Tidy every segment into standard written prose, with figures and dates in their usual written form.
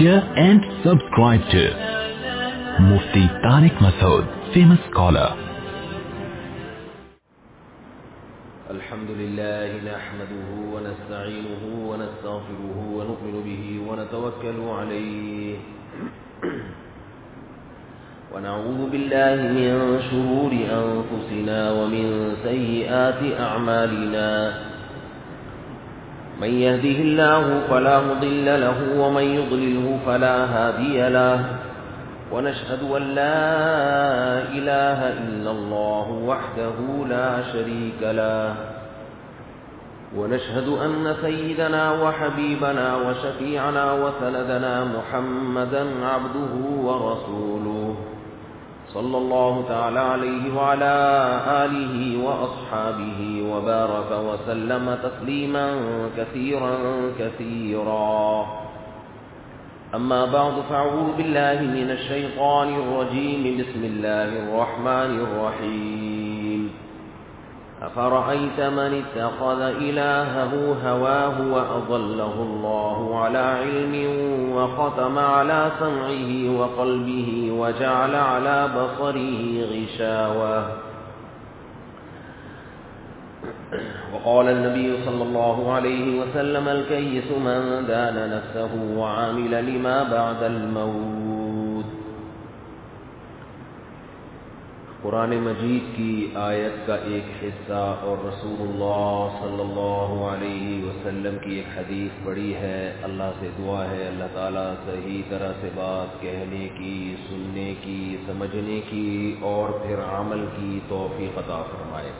share and subscribe to Mufti Tariq Masood, famous scholar. الحمدللہ نحمده ونستعینه ونستغفره ونؤمن به ونتوکل علیہ ونعوذ باللہ من شرور انفسنا ومن سیئات اعمالنا من يهده الله فلا مضل له ومن يضلله فلا هادي له ونشهد أن لا إله إلا الله وحده لا شريك له ونشهد أن سيدنا وحبيبنا وشفيعنا وسندنا محمدا عبده ورسوله صلى الله تعالى عليه وعلى آله وأصحابه وبارك وسلم تسليما كثيرا كثيرا أما بعد فأعوذ بالله من الشيطان الرجيم بسم الله الرحمن الرحيم أفرأيت من اتخذ إلهه هواه وأضله الله على علم وختم على سمعه وقلبه وجعل على بصره غشاوة وقال النبي صلى الله عليه وسلم الكيس من دان نفسه وعامل لما بعد الموت. قرآن مجید کی آیت کا ایک حصہ اور رسول اللہ صلی اللہ علیہ وسلم کی ایک حدیث پڑھی ہے. اللہ سے دعا ہے اللہ تعالیٰ صحیح طرح سے بات کہنے کی، سننے کی، سمجھنے کی اور پھر عمل کی توفیق عطا فرمائے.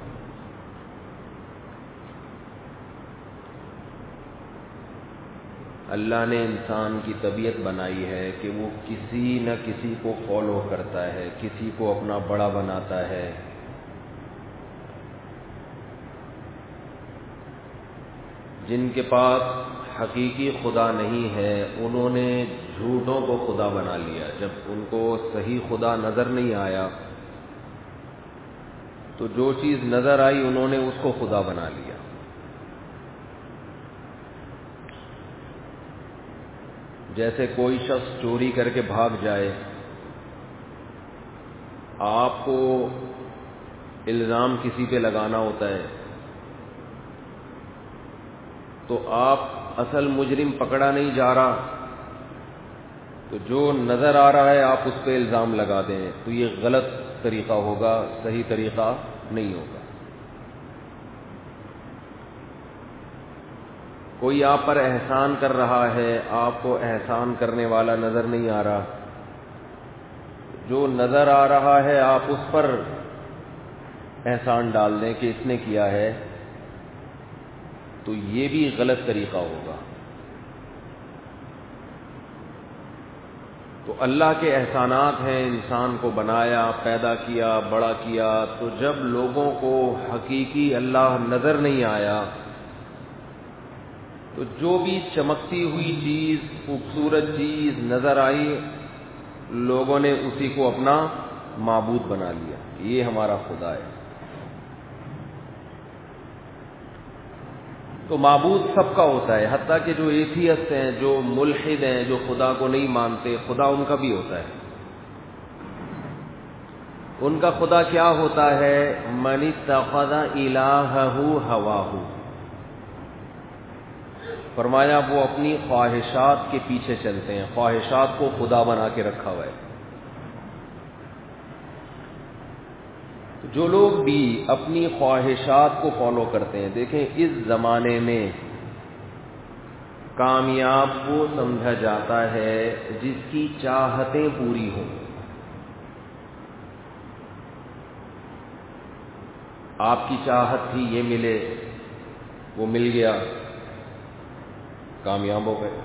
اللہ نے انسان کی طبیعت بنائی ہے کہ وہ کسی نہ کسی کو فالو کرتا ہے، کسی کو اپنا بڑا بناتا ہے. جن کے پاس حقیقی خدا نہیں ہے انہوں نے جھوٹوں کو خدا بنا لیا. جب ان کو صحیح خدا نظر نہیں آیا تو جو چیز نظر آئی انہوں نے اس کو خدا بنا لیا. جیسے کوئی شخص چوری کر کے بھاگ جائے، آپ کو الزام کسی پہ لگانا ہوتا ہے تو آپ اصل مجرم پکڑا نہیں جا رہا تو جو نظر آ رہا ہے آپ اس پہ الزام لگا دیں تو یہ غلط طریقہ ہوگا، صحیح طریقہ نہیں ہوگا. کوئی آپ پر احسان کر رہا ہے، آپ کو احسان کرنے والا نظر نہیں آ رہا، جو نظر آ رہا ہے آپ اس پر احسان ڈال دیں کہ اس نے کیا ہے تو یہ بھی غلط طریقہ ہوگا. تو اللہ کے احسانات ہیں، انسان کو بنایا، پیدا کیا، بڑا کیا. تو جب لوگوں کو حقیقی اللہ نظر نہیں آیا تو جو بھی چمکتی ہوئی چیز، خوبصورت چیز نظر آئی لوگوں نے اسی کو اپنا معبود بنا لیا. یہ ہمارا خدا ہے. تو معبود سب کا ہوتا ہے، حتیٰ کہ جو ایتھیسٹ ہیں، جو ملحد ہیں، جو خدا کو نہیں مانتے، خدا ان کا بھی ہوتا ہے. ان کا خدا کیا ہوتا ہے؟ من اتخذ الہہ ہواہ. فرمایا وہ اپنی خواہشات کے پیچھے چلتے ہیں، خواہشات کو خدا بنا کے رکھا ہوا ہے. جو لوگ بھی اپنی خواہشات کو فالو کرتے ہیں، دیکھیں اس زمانے میں کامیاب وہ سمجھا جاتا ہے جس کی چاہتیں پوری ہوں. آپ کی چاہت تھی یہ ملے، وہ مل گیا، کامیاب ہو گئے.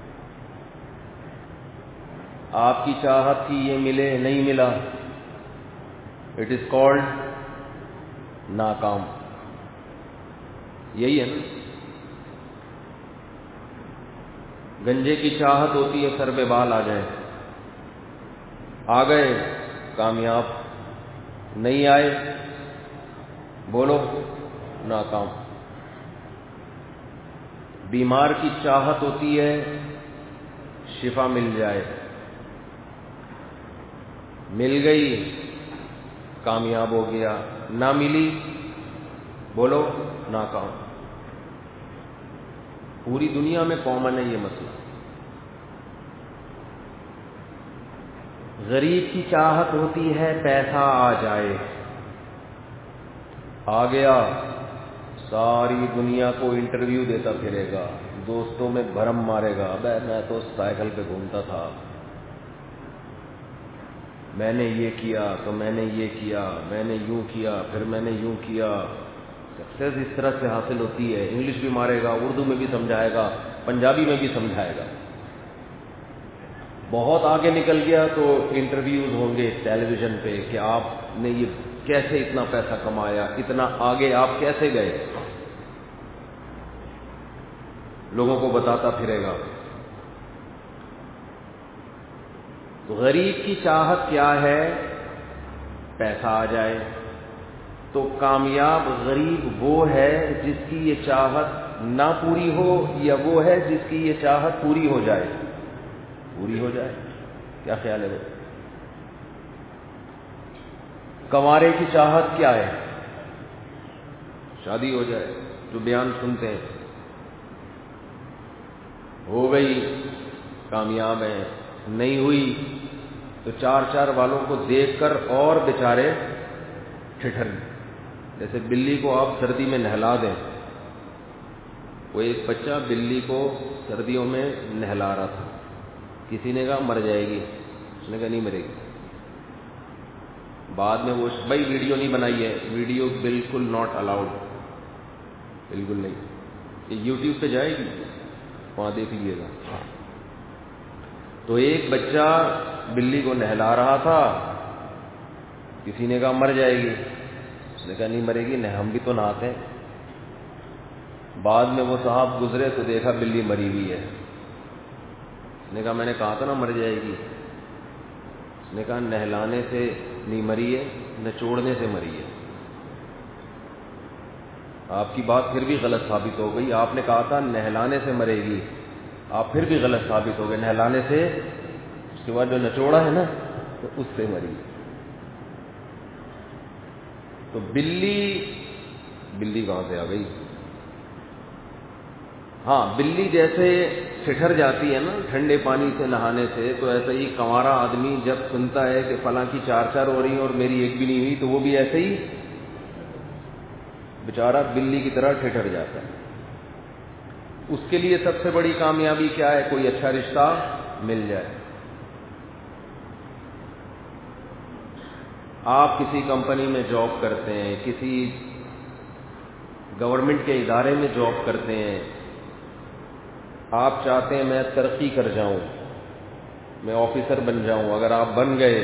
آپ کی چاہت تھی یہ ملے، نہیں ملا، اٹ از کالڈ ناکام. یہی ہے نا. گنجے کی چاہت ہوتی ہے سر پہ بال آ جائیں، آ گئے کامیاب، نہیں آئے بولو ناکام. بیمار کی چاہت ہوتی ہے شفا مل جائے، مل گئی کامیاب ہو گیا، نہ ملی بولو ناکام۔ پوری دنیا میں کامن ہے یہ مسئلہ۔ غریب کی چاہت ہوتی ہے پیسہ آ جائے، آ گیا ساری دنیا کو انٹرویو دیتا پھرے گا، دوستوں میں بھرم مارے گا، ابے میں تو سائیکل پہ گھومتا تھا، میں نے یہ کیا تو میں نے یہ کیا، میں نے یوں کیا پھر میں نے یوں کیا۔ سکسیس اس طرح سے حاصل ہوتی ہے، انگلش بھی مارے گا، اردو میں بھی سمجھائے گا، پنجابی میں بھی سمجھائے گا۔ بہت آگے نکل گیا تو انٹرویوز ہوں گے ٹیلی ویژن پہ کہ آپ نے یہ کیسے اتنا پیسہ کمایا، اتنا آگے آپ کیسے گئے، لوگوں کو بتاتا پھرے گا۔ تو غریب کی چاہت کیا ہے؟ پیسہ آ جائے۔ تو کامیاب غریب وہ ہے جس کی یہ چاہت نہ پوری ہو، یا وہ ہے جس کی یہ چاہت پوری ہو جائے؟ پوری ہو جائے۔ کیا خیال ہے وہ؟ کنوارے کی چاہت کیا ہے؟ شادی ہو جائے، جو بیان سنتے ہیں، ہو گئی کامیاب ہیں، نہیں ہوئی تو چار چار والوں کو دیکھ کر اور بیچارے ٹھٹر۔ جیسے بلی کو آپ سردی میں نہلا دیں، وہ ایک بچہ بلی کو سردیوں میں نہلا رہا تھا، کسی نے کہا مر جائے گی، اس نے کہا نہیں مرے گی۔ بعد میں وہ بھائی ویڈیو نہیں بنائی ہے، ویڈیو بالکل ناٹ الاؤڈ، بالکل نہیں، یہ یوٹیوب پہ جائے گی، وہاں دیکھ لیجیے گا۔ تو ایک بچہ بلی کو نہلا رہا تھا، کسی نے کہا مر جائے گی، اس نے کہا نہیں مرے گی، ہم بھی تو نہاتے ہیں۔ بعد میں وہ صاحب گزرے تو دیکھا بلی مری ہوئی ہے، اس نے کہا میں نے کہا تھا نا مر جائے گی، اس نے کہا نہلانے سے نہیں مری ہے، نچوڑنے سے مری ہے۔ آپ کی بات پھر بھی غلط ثابت ہو گئی، آپ نے کہا تھا نہلانے سے مرے گی، آپ پھر بھی غلط ثابت ہو گئے، نہلانے سے، اس کے بعد جو نچوڑا ہے نا تو اس سے مری۔ تو بلی کہاں سے آ گئی؟ ہاں بلی جیسے ٹھٹر جاتی ہے نا ٹھنڈے پانی سے نہانے سے، تو ایسا ہی کنوارا آدمی جب سنتا ہے کہ فلاں کی چار چار ہو رہی ہیں اور میری ایک بھی نہیں ہوئی، تو وہ بھی ایسے ہی بیچارہ بلی کی طرح ٹھٹر جاتا ہے۔ اس کے لیے سب سے بڑی کامیابی کیا ہے؟ کوئی اچھا رشتہ مل جائے۔ آپ کسی کمپنی میں جاب کرتے ہیں، کسی گورنمنٹ کے ادارے میں جاب کرتے ہیں، آپ چاہتے ہیں میں ترقی کر جاؤں، میں آفیسر بن جاؤں، اگر آپ بن گئے،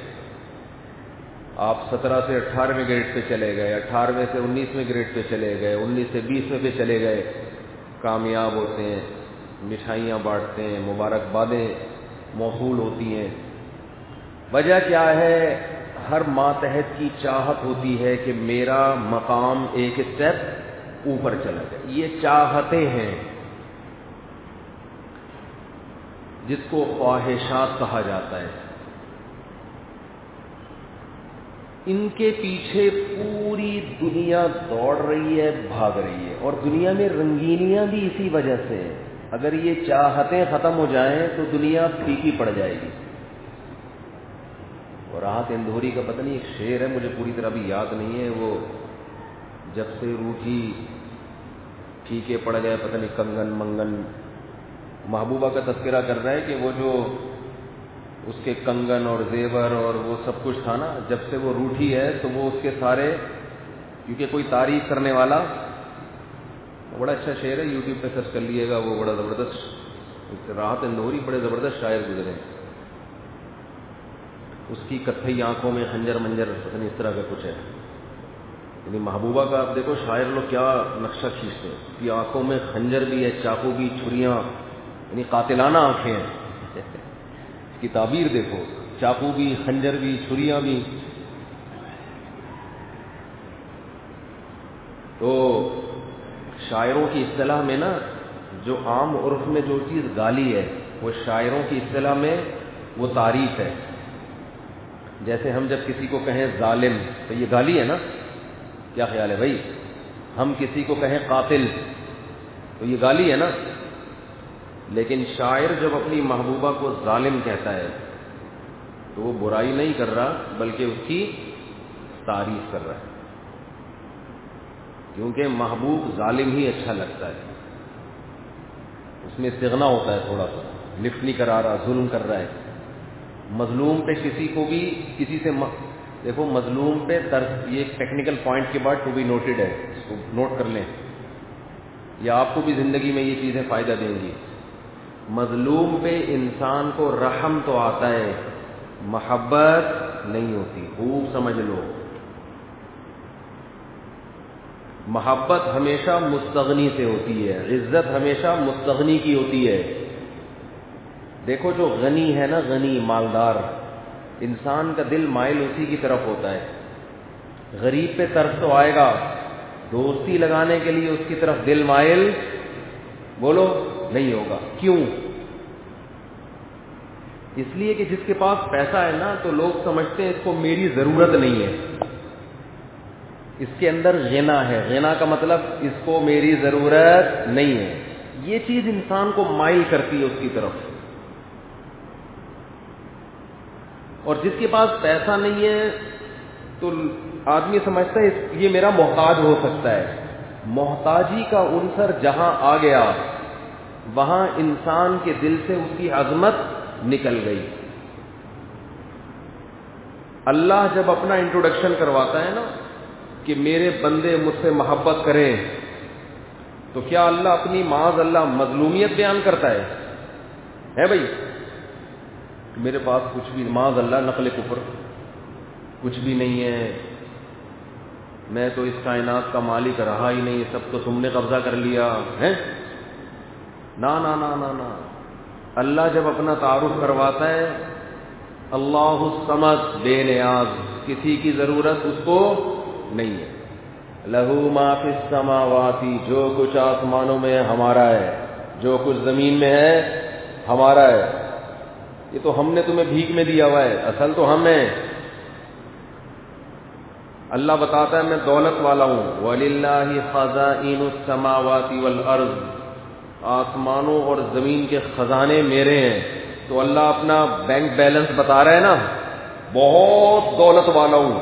آپ 17 سے 18ویں گریڈ پہ چلے گئے، 18ویں سے 19ویں گریڈ پہ چلے گئے، 19 سے 20ویں پہ چلے گئے، کامیاب ہوتے ہیں، مٹھائیاں بانٹتے ہیں، مبارکبادیں موصول ہوتی ہیں۔ وجہ کیا ہے؟ ہر ماتحت کی چاہت ہوتی ہے کہ میرا مقام ایک اسٹیپ اوپر چلا جائے۔ یہ چاہتے ہیں جس کو خواہشات کہا جاتا ہے، ان کے پیچھے پوری دنیا دوڑ رہی ہے، بھاگ رہی ہے، اور دنیا میں رنگینیاں بھی اسی وجہ سے ہیں۔ اگر یہ چاہتیں ختم ہو جائیں تو دنیا پھیکی پڑ جائے گی۔ اور راحت اندھوری کا پتہ نہیں ایک شعر ہے، مجھے پوری طرح بھی یاد نہیں ہے، وہ جب سے روٹھی پھیکے پڑ گئے، پتہ نہیں کنگن منگن، محبوبہ کا تذکرہ کر رہا ہے کہ وہ جو اس کے کنگن اور زیور اور وہ سب کچھ تھا نا، جب سے وہ روٹھی ہے تو وہ اس کے سارے، کیونکہ کوئی تعریف کرنے والا، بڑا اچھا شعر ہے، یوٹیوب پہ سرچ کر لیے گا، وہ بڑا زبردست، راحت اندھوری بڑے زبردست شاعر گزرے ہیں۔ اس کی کتھئی آنکھوں میں خنجر منجر، پتہ نہیں اس طرح کا کچھ ہے، یعنی محبوبہ کا آپ دیکھو شاعر لوگ کیا نقشہ کھینچتے ہیں، اس کی آنکھوں میں خنجر بھی ہے، چاقو بھی، چھریاں، یعنی قاتلانہ آنکھیں ہیں، اس کی تعبیر دیکھو، چاقو بھی، خنجر بھی، چھریاں بھی۔ تو شاعروں کی اصطلاح میں نا جو عام عرف میں جو چیز گالی ہے، وہ شاعروں کی اصطلاح میں وہ تعریف ہے. جیسے ہم جب کسی کو کہیں ظالم تو یہ گالی ہے نا, کیا خیال ہے بھائی؟ ہم کسی کو کہیں قاتل تو یہ گالی ہے نا. لیکن شاعر جب اپنی محبوبہ کو ظالم کہتا ہے تو وہ برائی نہیں کر رہا بلکہ اس کی تعریف کر رہا ہے, کیونکہ محبوب ظالم ہی اچھا لگتا ہے, اس میں استغنا ہوتا ہے, تھوڑا سا لفٹ نہیں کرا رہا, ظلم کر رہا ہے. مظلوم پہ کسی کو بھی کسی سے دیکھو مظلوم پہ یہ ایک ٹیکنیکل پوائنٹ کے بعد ٹو بی نوٹڈ ہے, اس کو نوٹ کر لیں, یا آپ کو بھی زندگی میں یہ چیزیں فائدہ دیں گی. مظلوم پہ انسان کو رحم تو آتا ہے, محبت نہیں ہوتی. خوب سمجھ لو, محبت ہمیشہ مستغنی سے ہوتی ہے, عزت ہمیشہ مستغنی کی ہوتی ہے. دیکھو جو غنی ہے نا, غنی مالدار, انسان کا دل مائل اسی کی طرف ہوتا ہے. غریب پہ ترس تو آئے گا, دوستی لگانے کے لیے اس کی طرف دل مائل بولو نہیں ہوگا. کیوں؟ اس لیے کہ جس کے پاس پیسہ ہے نا تو لوگ سمجھتے ہیں اس کو میری ضرورت نہیں ہے, اس کے اندر غنا ہے. غنا کا مطلب اس کو میری ضرورت نہیں ہے. یہ چیز انسان کو مائل کرتی ہے اس کی طرف. اور جس کے پاس پیسہ نہیں ہے تو آدمی سمجھتا ہے یہ میرا محتاج ہو سکتا ہے. محتاجی کا عنصر جہاں آ گیا وہاں انسان کے دل سے اس کی عظمت نکل گئی. اللہ جب اپنا انٹروڈکشن کرواتا ہے نا کہ میرے بندے مجھ سے محبت کریں, تو کیا اللہ اپنی معاذ اللہ مظلومیت بیان کرتا ہے بھائی؟ میرے پاس کچھ بھی معاذ اللہ نقل کفر کچھ بھی نہیں ہے, میں تو اس کائنات کا مالک رہا ہی نہیں, سب تو تم نے قبضہ کر لیا ہے. نا نا نا نا نا, اللہ جب اپنا تعارف کرواتا ہے اللہ الصمد, بے نیاز, کسی کی ضرورت اس کو نہیں ہے. لہو ما فی السماوات, جو کچھ آسمانوں میں ہے ہمارا ہے, جو کچھ زمین میں ہے ہمارا ہے. یہ تو ہم نے تمہیں بھیک میں دیا ہوا ہے, اصل تو ہم ہیں. اللہ بتاتا ہے میں دولت والا ہوں, وَلِلَّهِ خَزَائِنُ السَّمَاوَاتِ وَالْأَرْضِ, آسمانوں اور زمین کے خزانے میرے ہیں. تو اللہ اپنا بینک بیلنس بتا رہا ہے نا, بہت دولت والا ہوں.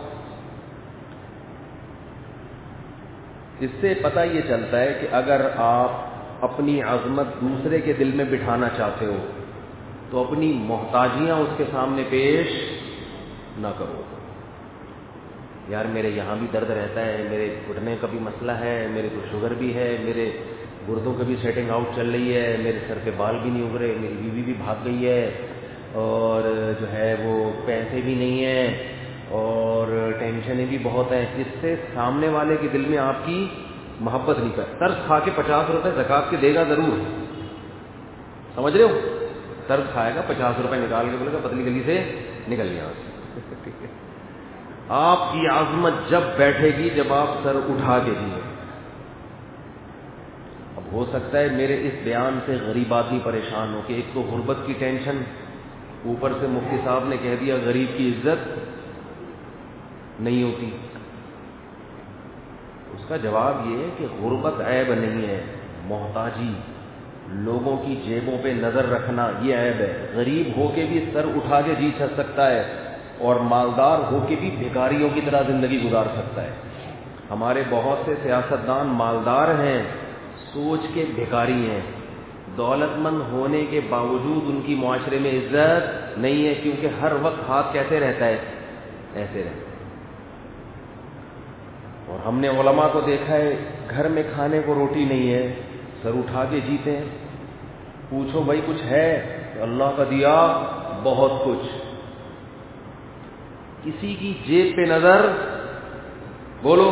اس سے پتہ یہ چلتا ہے کہ اگر آپ اپنی عظمت دوسرے کے دل میں بٹھانا چاہتے ہو تو اپنی محتاجیاں اس کے سامنے پیش نہ کرو. یار میرے یہاں بھی درد رہتا ہے, میرے گھٹنے کا بھی مسئلہ ہے, میرے کو شوگر بھی ہے, میرے گردوں کا بھی سیٹنگ آؤٹ چل رہی ہے, میرے سر پہ بال بھی نہیں اگرے, میری بیوی بھی بھاگ گئی ہے, اور جو ہے وہ پیسے بھی نہیں ہیں, اور ٹینشنیں بھی بہت ہیں. اس سے سامنے والے کے دل میں آپ کی محبت نہیں کر. ترس کھا کے 50 روپے زکات کے دے گا ضرور, سمجھ رہے ہو؟ ترس کھائے گا, 50 روپے نکال کے بولے گا پتلی گلی سے نکل گیا. آپ کی عظمت جب بیٹھے گی جب آپ سر اٹھا کے دیے. اب ہو سکتا ہے میرے اس بیان سے غریب آدمی پریشان ہو کہ ایک تو غربت کی ٹینشن, اوپر سے مفتی صاحب نے کہہ دیا غریب کی عزت نہیں ہوتی. اس کا جواب یہ ہے کہ غربت عیب نہیں ہے, محتاجی, لوگوں کی جیبوں پہ نظر رکھنا یہ عیب ہے. غریب ہو کے بھی سر اٹھا کے جی سکتا ہے, اور مالدار ہو کے بھی بھکاریوں کی طرح زندگی گزار سکتا ہے. ہمارے بہت سے سیاستدان مالدار ہیں, سوچ کے بھکاری ہیں. دولت مند ہونے کے باوجود ان کی معاشرے میں عزت نہیں ہے, کیونکہ ہر وقت ہاتھ کیسے رہتا ہے, ایسے رہتا ہے. اور ہم نے علماء کو دیکھا ہے گھر میں کھانے کو روٹی نہیں ہے, سر اٹھا کے جیتے ہیں. پوچھو بھائی کچھ ہے, اللہ کا دیا بہت کچھ. کسی کی جیب پہ نظر بولو,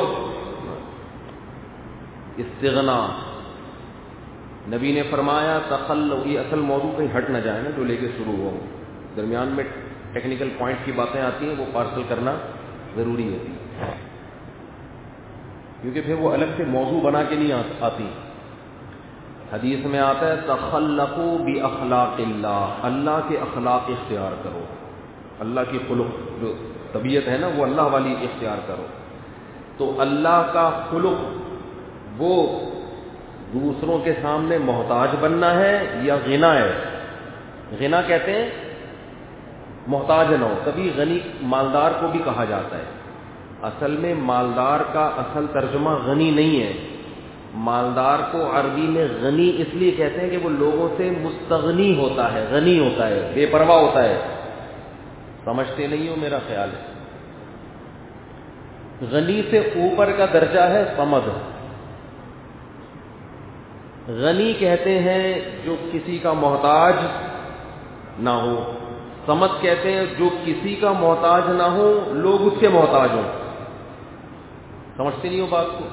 استغنا. نبی نے فرمایا تخلو, یہ اصل موضوع کہیں ہٹ نہ جائے نا جو لے کے شروع ہو, درمیان میں ٹیکنیکل پوائنٹ کی باتیں آتی ہیں وہ پارسل کرنا ضروری ہوتی ہے, کیونکہ پھر وہ الگ سے موضوع بنا کے نہیں آتی. حدیث میں آتا ہے تخلقوا باخلاق اللہ، اللہ کے اخلاق اختیار کرو، اللہ کی خلق جو طبیعت ہے نا وہ اللہ والی اختیار کرو. تو اللہ کا خلق وہ دوسروں کے سامنے محتاج بننا ہے یا غنا ہے؟ غنا کہتے ہیں محتاج نہ ہو، تبھی غنی مالدار کو بھی کہا جاتا ہے. اصل میں مالدار کا اصل ترجمہ غنی نہیں ہے. مالدار کو عربی میں غنی اس لیے کہتے ہیں کہ وہ لوگوں سے مستغنی ہوتا ہے، غنی ہوتا ہے، بے پرواہ ہوتا ہے. سمجھتے نہیں ہو میرا خیال ہے. غنی سے اوپر کا درجہ ہے صمد. غنی کہتے ہیں جو کسی کا محتاج نہ ہو، صمد کہتے ہیں جو کسی کا محتاج نہ ہو لوگ اس کے محتاج ہوں. سمجھتے نہیں ہو بات کو؟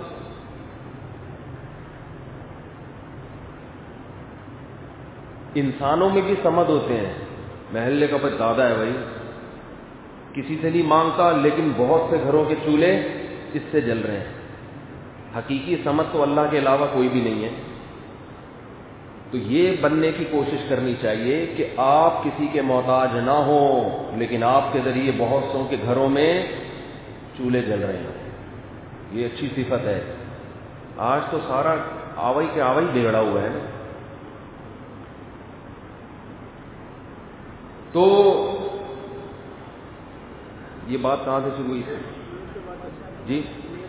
انسانوں میں بھی صمد ہوتے ہیں. محلے کا بس دادا ہے بھائی، کسی سے نہیں مانگتا لیکن بہت سے گھروں کے چولہے اس سے جل رہے ہیں. حقیقی صمد تو اللہ کے علاوہ کوئی بھی نہیں ہے. تو یہ بننے کی کوشش کرنی چاہیے کہ آپ کسی کے محتاج نہ ہوں لیکن آپ کے ذریعے بہت سو کے گھروں میں چولہے جل رہے ہیں. یہ اچھی صفت ہے. آج تو سارا آوائی کے آوائی بگڑا ہوا ہے نا. تو یہ بات کہاں سے شروع ہوئی تھی؟ جی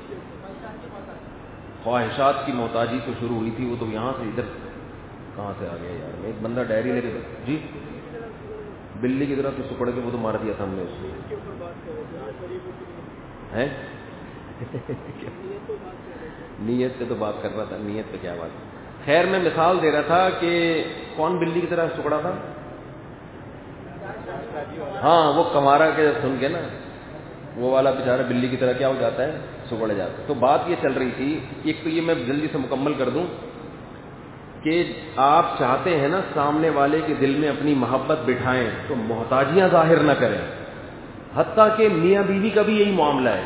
خواہشات کی محتاجی تو شروع ہوئی تھی. وہ تو یہاں سے ادھر کہاں سے آ گیا یار. میں ایک بندہ ڈائری لے کے جی بلی کی طرح تو سکڑ کے وہ تو مار دیا تھا ہم نے اس کو. ہے نیت پہ تو بات کر رہا تھا. نیت پہ کیا بات. خیر میں مثال دے رہا تھا کہ کون بلی کی طرح سکڑا تھا. ہاں وہ کمارا کے سن کے نا وہ والا بیچارہ بلی کی طرح کیا ہو جاتا ہے، سکڑ جاتا ہے. تو بات یہ چل رہی تھی. ایک تو یہ میں جلدی سے مکمل کر دوں کہ آپ چاہتے ہیں نا سامنے والے کے دل میں اپنی محبت بٹھائیں تو محتاجیاں ظاہر نہ کریں. حتیٰ کہ میاں بیوی کا بھی یہی معاملہ ہے.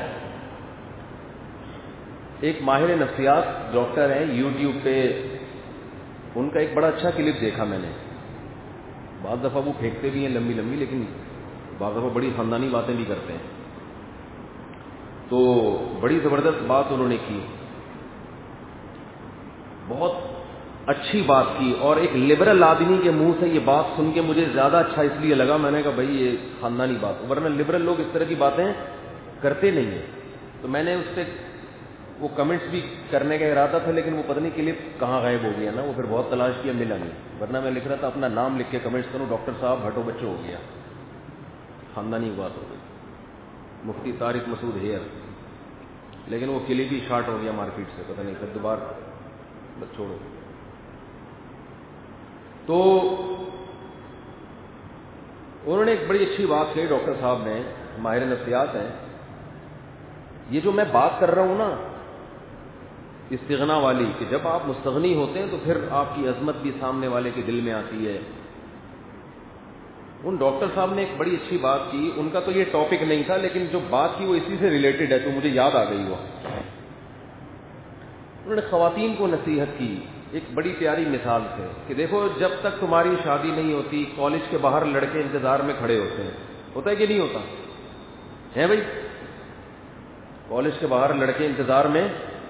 ایک ماہر نفسیات ڈاکٹر ہیں یوٹیوب پہ، ان کا ایک بڑا اچھا کلپ دیکھا میں نے. بعض دفعہ وہ پھینکتے بھی ہیں لمبی لمبی لیکن بعض دفعہ بڑی خاندانی باتیں بھی کرتے ہیں. تو بڑی زبردست بات انہوں نے کی، بہت اچھی بات کی. اور ایک لبرل آدمی کے منہ سے یہ بات سن کے مجھے زیادہ اچھا اس لیے لگا. میں نے کہا بھائی یہ خاندانی بات، ورنہ لبرل لوگ اس طرح کی باتیں کرتے نہیں ہیں. تو میں نے اس سے وہ کمنٹس بھی کرنے کا ارادہ تھا لیکن وہ پتہ نہیں کلپ کہاں غائب ہو گیا نا. وہ پھر بہت تلاش کیا ملا نہیں. ورنہ میں لکھ رہا تھا اپنا نام لکھ کے کمنٹس کروں ڈاکٹر صاحب ہٹو بچوں ہو گیا. خاندانی بات ہو گئی. مفتی طارق مسعود ہیئر، لیکن وہ کلپ ہی شارٹ ہو گیا مارکیٹ سے. پتہ نہیں پھر دوبارہ بس چھوڑو. تو انہوں نے ایک بڑی اچھی بات کہی ڈاکٹر صاحب نے، ماہر نفسیات ہیں. یہ جو میں بات کر رہا ہوں نا استغنا والی، کہ جب آپ مستغنی ہوتے ہیں تو پھر آپ کی عظمت بھی سامنے والے کے دل میں آتی ہے. ان ڈاکٹر صاحب نے ایک بڑی اچھی بات کی. ان کا تو یہ ٹاپک نہیں تھا لیکن جو بات کی وہ اسی سے ریلیٹڈ ہے تو مجھے یاد آ گئی. وہ انہوں نے خواتین کو نصیحت کی ایک بڑی پیاری مثال سے کہ دیکھو جب تک تمہاری شادی نہیں ہوتی کالج کے باہر لڑکے انتظار میں کھڑے ہوتے ہیں. ہوتا ہے کہ نہیں ہوتا ہے بھائی؟ کالج کے باہر لڑکے انتظار میں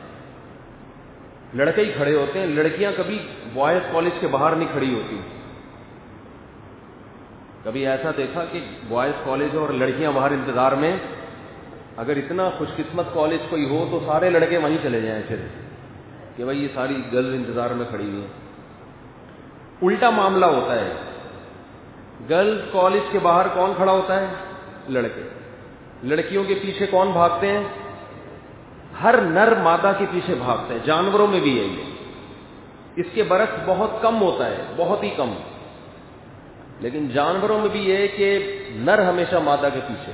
لڑکے ہی کھڑے ہوتے ہیں. لڑکیاں کبھی بوائز کالج کے باہر نہیں کھڑی ہوتی. کبھی ایسا دیکھا کہ بوائز کالج اور لڑکیاں باہر انتظار میں؟ اگر اتنا خوش قسمت کالج کوئی ہو تو سارے لڑکے وہیں چلے جائیں پھر کہ بھائی یہ ساری گرلز انتظار میں کھڑی ہوئی ہیں. الٹا معاملہ ہوتا ہے. گرلز کالج کے باہر کون کھڑا ہوتا ہے؟ لڑکے. لڑکیوں کے پیچھے کون بھاگتے ہیں؟ ہر نر مادہ کے پیچھے بھاگتے ہیں. جانوروں میں بھی یہی ہے. اس کے برعکس بہت کم ہوتا ہے، بہت ہی کم. لیکن جانوروں میں بھی یہ ہے کہ نر ہمیشہ مادہ کے پیچھے.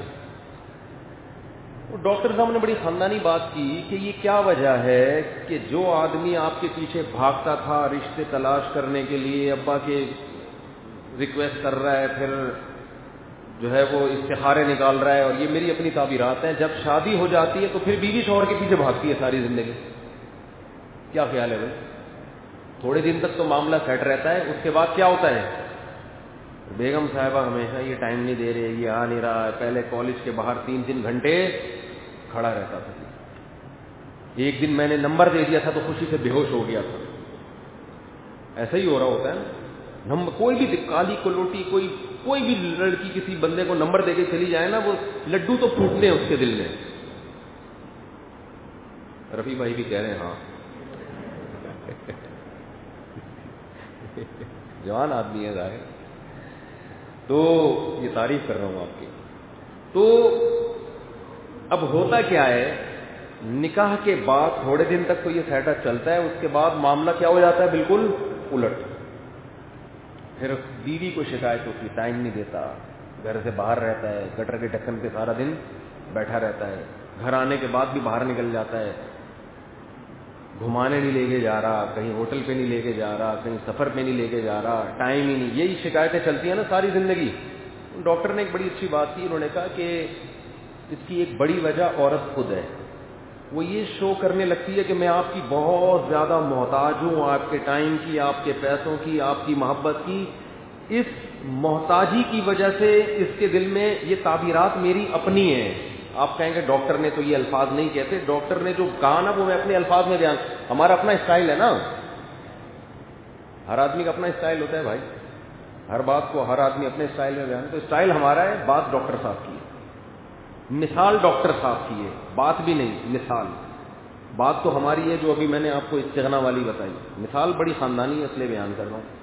ڈاکٹر صاحب نے بڑی خاندانی بات کی کہ یہ کیا وجہ ہے کہ جو آدمی آپ کے پیچھے بھاگتا تھا رشتے تلاش کرنے کے لیے، ابا کے ریکویسٹ کر رہا ہے، پھر جو ہے وہ استخارے نکال رہا ہے، اور یہ میری اپنی تعبیرات ہیں، جب شادی ہو جاتی ہے تو پھر بیوی شوہر کے پیچھے بھاگتی ہے ساری زندگی. کیا خیال ہے بھائی؟ تھوڑے دن تک تو معاملہ سیٹ رہتا ہے, اس کے بعد کیا ہوتا ہے, بیگم صاحبہ ہمیشہ یہ ٹائم نہیں دے رہے, یہ آ نہیں رہا. پہلے کالج کے باہر 3 گھنٹے کھڑا رہتا تھا. ایک دن میں نے نمبر دے دیا تھا تو خوشی سے بے ہوش ہو گیا تھا. ایسا ہی ہو رہا ہوتا ہے نا. کوئی بھی کالی کلوٹی, کوئی بھی لڑکی کسی بندے کو نمبر دے کے چلی جائے نا, وہ لڈو تو پھوٹنے ہیں اس کے دل میں. رفیع بھائی بھی کہہ رہے ہیں ہاں, جوان آدمی ہے ظاہر, تو یہ تعریف کر رہا ہوں آپ کی. تو اب ہوتا کیا ہے, نکاح کے بعد تھوڑے دن تک تو یہ سیٹ اپ چلتا ہے, اس کے بعد معاملہ کیا ہو جاتا ہے, بالکل الٹ. پھر بیوی کو شکایت ہوتی, ٹائم نہیں دیتا, گھر سے باہر رہتا ہے, گٹر کے ڈھکن پہ سارا دن بیٹھا رہتا ہے, گھر آنے کے بعد بھی باہر نکل جاتا ہے, گھمانے نہیں لے کے جا رہا, کہیں ہوٹل پہ نہیں لے کے جا رہا, کہیں سفر پہ نہیں لے کے جا رہا, ٹائم ہی نہیں. یہی شکایتیں چلتی ہیں نا ساری زندگی. ڈاکٹر نے ایک بڑی اچھی بات کی, انہوں نے کہا کہ اس کی ایک بڑی وجہ عورت خود ہے. وہ یہ شو کرنے لگتی ہے کہ میں آپ کی بہت زیادہ محتاج ہوں, آپ کے ٹائم کی, آپ کے پیسوں کی, آپ کی محبت کی. اس محتاجی کی وجہ سے اس کے دل میں یہ تعبیرات میری اپنی ہیں. آپ کہیں گے ڈاکٹر نے تو یہ الفاظ نہیں کہتے, ڈاکٹر نے جو کہا نا وہ میں اپنے الفاظ میں بیان. ہمارا اپنا اسٹائل ہے نا, ہر آدمی کا اپنا اسٹائل ہوتا ہے بھائی, ہر بات کو ہر آدمی اپنے اسٹائل میں بیان. تو اسٹائل ہمارا ہے, بات ڈاکٹر صاحب کی ہے, مثال ڈاکٹر صاحب کی ہے, بات بھی نہیں, مثال. بات تو ہماری ہے جو ابھی میں نے آپ کو استغنا والی بتائی, مثال بڑی خاندانی ہے اس لیے بیان کر رہا ہوں.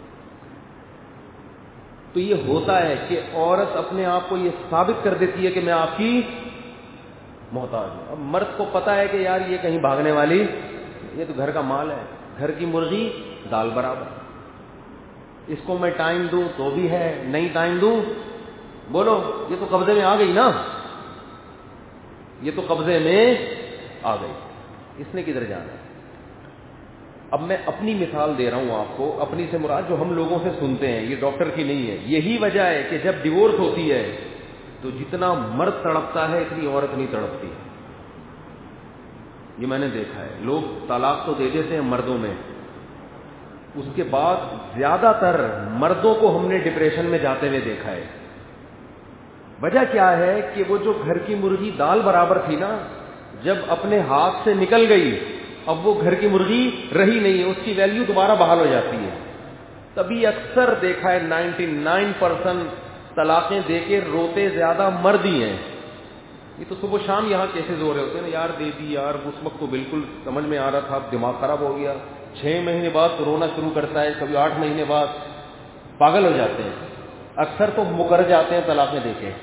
تو یہ ہوتا ہے کہ عورت اپنے آپ کو یہ ثابت کر دیتی ہے کہ میں آپ کی محتاج ہوں. اب مرد کو پتا ہے کہ یار یہ کہیں بھاگنے والی, یہ تو گھر کا مال ہے, گھر کی مرغی دال برابر, اس کو میں ٹائم دوں تو بھی ہے, نہیں ٹائم دوں بولو یہ تو قبضے میں آ گئی نا, یہ تو قبضے میں آ گئی, اس نے کدھر جانا ہے. اب میں اپنی مثال دے رہا ہوں آپ کو, اپنی سے مراد جو ہم لوگوں سے سنتے ہیں, یہ ڈاکٹر کی نہیں ہے. یہی وجہ ہے کہ جب ڈیورس ہوتی ہے تو جتنا مرد تڑپتا ہے اتنی عورت نہیں تڑپتی. یہ میں نے دیکھا ہے. لوگ طلاق تو دے دیتے ہیں مردوں میں, اس کے بعد زیادہ تر مردوں کو ہم نے ڈپریشن میں جاتے ہوئے دیکھا ہے. وجہ کیا ہے کہ وہ جو گھر کی مرغی دال برابر تھی نا, جب اپنے ہاتھ سے نکل گئی اب وہ گھر کی مرغی رہی نہیں ہے, اس کی ویلیو دوبارہ بحال ہو جاتی ہے. تبھی اکثر دیکھا ہے 99% طلاقیں دے کے روتے زیادہ مرد ہی ہیں. یہ تو صبح شام یہاں کیسز ہو رہے ہوتے ہیں نا, یار دے دی یار, اس وقت تو بالکل سمجھ میں آ رہا تھا, دماغ خراب ہو گیا, 6 مہینے بعد رونا شروع کرتا ہے, کبھی 8 مہینے بعد, پاگل ہو جاتے ہیں. اکثر تو مکر جاتے ہیں طلاقیں دے کے.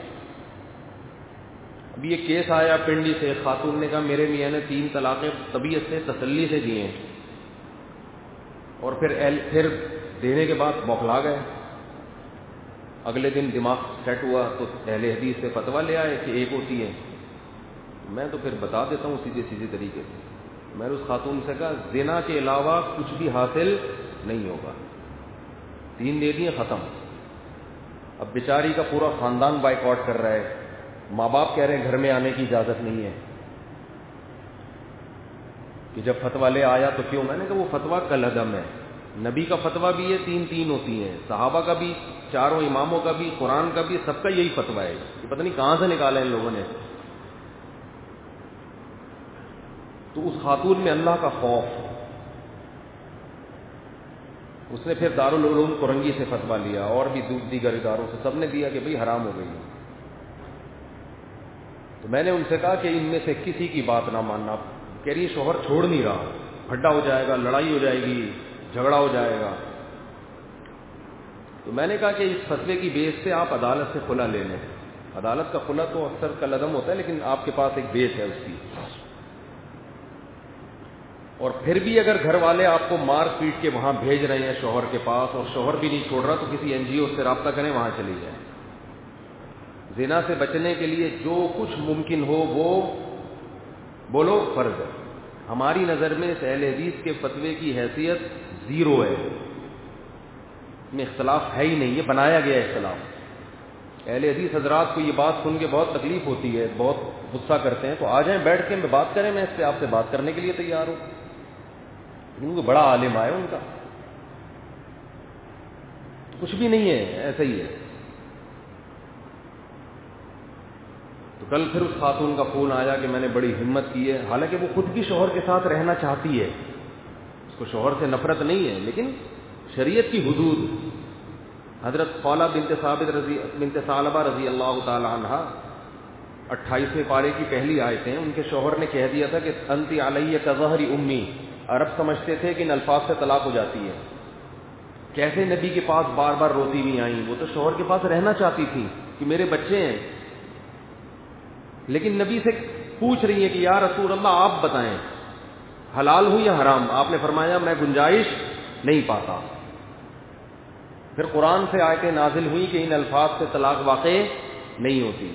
ابھی یہ کیس آیا پنڈی سے, خاتون نے کہا میرے میاں نے 3 طلاقیں طبیعت سے تسلی سے دیے اور پھر دینے کے بعد بوکھلا گئے. اگلے دن دماغ سیٹ ہوا تو اہل حدیث سے فتویٰ لے آئے کہ ایک ہوتی ہے. میں تو پھر بتا دیتا ہوں سیدھے طریقے سے. میں نے اس خاتون سے کہا زنا کے علاوہ کچھ بھی حاصل نہیں ہوگا, 3 دے دیے ختم. اب بیچاری کا پورا خاندان بائیکاٹ کر رہا ہے, ماں باپ کہہ رہے ہیں گھر میں آنے کی اجازت نہیں ہے کہ جب فتویٰ لے آیا تو کیوں. میں نے کہا وہ فتویٰ کالعدم ہے, نبی کا فتویٰ بھی یہ 3 ہوتی ہیں, صحابہ کا بھی, 4 اماموں کا بھی, قرآن کا بھی, سب کا یہی فتویٰ ہے. یہ پتہ نہیں کہاں سے نکالا ان لوگوں نے. تو اس خاتون میں اللہ کا خوف, اس نے پھر دارالعلوم کرنگی سے فتویٰ لیا اور بھی دیگر اداروں سے, سب نے دیا کہ بھئی حرام ہو گئی. تو میں نے ان سے کہا کہ ان میں سے کسی کی بات نہ ماننا. کہہ رہی شوہر چھوڑ نہیں رہا, پھڈا ہو جائے گا, لڑائی ہو جائے گی, جھگڑا ہو جائے گا. تو میں نے کہا کہ اس فتوے کی بیس سے آپ عدالت سے خلا لے لیں. عدالت کا خلا تو اکثر کالعدم ہوتا ہے, لیکن آپ کے پاس ایک بیس ہے اس کی. اور پھر بھی اگر گھر والے آپ کو مار پیٹ کے وہاں بھیج رہے ہیں شوہر کے پاس اور شوہر بھی نہیں چھوڑ رہا, تو کسی NGO سے رابطہ کریں, وہاں چلی جائیں. زنا سے بچنے کے لیے جو کچھ ممکن ہو وہ بولو فرض ہے. ہماری نظر میں اس اہل حدیث کے فتوے کی حیثیت 0 ہے, میں اختلاف ہے ہی نہیں, یہ بنایا گیا اختلاف. اہل حدیث حضرات کو یہ بات سن کے بہت تکلیف ہوتی ہے, بہت غصہ کرتے ہیں, تو آ جائیں بیٹھ کے بات کریں, میں اس سے آپ سے بات کرنے کے لیے تیار ہوں. کیونکہ بڑا عالم آیا ان کا, کچھ بھی نہیں ہے, ایسا ہی ہے. تو کل پھر اس خاتون کا فون آیا کہ میں نے بڑی ہمت کی ہے, حالانکہ وہ خود بھی شوہر کے ساتھ رہنا چاہتی ہے, اس کو شوہر سے نفرت نہیں ہے, لیکن شریعت کی حدود. حضرت خولہ بنت ثعلبہ رضی اللہ تعالی عنہا 28ویں پارے کی پہلی آیتیں, ان کے شوہر نے کہہ دیا تھا کہ انتی علیہ کظہر امی. عرب سمجھتے تھے کہ ان الفاظ سے طلاق ہو جاتی ہے. کیسے نبی کے پاس بار بار روتی ہوئی آئیں, وہ تو شوہر کے پاس رہنا چاہتی تھی کہ میرے بچے ہیں, لیکن نبی سے پوچھ رہی ہیں کہ یا رسول اللہ آپ بتائیں حلال ہو یا حرام. آپ نے فرمایا میں گنجائش نہیں پاتا. پھر قرآن سے آیتیں نازل ہوئی کہ ان الفاظ سے طلاق واقع نہیں ہوتی.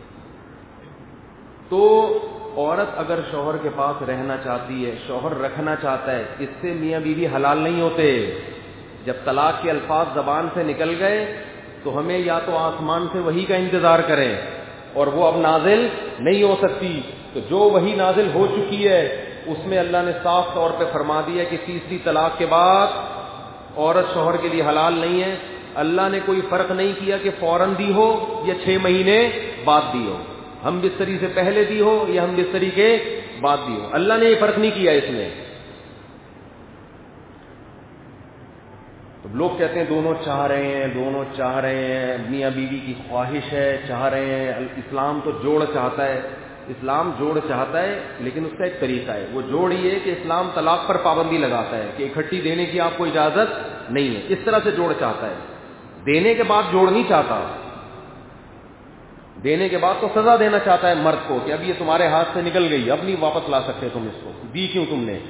تو عورت اگر شوہر کے پاس رہنا چاہتی ہے, شوہر رکھنا چاہتا ہے, اس سے میاں بیوی حلال نہیں ہوتے. جب طلاق کے الفاظ زبان سے نکل گئے تو ہمیں یا تو آسمان سے وحی کا انتظار کریں, اور وہ اب نازل نہیں ہو سکتی. تو جو وحی نازل ہو چکی ہے اس میں اللہ نے صاف طور پہ فرما دیا کہ تیسری طلاق کے بعد عورت شوہر کے لیے حلال نہیں ہے. اللہ نے کوئی فرق نہیں کیا کہ فوراً دی ہو یا 6 مہینے بعد دی ہو, ہم بستری سے پہلے دی ہو یا ہم بستری کے بعد دی ہو. اللہ نے یہ فرق نہیں کیا اس میں. تو لوگ کہتے ہیں دونوں چاہ رہے ہیں, میاں بیوی کی خواہش ہے, چاہ رہے ہیں. اسلام تو جوڑ چاہتا ہے, اسلام جوڑ چاہتا ہے, لیکن اس کا ایک طریقہ ہے. وہ جوڑ یہ کہ اسلام طلاق پر پابندی لگاتا ہے کہ اکٹھی دینے کی آپ کو اجازت نہیں ہے. اس طرح سے جوڑ چاہتا ہے, دینے کے بعد جوڑ نہیں چاہتا. دینے کے بعد تو سزا دینا چاہتا ہے مرد کو کہ اب یہ تمہارے ہاتھ سے نکل گئی, اب نہیں واپس لا سکتے تم اس کو, دی کیوں تم نے.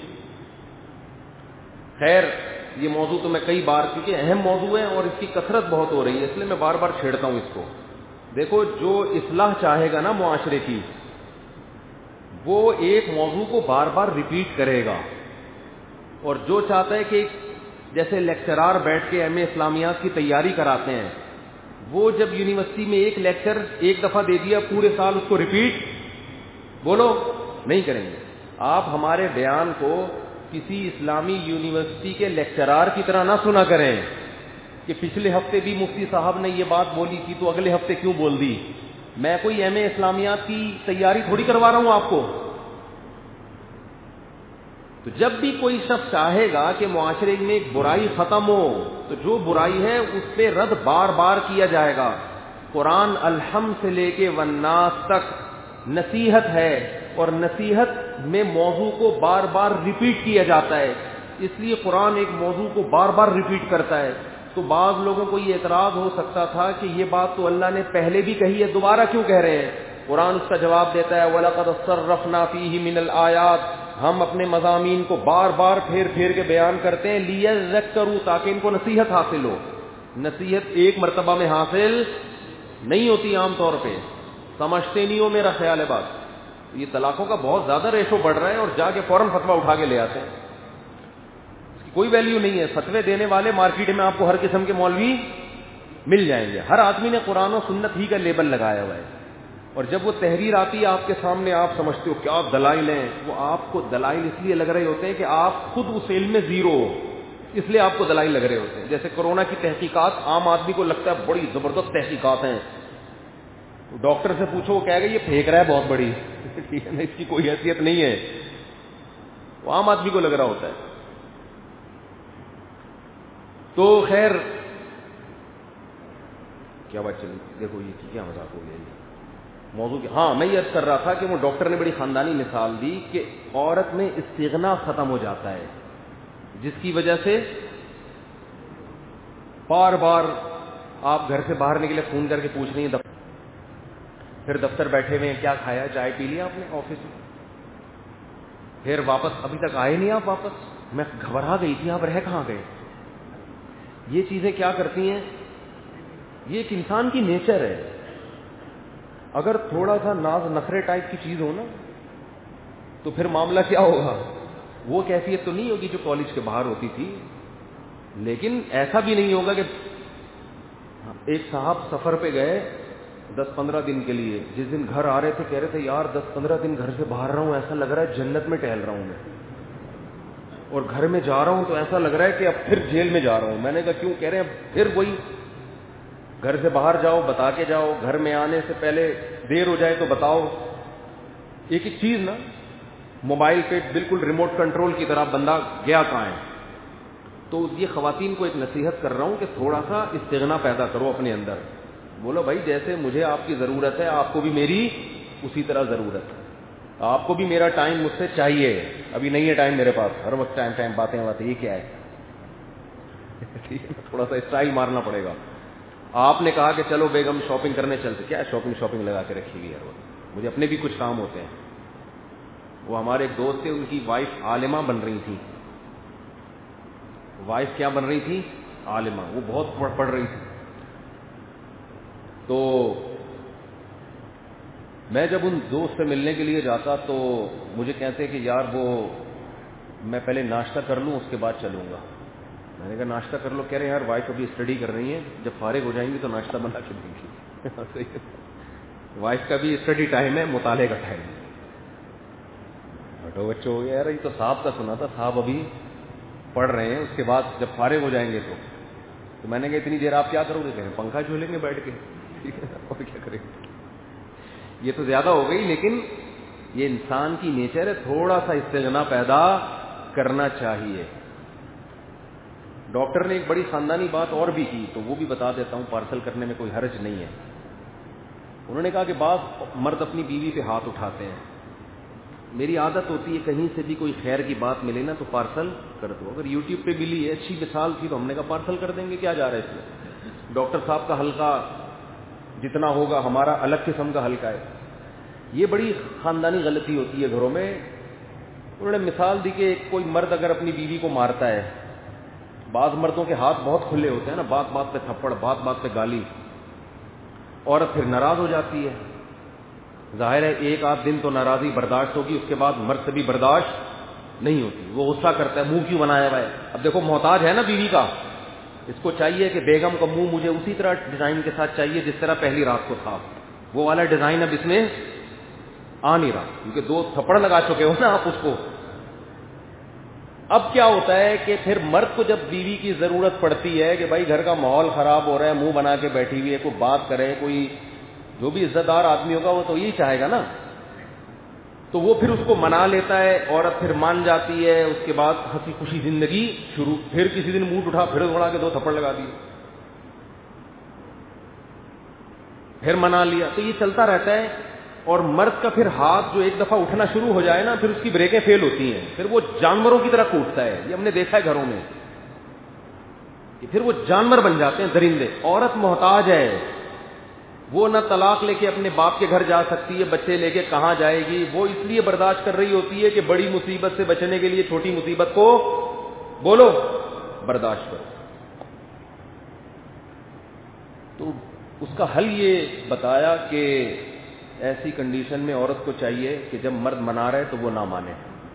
خیر یہ موضوع تو میں کئی بار, کیونکہ اہم موضوع ہے اور اس کی کثرت بہت ہو رہی ہے, اس لیے میں بار بار چھیڑتا ہوں اس کو. دیکھو جو اصلاح چاہے گا نا معاشرے کی, وہ ایک موضوع کو بار بار ریپیٹ کرے گا. اور جو چاہتا ہے کہ جیسے لیکچرار بیٹھ کے ایم اے اسلامیات کی تیاری کراتے ہیں, وہ جب یونیورسٹی میں ایک لیکچر ایک دفعہ دے دیا, پورے سال اس کو ریپیٹ بولو نہیں کریں گے. آپ ہمارے بیان کو کسی اسلامی یونیورسٹی کے لیکچرار کی طرح نہ سنا کریں کہ پچھلے ہفتے بھی مفتی صاحب نے یہ بات بولی تھی تو اگلے ہفتے کیوں بول دی. میں کوئی ایم اے اسلامیات کی تیاری تھوڑی کروا رہا ہوں آپ کو. تو جب بھی کوئی شخص چاہے گا کہ معاشرے میں ایک برائی ختم ہو, تو جو برائی ہے اس پہ رد بار بار کیا جائے گا. قرآن الحمد سے لے کے والناس تک نصیحت ہے, اور نصیحت میں موضوع کو بار بار ریپیٹ کیا جاتا ہے. اس لیے قرآن ایک موضوع کو بار بار ریپیٹ کرتا ہے. تو بعض لوگوں کو یہ اعتراض ہو سکتا تھا کہ یہ بات تو اللہ نے پہلے بھی کہی ہے, دوبارہ کیوں کہہ رہے ہیں. قرآن اس کا جواب دیتا ہے وَلَقَدْ صَرَّفْنَا فِيهِ مِنَ الْآيَاتِ, ہم اپنے مضامین کو بار بار پھیر پھیر کے بیان کرتے ہیں لِيَذَّكَّرُوا, تاکہ ان کو نصیحت حاصل ہو. نصیحت ایک مرتبہ میں حاصل نہیں ہوتی, عام طور پہ سمجھتے نہیں ہو, میرا خیال ہے بات. یہ طلاقوں کا بہت زیادہ ریشو بڑھ رہا ہے اور جا کے فوراً فتویٰ اٹھا کے لے آتے ہیں. اس کی کوئی ویلیو نہیں ہے. فتوے دینے والے مارکیٹ میں آپ کو ہر قسم کے مولوی مل جائیں گے. ہر آدمی نے قرآن و سنت ہی کا لیبل لگایا ہوا ہے, اور جب وہ تحریر آتی ہے آپ کے سامنے, آپ سمجھتے ہو کیا دلائل ہیں. وہ آپ کو دلائل اس لیے لگ رہے ہوتے ہیں کہ آپ خود اس علم میں زیرو ہو, اس لیے آپ کو دلائل لگ رہے ہوتے ہیں. جیسے کورونا کی تحقیقات عام آدمی کو لگتا ہے بڑی زبردست تحقیقات ہیں, ڈاکٹر سے پوچھو وہ کہے گا یہ پھینک رہا ہے بہت بڑی, اس کی کوئی حیثیت نہیں ہے. وہ عام آدمی کو لگ رہا ہوتا ہے. تو خیر کیا بات چلی, دیکھو یہ کیا مذاق ہو گیا موضوع کی. ہاں میں یہ عرض کر رہا تھا کہ وہ ڈاکٹر نے بڑی خاندانی مثال دی کہ عورت میں استغنا ختم ہو جاتا ہے, جس کی وجہ سے بار بار آپ گھر سے باہر نکلے فون کر کے پوچھ رہی ہیں, پھر دفتر بیٹھے ہوئے ہیں, کیا کھایا, چائے پی لیا آپ نے آفس میں, پھر واپس ابھی تک آئے نہیں آپ واپس, میں گھبرا گئی تھی آپ رہ کہاں گئے. یہ چیزیں کیا کرتی ہیں, یہ ایک انسان کی نیچر ہے. اگر تھوڑا سا ناز نخرے ٹائپ کی چیز ہو نا تو پھر معاملہ کیا ہوگا, وہ کیفیت تو نہیں ہوگی جو کالج کے باہر ہوتی تھی, لیکن ایسا بھی نہیں ہوگا کہ ایک صاحب سفر پہ گئے 10-15 دن کے لیے, جس دن گھر آ رہے تھے کہہ رہے تھے یار 10-15 دن گھر سے باہر رہا ہوں, ایسا لگ رہا ہے جنت میں ٹہل رہا ہوں میں. اور گھر میں جا رہا ہوں تو ایسا لگ رہا ہے کہ اب پھر جیل میں جا رہا ہوں. میں نے کہا کیوں؟ کہہ رہے ہیں پھر وہی گھر سے باہر جاؤ بتا کے جاؤ, گھر میں آنے سے پہلے دیر ہو جائے تو بتاؤ. ایک ایک چیز نا موبائل پہ بالکل ریموٹ کنٹرول کی طرح بندہ گیا کہاں ہے. تو یہ خواتین کو ایک نصیحت کر رہا ہوں کہ تھوڑا سا استغنا پیدا کرو اپنے اندر. بولو بھائی جیسے مجھے آپ کی ضرورت ہے آپ کو بھی میری اسی طرح ضرورت ہے, آپ کو بھی میرا ٹائم مجھ سے چاہیے. ابھی نہیں ہے ٹائم میرے پاس, ہر وقت ٹائم باتیں یہ کیا ہے. تھوڑا سا اسٹائل مارنا پڑے گا. آپ نے کہا کہ چلو بیگم شاپنگ کرنے چلتے, کیا شاپنگ لگا کے رکھی ہوئی ہے, مجھے اپنے بھی کچھ کام ہوتے ہیں. وہ ہمارے ایک دوست تھے, ان کی وائف عالمہ بن رہی تھی. وائف کیا بن رہی تھی؟ عالمہ. وہ بہت پڑھ رہی تھی. تو میں جب ان دوست سے ملنے کے لیے جاتا تو مجھے کہتے کہ یار وہ میں پہلے ناشتہ کر لوں اس کے بعد چلوں گا. میں نے کہا ناشتہ کر لو. کہہ رہے ہیں یار وائف ابھی اسٹڈی کر رہی ہیں, جب فارغ ہو جائیں گی تو ناشتہ بنا کے دیں گی. وائف کا بھی اسٹڈی ٹائم ہے, مطالعے کا ٹائم ہے. بٹو بچوں ہو گیا یار, یہ تو صاحب کا سنا تھا, صاحب ابھی پڑھ رہے ہیں, اس کے بعد جب فارغ ہو جائیں گے تو میں نے کہا اتنی دیر آپ کیا کرو گے؟ کہیں پنکھا جھولیں گے بیٹھ کے, ٹھیک ہے, اور کیا کریں گے. یہ تو زیادہ ہو گئی, لیکن یہ انسان کی نیچر ہے, تھوڑا سا استغنا پیدا کرنا چاہیے. ڈاکٹر نے ایک بڑی خاندانی بات اور بھی کی, تو وہ بھی بتا دیتا ہوں, پارسل کرنے میں کوئی حرج نہیں ہے. انہوں نے کہا کہ بعض مرد اپنی بیوی پہ ہاتھ اٹھاتے ہیں. میری عادت ہوتی ہے کہیں سے بھی کوئی خیر کی بات ملے نا تو پارسل کر دو. اگر یوٹیوب پہ ملی ہے, اچھی مثال تھی, تو ہم نے کہا پارسل کر دیں گے, کیا جا رہا ہے اس میں. ڈاکٹر صاحب کا حلقہ جتنا ہوگا ہمارا الگ قسم کا حلقہ ہے. یہ بڑی خاندانی غلطی ہوتی ہے گھروں میں. انہوں نے مثال دی کہ کوئی مرد اگر اپنی بیوی کو مارتا ہے, بعض مردوں کے ہاتھ بہت کھلے ہوتے ہیں نا, بات بات پہ تھپڑ, بات بات پہ گالی, عورت پھر ناراض ہو جاتی ہے. ظاہر ہے ایک آدھ دن تو ناراضی برداشت ہوگی, اس کے بعد مرد سے بھی برداشت نہیں ہوتی. وہ غصہ کرتا ہے, منہ کیوں بنایا ہوا ہے. اب دیکھو محتاج ہے نا بیوی کا, اس کو چاہیے کہ بیگم کا منہ مجھے اسی طرح ڈیزائن کے ساتھ چاہیے جس طرح پہلی رات کو تھا. وہ والا ڈیزائن اب اس میں آ نہیں رہا, کیونکہ 2 تھپڑ لگا چکے ہو نا آپ اس کو. اب کیا ہوتا ہے کہ پھر مرد کو جب بیوی کی ضرورت پڑتی ہے کہ بھائی گھر کا ماحول خراب ہو رہا ہے, منہ بنا کے بیٹھی ہوئی ہے, کوئی بات کرے, کوئی جو بھی عزت دار آدمی ہوگا وہ تو یہی چاہے گا نا, تو وہ پھر اس کو منا لیتا ہے. عورت پھر مان جاتی ہے, اس کے بعد ہنسی خوشی زندگی شروع. پھر کسی دن موڈ اٹھا, پھر دوڑا کے 2 تھپڑ لگا دیے, پھر منا لیا. تو یہ چلتا رہتا ہے. اور مرد کا پھر ہاتھ جو ایک دفعہ اٹھنا شروع ہو جائے نا, پھر اس کی بریکیں فیل ہوتی ہیں, پھر وہ جانوروں کی طرح کوٹتا ہے. یہ ہم نے دیکھا ہے گھروں میں, کہ پھر وہ جانور بن جاتے ہیں, درندے. عورت محتاج ہے, وہ نہ طلاق لے کے اپنے باپ کے گھر جا سکتی ہے, بچے لے کے کہاں جائے گی. وہ اس لیے برداشت کر رہی ہوتی ہے کہ بڑی مصیبت سے بچنے کے لیے چھوٹی مصیبت کو بولو برداشت کرو. تو اس کا حل یہ بتایا کہ ایسی کنڈیشن میں عورت کو چاہیے کہ جب مرد منا رہے تو وہ نہ مانے.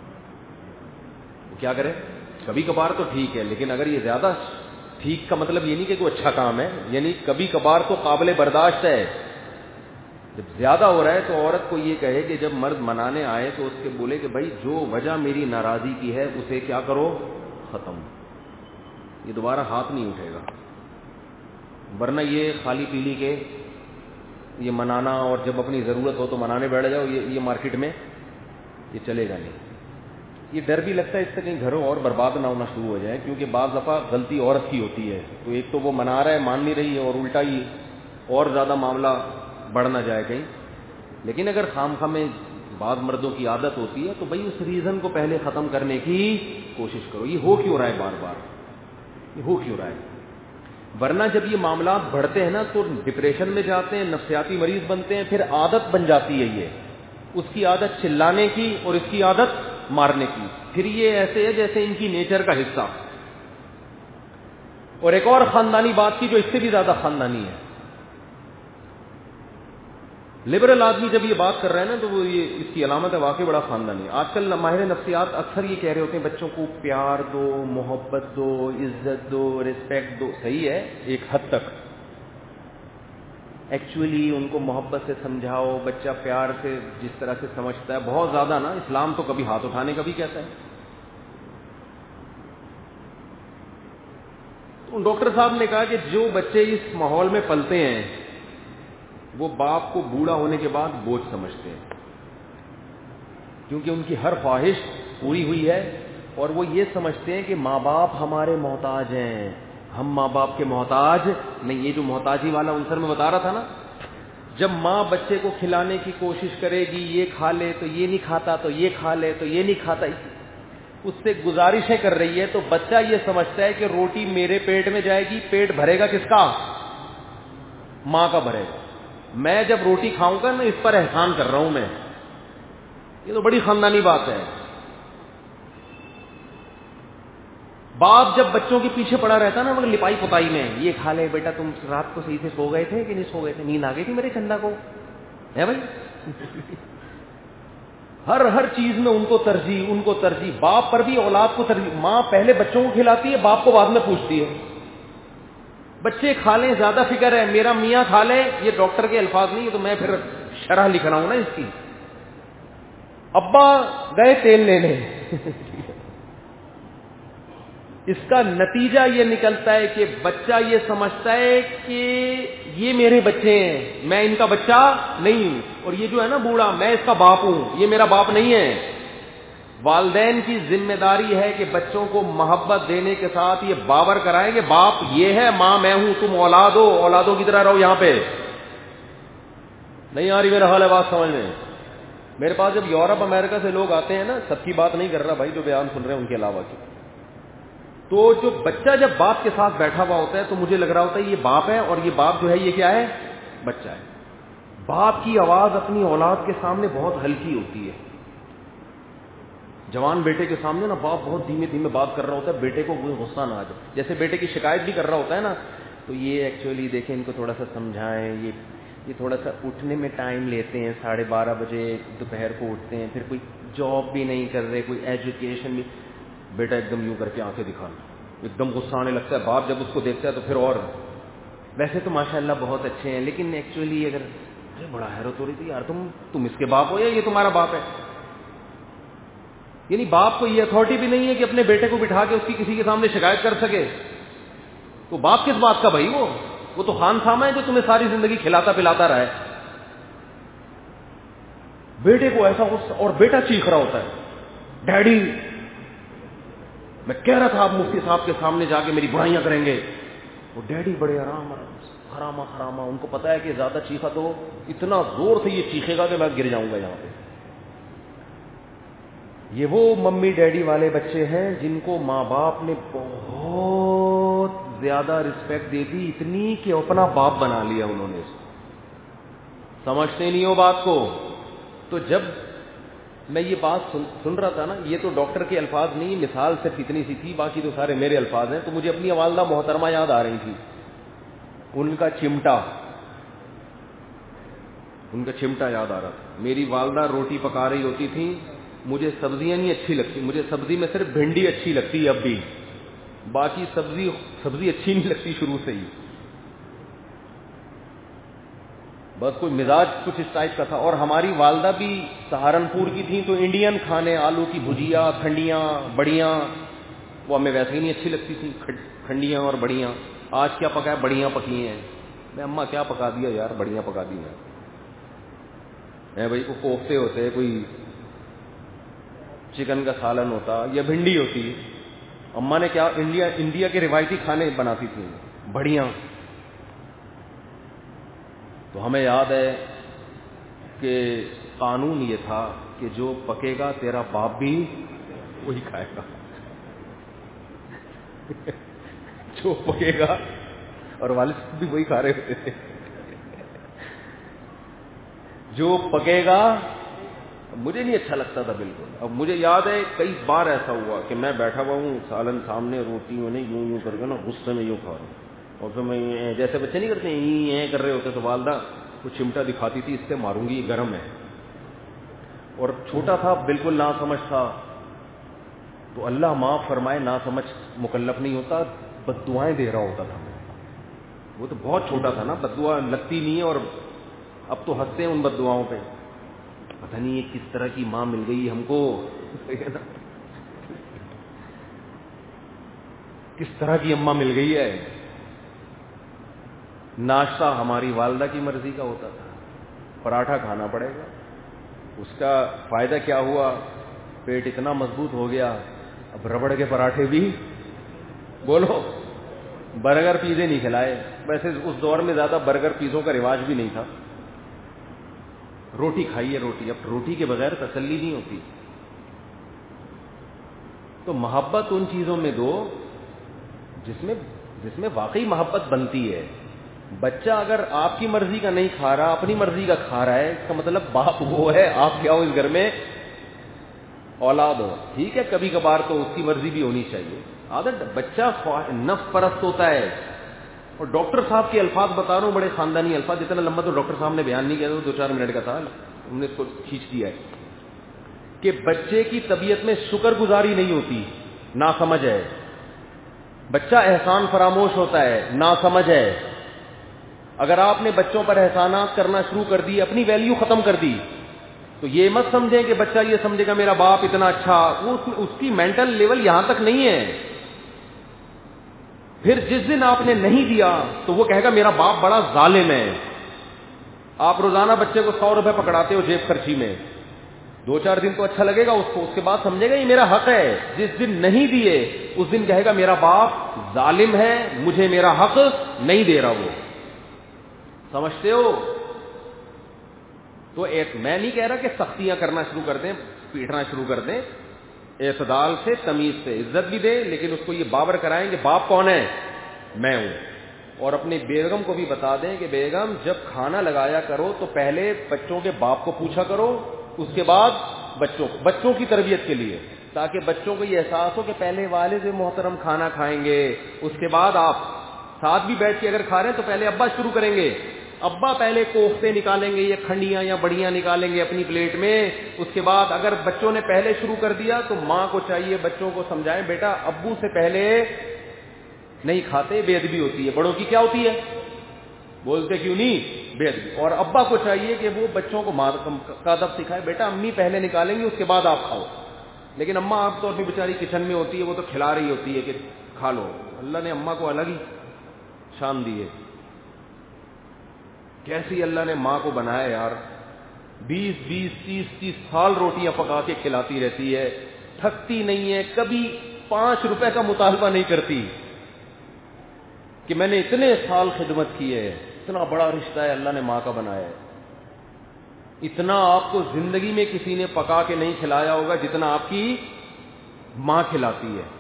وہ کیا کرے؟ کبھی کبھار تو ٹھیک ہے, لیکن اگر یہ زیادہ, ٹھیک کا مطلب یہ نہیں کہ کوئی اچھا کام ہے, یعنی کبھی کبھار تو قابل برداشت ہے. جب زیادہ ہو رہا ہے تو عورت کو یہ کہے کہ جب مرد منانے آئے تو اس کے بولے کہ بھائی جو وجہ میری ناراضی کی ہے اسے کیا کرو, ختم. یہ دوبارہ ہاتھ نہیں اٹھے گا. ورنہ یہ خالی پیلی کے یہ منانا اور جب اپنی ضرورت ہو تو منانے بیٹھ جاؤ, یہ مارکیٹ میں یہ چلے گا نہیں. یہ ڈر بھی لگتا ہے اس سے کہیں گھروں اور برباد نہ ہونا شروع ہو جائے, کیونکہ بعض دفعہ غلطی عورت کی ہوتی ہے. تو ایک تو وہ منا رہا ہے, مان نہیں رہی ہے, اور الٹا ہی اور زیادہ معاملہ بڑھ نہ جائے کہیں. لیکن اگر خامخواہ میں بعض مردوں کی عادت ہوتی ہے تو بھائی اس ریزن کو پہلے ختم کرنے کی کوشش کرو. یہ ہو کیوں رہا ہے بار بار, یہ ہو کیوں رہا ہے. ورنہ جب یہ معاملات بڑھتے ہیں نا تو ڈپریشن میں جاتے ہیں, نفسیاتی مریض بنتے ہیں, پھر عادت بن جاتی ہے. یہ اس کی عادت چلانے کی اور اس کی عادت مارنے کی. پھر یہ ایسے ہے جیسے ان کی نیچر کا حصہ. اور ایک اور خاندانی بات کی جو اس سے بھی زیادہ خاندانی ہے. لبرل آدمی جب یہ بات کر رہے ہیں نا تو وہ یہ اس کی علامت ہے واقعی بڑا خاندانی. آج کل ماہر نفسیات اکثر یہ کہہ رہے ہوتے ہیں بچوں کو پیار دو, محبت دو, عزت دو, رسپیکٹ دو. صحیح ہے ایک حد تک, ایکچولی ان کو محبت سے سمجھاؤ, بچہ پیار سے جس طرح سے سمجھتا ہے, بہت زیادہ نا. اسلام تو کبھی ہاتھ اٹھانے کا بھی کہتا ہے, ڈاکٹر صاحب نے کہا کہ جو بچے اس ماحول میں پلتے ہیں وہ باپ کو بوڑھا ہونے کے بعد بوجھ سمجھتے ہیں، کیونکہ ان کی ہر خواہش پوری ہوئی ہے، اور وہ یہ سمجھتے ہیں کہ ماں باپ ہمارے محتاج ہیں، ہم ماں باپ کے محتاج نہیں۔ یہ جو محتاجی والا عنصر میں بتا رہا تھا نا، جب ماں بچے کو کھلانے کی کوشش کرے گی، یہ کھا لے تو یہ نہیں کھاتا، تو یہ کھا لے تو یہ نہیں کھاتا، اس سے گزارشیں کر رہی ہے، تو بچہ یہ سمجھتا ہے کہ روٹی میرے پیٹ میں جائے گی، پیٹ بھرے گا کس کا؟ ماں کا بھرے گا۔ میں جب روٹی کھاؤں گا نا، اس پر احسان کر رہا ہوں میں۔ یہ تو بڑی خاندانی بات ہے۔ باپ جب بچوں کے پیچھے پڑا رہتا نا مگر لپائی پتائی میں، یہ کھا لے بیٹا، تم رات کو صحیح سے سو گئے تھے کہ نہیں سو گئے تھے، نیند آ گئی تھی میرے چندا کو، ہے بھائی؟ ہر چیز میں ان کو ترجیح، باپ پر بھی اولاد کو ترجیح۔ ماں پہلے بچوں کو کھلاتی ہے، باپ کو بعد میں پوچھتی ہے۔ بچے کھا لیں زیادہ فکر ہے، میرا میاں کھا لے، یہ ڈاکٹر کے الفاظ نہیں، یہ تو میں پھر شرح لکھ رہا ہوں نا اس کی۔ ابا گئے تیل لینے، اس کا نتیجہ یہ نکلتا ہے کہ بچہ یہ سمجھتا ہے کہ یہ میرے بچے ہیں، میں ان کا بچہ نہیں ہوں، اور یہ جو ہے نا بوڑھا، میں اس کا باپ ہوں، یہ میرا باپ نہیں ہے۔ والدین کی ذمہ داری ہے کہ بچوں کو محبت دینے کے ساتھ یہ باور کرائیں کہ باپ یہ ہے، ماں میں ہوں، تم اولاد ہو، اولادوں کی طرح رہو۔ یہاں پہ نہیں آ رہی میرا حال ہے بات سمجھ میں؟ میرے پاس جب یورپ امریکہ سے لوگ آتے ہیں نا، سب کی بات نہیں کر رہا بھائی، جو بیان سن رہے ہیں ان کے علاوہ کی، تو جو بچہ جب باپ کے ساتھ بیٹھا ہوا ہوتا ہے تو مجھے لگ رہا ہوتا ہے یہ باپ ہے، اور یہ باپ جو ہے یہ کیا ہے؟ بچہ ہے۔ باپ کی آواز اپنی اولاد کے سامنے بہت ہلکی ہوتی ہے۔ جوان بیٹے کے سامنے نا باپ بہت دھیمے دھیمے بات کر رہا ہوتا ہے، بیٹے کو کوئی غصہ نہ آ جائے، جیسے بیٹے کی شکایت بھی کر رہا ہوتا ہے نا، تو یہ ایکچولی دیکھیں ان کو تھوڑا سا سمجھائیں، یہ تھوڑا سا اٹھنے میں ٹائم لیتے ہیں، 12:30 بجے دوپہر کو اٹھتے ہیں، پھر کوئی جاب بھی نہیں کر رہے، کوئی ایجوکیشن بھی۔ بیٹا ایک دم یوں کر کے آنکھیں دکھانا، ایک دم غصہ آنے لگتا ہے، باپ جب اس کو دیکھتا ہے تو پھر اور ویسے تو ماشاءاللہ بہت اچھے ہیں، لیکن ایکچولی اگر بڑا حیرت ہو رہی تھی یار، تم اس کے باپ ہو یا یہ تمہارا باپ ہے؟ یعنی باپ کو یہ اتھارٹی بھی نہیں ہے کہ اپنے بیٹے کو بٹھا کے اس کی کسی کے سامنے شکایت کر سکے، تو باپ کس بات کا بھائی؟ وہ تو خان سامہ ہے جو تمہیں ساری زندگی کھلاتا پلاتا رہا ہے۔ بیٹے کو ایسا غصہ، اور بیٹا چیخ رہا ہوتا ہے، ڈیڈی میں کہہ رہا تھا آپ مفتی صاحب کے سامنے جا کے میری برائیاں کریں گے، وہ ڈیڈی بڑے آرام خرامہ، ان کو پتا ہے کہ زیادہ چیخا تو اتنا زور سے یہ چیخے گا کہ میں گر جاؤں گا یہاں پہ۔ یہ وہ ممی ڈیڈی والے بچے ہیں جن کو ماں باپ نے بہت زیادہ رسپیکٹ دے دی، اتنی کہ اپنا باپ بنا لیا انہوں نے، سمجھتے نہیں ہو بات کو۔ تو جب میں یہ بات سن رہا تھا نا، یہ تو ڈاکٹر کے الفاظ نہیں، مثال صرف اتنی سی تھی، باقی تو سارے میرے الفاظ ہیں، تو مجھے اپنی والدہ محترمہ یاد آ رہی تھی، ان کا چمٹا یاد آ رہا تھا۔ میری والدہ روٹی پکا رہی ہوتی تھی، مجھے سبزیاں نہیں اچھی لگتی، مجھے سبزی میں صرف بھنڈی اچھی لگتی ہے اب بھی، باقی سبزی اچھی نہیں لگتی شروع سے ہی، بس کوئی مزاج کچھ اس ٹائپ کا تھا۔ اور ہماری والدہ بھی سہارنپور کی تھیں، تو انڈین کھانے، آلو کی بھجیا، کھنڈیاں، بڑیاں، وہ ہمیں ویسے ہی نہیں اچھی لگتی تھی، کھنڈیاں اور بڑیاں۔ آج کیا پکا ہے؟ بڑیاں پکی ہیں۔ میں اماں کیا پکا دیا یار؟ بڑیاں پکا دی ہیں بھائی، کوئی کوفتے ہوتے، کوئی چکن کا سالن ہوتا یا بھنڈی ہوتی۔ اماں نے کیا، انڈیا کے روایتی کھانے بناتی تھیں، بڑیاں۔ تو ہمیں یاد ہے کہ قانون یہ تھا کہ جو پکے گا تیرا باپ بھی وہی کھائے گا، جو پکے گا، اور والد بھی وہی کھا رہے ہوتے تھے، جو پکے گا۔ مجھے نہیں اچھا لگتا تھا بالکل۔ اب مجھے یاد ہے کئی بار ایسا ہوا کہ میں بیٹھا ہوا ہوں، سالن سامنے، روٹی میں نہیں، یوں کر کے نا غصے میں یوں کھا رہا ہوں، اور پھر میں جیسے بچے نہیں کرتے ہیں کر رہے ہوتے، تو والدہ وہ چمٹا دکھاتی تھی، اس سے ماروں گی، یہ گرم ہے، اور چھوٹا تھا بالکل نہ سمجھ تھا، تو اللہ معاف فرمائے، نہ سمجھ مکلف نہیں ہوتا، بد دعائیں دے رہا ہوتا تھا۔ وہ تو بہت چھوٹا تھا نا، بد دعا لگتی نہیں ہے، اور اب تو ہنستے ہیں ان بد دعاؤں پہ، پتہ نہیں یہ کس طرح کی ماں مل گئی ہم کو، کس طرح کی اماں مل گئی ہے. ناشتہ ہماری والدہ کی مرضی کا ہوتا تھا, پراٹھا کھانا پڑے گا. اس کا فائدہ کیا ہوا؟ پیٹ اتنا مضبوط ہو گیا, اب ربڑ کے پراٹھے بھی بولو, برگر پیزے نہیں کھلائے. ویسے اس دور میں زیادہ برگر پیزوں کا رواج بھی نہیں تھا. روٹی کھائیے, روٹی. اب روٹی کے بغیر تسلی نہیں ہوتی. تو محبت ان چیزوں میں دو جس میں واقعی محبت بنتی ہے. بچہ اگر آپ کی مرضی کا نہیں کھا رہا, اپنی مرضی کا کھا رہا ہے, اس کا مطلب باپ وہ ہے, آپ کیا ہو اس گھر میں اولاد ہو. ٹھیک ہے, کبھی کبھار تو اس کی مرضی بھی ہونی چاہیے. عادت بچہ نفس پرست ہوتا ہے. اور ڈاکٹر صاحب کے الفاظ بتا رہا ہوں, بڑے خاندانی الفاظ. اتنا لمبا تو ڈاکٹر صاحب نے بیان نہیں کیا, تو 2-4 منٹ کا تھا, ہم نے اس کو کھینچ دیا ہے کہ بچے کی طبیعت میں شکر گزاری نہیں ہوتی, ناسمجھ ہے. بچہ احسان فراموش ہوتا ہے, ناسمجھ ہے. اگر آپ نے بچوں پر احسانات کرنا شروع کر دی, اپنی ویلیو ختم کر دی, تو یہ مت سمجھیں کہ بچہ یہ سمجھے گا میرا باپ اتنا اچھا. وہ اس کی مینٹل لیول یہاں تک نہیں ہے. پھر جس دن آپ نے نہیں دیا تو وہ کہے گا میرا باپ بڑا ظالم ہے. آپ روزانہ بچے کو 100 روپے پکڑاتے ہو جیب خرچی میں, 2-4 دن تو اچھا لگے گا اس کو, اس کے بعد سمجھے گا یہ میرا حق ہے. جس دن نہیں دیے اس دن کہے گا میرا باپ ظالم ہے, مجھے میرا حق نہیں دے رہا. وہ سمجھتے ہو؟ تو میں نہیں کہہ رہا کہ سختیاں کرنا شروع کر دیں, پیٹنا شروع کر دیں. اعتدال سے, تمیز سے, عزت بھی دیں, لیکن اس کو یہ باور کرائیں کہ باپ کون ہے, میں ہوں. اور اپنی بیگم کو بھی بتا دیں کہ بیگم جب کھانا لگایا کرو تو پہلے بچوں کے باپ کو پوچھا کرو, اس کے بعد بچوں کی تربیت کے لیے, تاکہ بچوں کو یہ احساس ہو کہ پہلے والد محترم کھانا کھائیں گے, اس کے بعد آپ ساتھ بھی بیٹھ کے اگر کھا رہے ہیں تو پہلے ابا شروع کریں گے. ابا پہلے کوفتے نکالیں گے یا کھنڈیاں یا بڑیاں نکالیں گے اپنی پلیٹ میں. اس کے بعد اگر بچوں نے پہلے شروع کر دیا تو ماں کو چاہیے بچوں کو سمجھائیں, بیٹا ابو سے پہلے نہیں کھاتے, بے ادبی ہوتی ہے. بڑوں کی کیا ہوتی ہے, بولتے کیوں نہیں, بے ادبی. اور ابا کو چاہیے کہ وہ بچوں کو ماں کا ادب سکھائے, بیٹا امی پہلے نکالیں گی اس کے بعد آپ کھاؤ. لیکن اماں آپ تو اپنی بیچاری کچن میں ہوتی ہے, وہ تو کھلا رہی ہوتی ہے کہ کھا لو. اللہ نے اماں کو الگ ہی شان دی ہے. کیسی اللہ نے ماں کو بنایا یار, 20-20, 30-30 سال روٹیاں پکا کے کھلاتی رہتی ہے, تھکتی نہیں ہے, کبھی 5 روپے کا مطالبہ نہیں کرتی کہ میں نے اتنے سال خدمت کی ہے. اتنا بڑا رشتہ ہے اللہ نے ماں کا بنایا ہے. اتنا آپ کو زندگی میں کسی نے پکا کے نہیں کھلایا ہوگا جتنا آپ کی ماں کھلاتی ہے.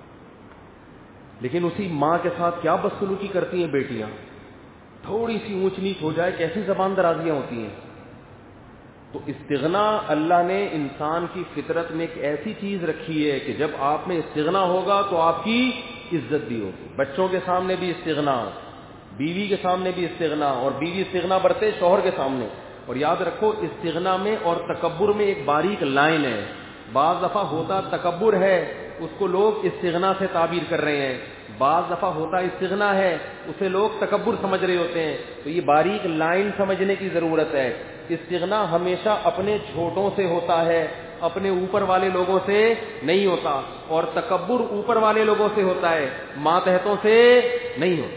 لیکن اسی ماں کے ساتھ کیا بدسلوکی کرتی ہیں بیٹیاں, تھوڑی سی اونچ نیچ ہو جائے کیسی زبان درازیاں ہوتی ہیں. تو استغنا اللہ نے انسان کی فطرت میں ایک ایسی چیز رکھی ہے کہ جب آپ میں استغنا ہوگا تو آپ کی عزت بھی ہوگی. بچوں کے سامنے بھی استغنا, بیوی کے سامنے بھی استغنا, اور بیوی استغنا برتے شوہر کے سامنے. اور یاد رکھو استغنا میں اور تکبر میں ایک باریک لائن ہے. بعض دفعہ ہوتا تکبر ہے, اس کو لوگ استغنا سے تعبیر کر رہے ہیں. بعض دفعہ ہوتا استغنا ہے, اسے لوگ تکبر سمجھ رہے ہوتے ہیں. تو یہ باریک لائن سمجھنے کی ضرورت ہے. استغنا ہمیشہ اپنے چھوٹوں سے ہوتا ہے, اپنے اوپر والے لوگوں سے نہیں ہوتا. اور تکبر اوپر والے لوگوں سے ہوتا ہے, ماتحتوں سے نہیں ہوتا.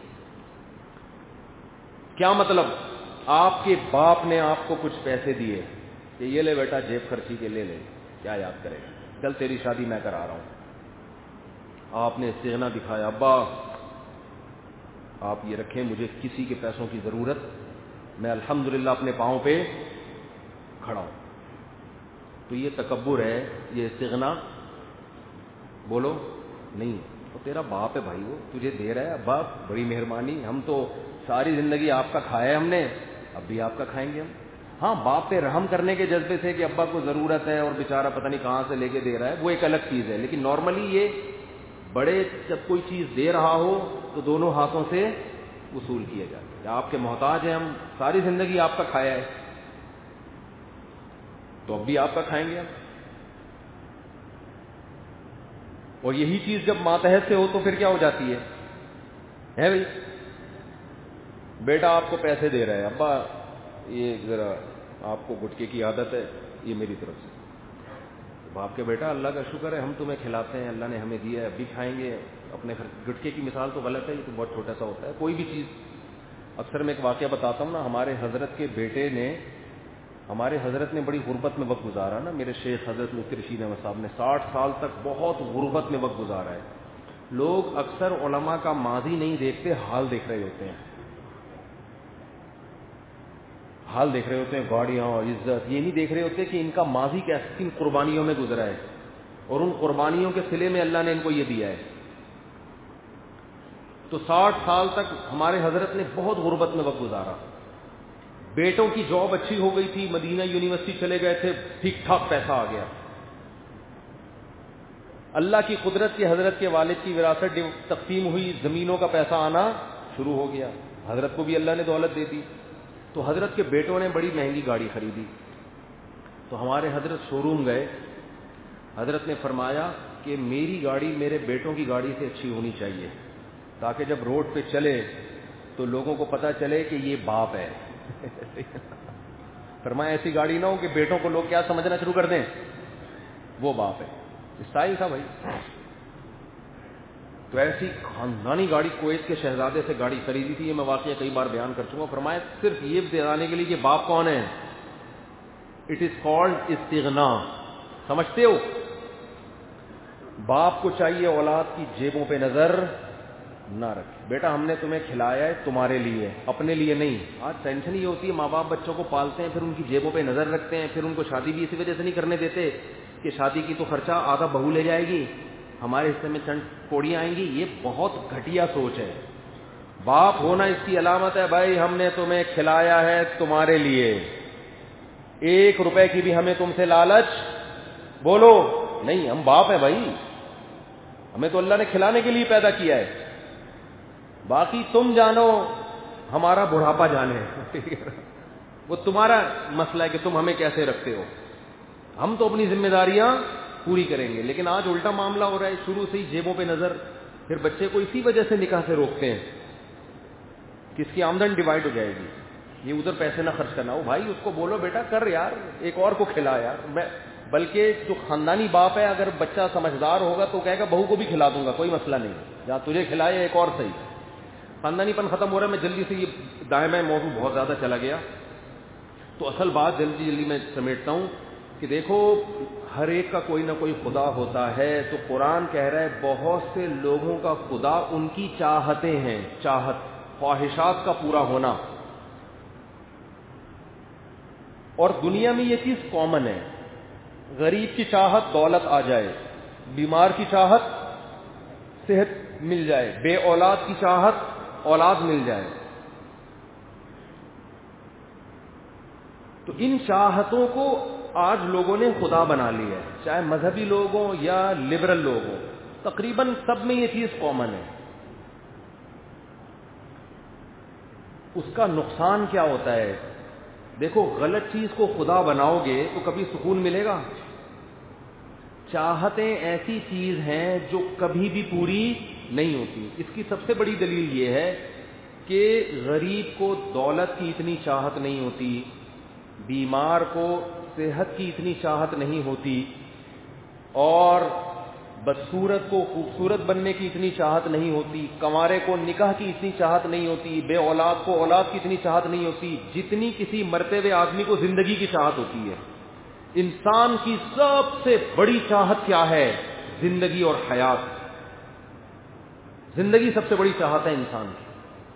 کیا مطلب؟ آپ کے باپ نے آپ کو کچھ پیسے دیے کہ یہ لے بیٹا جیب خرچی کے لے لے, کیا یاد کرے گا, چل تیری شادی میں کرا رہا ہوں. آپ نے استغنا دکھایا, ابا آپ یہ رکھیں, مجھے کسی کے پیسوں کی ضرورت, میں الحمدللہ اپنے پاؤں پہ کھڑا ہوں. تو یہ تکبر ہے, یہ استغنا بولو نہیں. تو تیرا باپ ہے بھائی, وہ تجھے دے رہا ہے, ابا بڑی مہربانی, ہم تو ساری زندگی آپ کا کھایا ہے ہم نے, اب بھی آپ کا کھائیں گے ہم. ہاں, باپ پہ رحم کرنے کے جذبے سے کہ ابا کو ضرورت ہے اور بیچارہ پتہ نہیں کہاں سے لے کے دے رہا ہے, وہ ایک الگ چیز ہے. لیکن نارملی یہ بڑے جب کوئی چیز دے رہا ہو تو دونوں ہاتھوں سے وصول کیا جاتا ہے. آپ کے محتاج ہیں ہم, ساری زندگی آپ کا کھایا ہے, تو اب بھی آپ کا کھائیں گے ہم. اور یہی چیز جب ماتحت سے ہو تو پھر کیا ہو جاتی ہے بھائی, بیٹا آپ کو پیسے دے رہا ہے, ابا یہ ذرا آپ کو گٹکے کی عادت ہے, یہ میری طرف سے. باپ کے بیٹا اللہ کا شکر ہے ہم تمہیں کھلاتے ہیں, اللہ نے ہمیں دیا ہے, اب بھی کھائیں گے, اپنے گٹکے کی مثال تو غلط ہے, یہ تو بہت چھوٹا سا ہوتا ہے, کوئی بھی چیز. اکثر میں ایک واقعہ بتاتا ہوں نا, ہمارے حضرت کے بیٹے نے, ہمارے حضرت نے بڑی غربت میں وقت گزارا نا, میرے شیخ حضرت مفتی رشید احمد صاحب نے 60 سال تک بہت غربت میں وقت گزارا ہے. لوگ اکثر علماء کا ماضی نہیں دیکھتے, حال دیکھ رہے ہوتے ہیں, حال دیکھ رہے ہوتے ہیں, گاڑیاں اور عزت, یہ نہیں دیکھ رہے ہوتے کہ ان کا ماضی کیسے کن قربانیوں میں گزرا ہے اور ان قربانیوں کے صلے میں اللہ نے ان کو یہ دیا ہے. تو 60 سال تک ہمارے حضرت نے بہت غربت میں وقت گزارا. بیٹوں کی جاب اچھی ہو گئی تھی, مدینہ یونیورسٹی چلے گئے تھے, ٹھیک ٹھاک پیسہ آ گیا. اللہ کی قدرت کی حضرت کے والد کی وراثت تقسیم ہوئی, زمینوں کا پیسہ آنا شروع ہو گیا, حضرت کو بھی اللہ نے دولت دے دی. تو حضرت کے بیٹوں نے بڑی مہنگی گاڑی خریدی. تو ہمارے حضرت شو روم گئے, حضرت نے فرمایا کہ میری گاڑی میرے بیٹوں کی گاڑی سے اچھی ہونی چاہیے, تاکہ جب روڈ پہ چلے تو لوگوں کو پتا چلے کہ یہ باپ ہے. فرمایا ایسی گاڑی نہ ہو کہ بیٹوں کو لوگ کیا سمجھنا شروع کر دیں, وہ باپ ہے. اسٹائل تھا بھائی. تو ایسی خاندانی گاڑی کویت کے شہزادے سے گاڑی خریدی تھی, یہ میں واقعہ کئی بار بیان کر چکا ہوں. فرمایا صرف یہ بتانے کے لیے کہ باپ کون ہے, اٹ از کالڈ استغنا. سمجھتے ہو, باپ کو چاہیے اولاد کی جیبوں پہ نظر نہ رکھے. بیٹا ہم نے تمہیں کھلایا ہے تمہارے لیے, اپنے لیے نہیں. آج ٹینشن یہ ہوتی ہے, ماں باپ بچوں کو پالتے ہیں, پھر ان کی جیبوں پہ نظر رکھتے ہیں, پھر ان کو شادی بھی اسی وجہ سے نہیں کرنے دیتے کہ شادی کی تو خرچہ آدھا بہو لے جائے گی, ہمارے حصے میں چند کوڑیاں آئیں گی. یہ بہت گھٹیا سوچ ہے. باپ ہونا اس کی علامت ہے, بھائی ہم نے تمہیں کھلایا ہے تمہارے لیے, 1 روپے کی بھی ہمیں تم سے لالچ بولو نہیں. ہم باپ ہیں بھائی, ہمیں تو اللہ نے کھلانے کے لیے پیدا کیا ہے. باقی تم جانو, ہمارا بڑھاپا جانے, وہ تمہارا مسئلہ ہے کہ تم ہمیں کیسے رکھتے ہو. ہم تو اپنی ذمہ داریاں پوری کریں گے. لیکن آج الٹا معاملہ ہو رہا ہے, شروع سے ہی جیبوں پہ نظر. پھر بچے کو اسی وجہ سے نکاح سے روکتے ہیں کہ اس کی آمدن ڈیوائڈ ہو جائے گی, یہ ادھر پیسے نہ خرچ کرنا ہو. بھائی اس کو بولو بیٹا کر یار, ایک اور کو کھلا یار. بلکہ جو خاندانی باپ ہے, اگر بچہ سمجھدار ہوگا تو کہے گا بہو کو بھی کھلا دوں گا, کوئی مسئلہ نہیں, جہاں تجھے کھلائے ایک اور صحیح. خاندانی پن ختم ہو رہا ہے. میں جلدی سے, یہ دائیں بائیں موضوع بہت زیادہ چلا گیا, تو اصل بات جلدی میں سمیٹتا ہوں کہ دیکھو ہر ایک کا کوئی نہ کوئی خدا ہوتا ہے. تو قرآن کہہ رہا ہے بہت سے لوگوں کا خدا ان کی چاہتیں ہیں, چاہت, خواہشات کا پورا ہونا. اور دنیا میں یہ چیز کامن ہے. غریب کی چاہت دولت آ جائے, بیمار کی چاہت صحت مل جائے, بے اولاد کی چاہت اولاد مل جائے. تو ان چاہتوں کو آج لوگوں نے خدا بنا لی ہے, چاہے مذہبی لوگ ہوں یا لبرل لوگ ہوں, تقریباً سب میں یہ چیز کامن ہے. اس کا نقصان کیا ہوتا ہے؟ دیکھو غلط چیز کو خدا بناؤ گے تو کبھی سکون ملے گا؟ چاہتیں ایسی چیز ہیں جو کبھی بھی پوری نہیں ہوتی. اس کی سب سے بڑی دلیل یہ ہے کہ غریب کو دولت کی اتنی چاہت نہیں ہوتی, بیمار کو صحت کی اتنی چاہت نہیں ہوتی, اور بدصورت کو خوبصورت بننے کی اتنی چاہت نہیں ہوتی, کنوارے کو نکاح کی اتنی چاہت نہیں ہوتی, بے اولاد کو اولاد کی اتنی چاہت نہیں ہوتی جتنی کسی مرتے ہوئے آدمی کو زندگی کی چاہت ہوتی ہے. انسان کی سب سے بڑی چاہت کیا ہے؟ زندگی اور حیات. زندگی سب سے بڑی چاہت ہے انسان کی.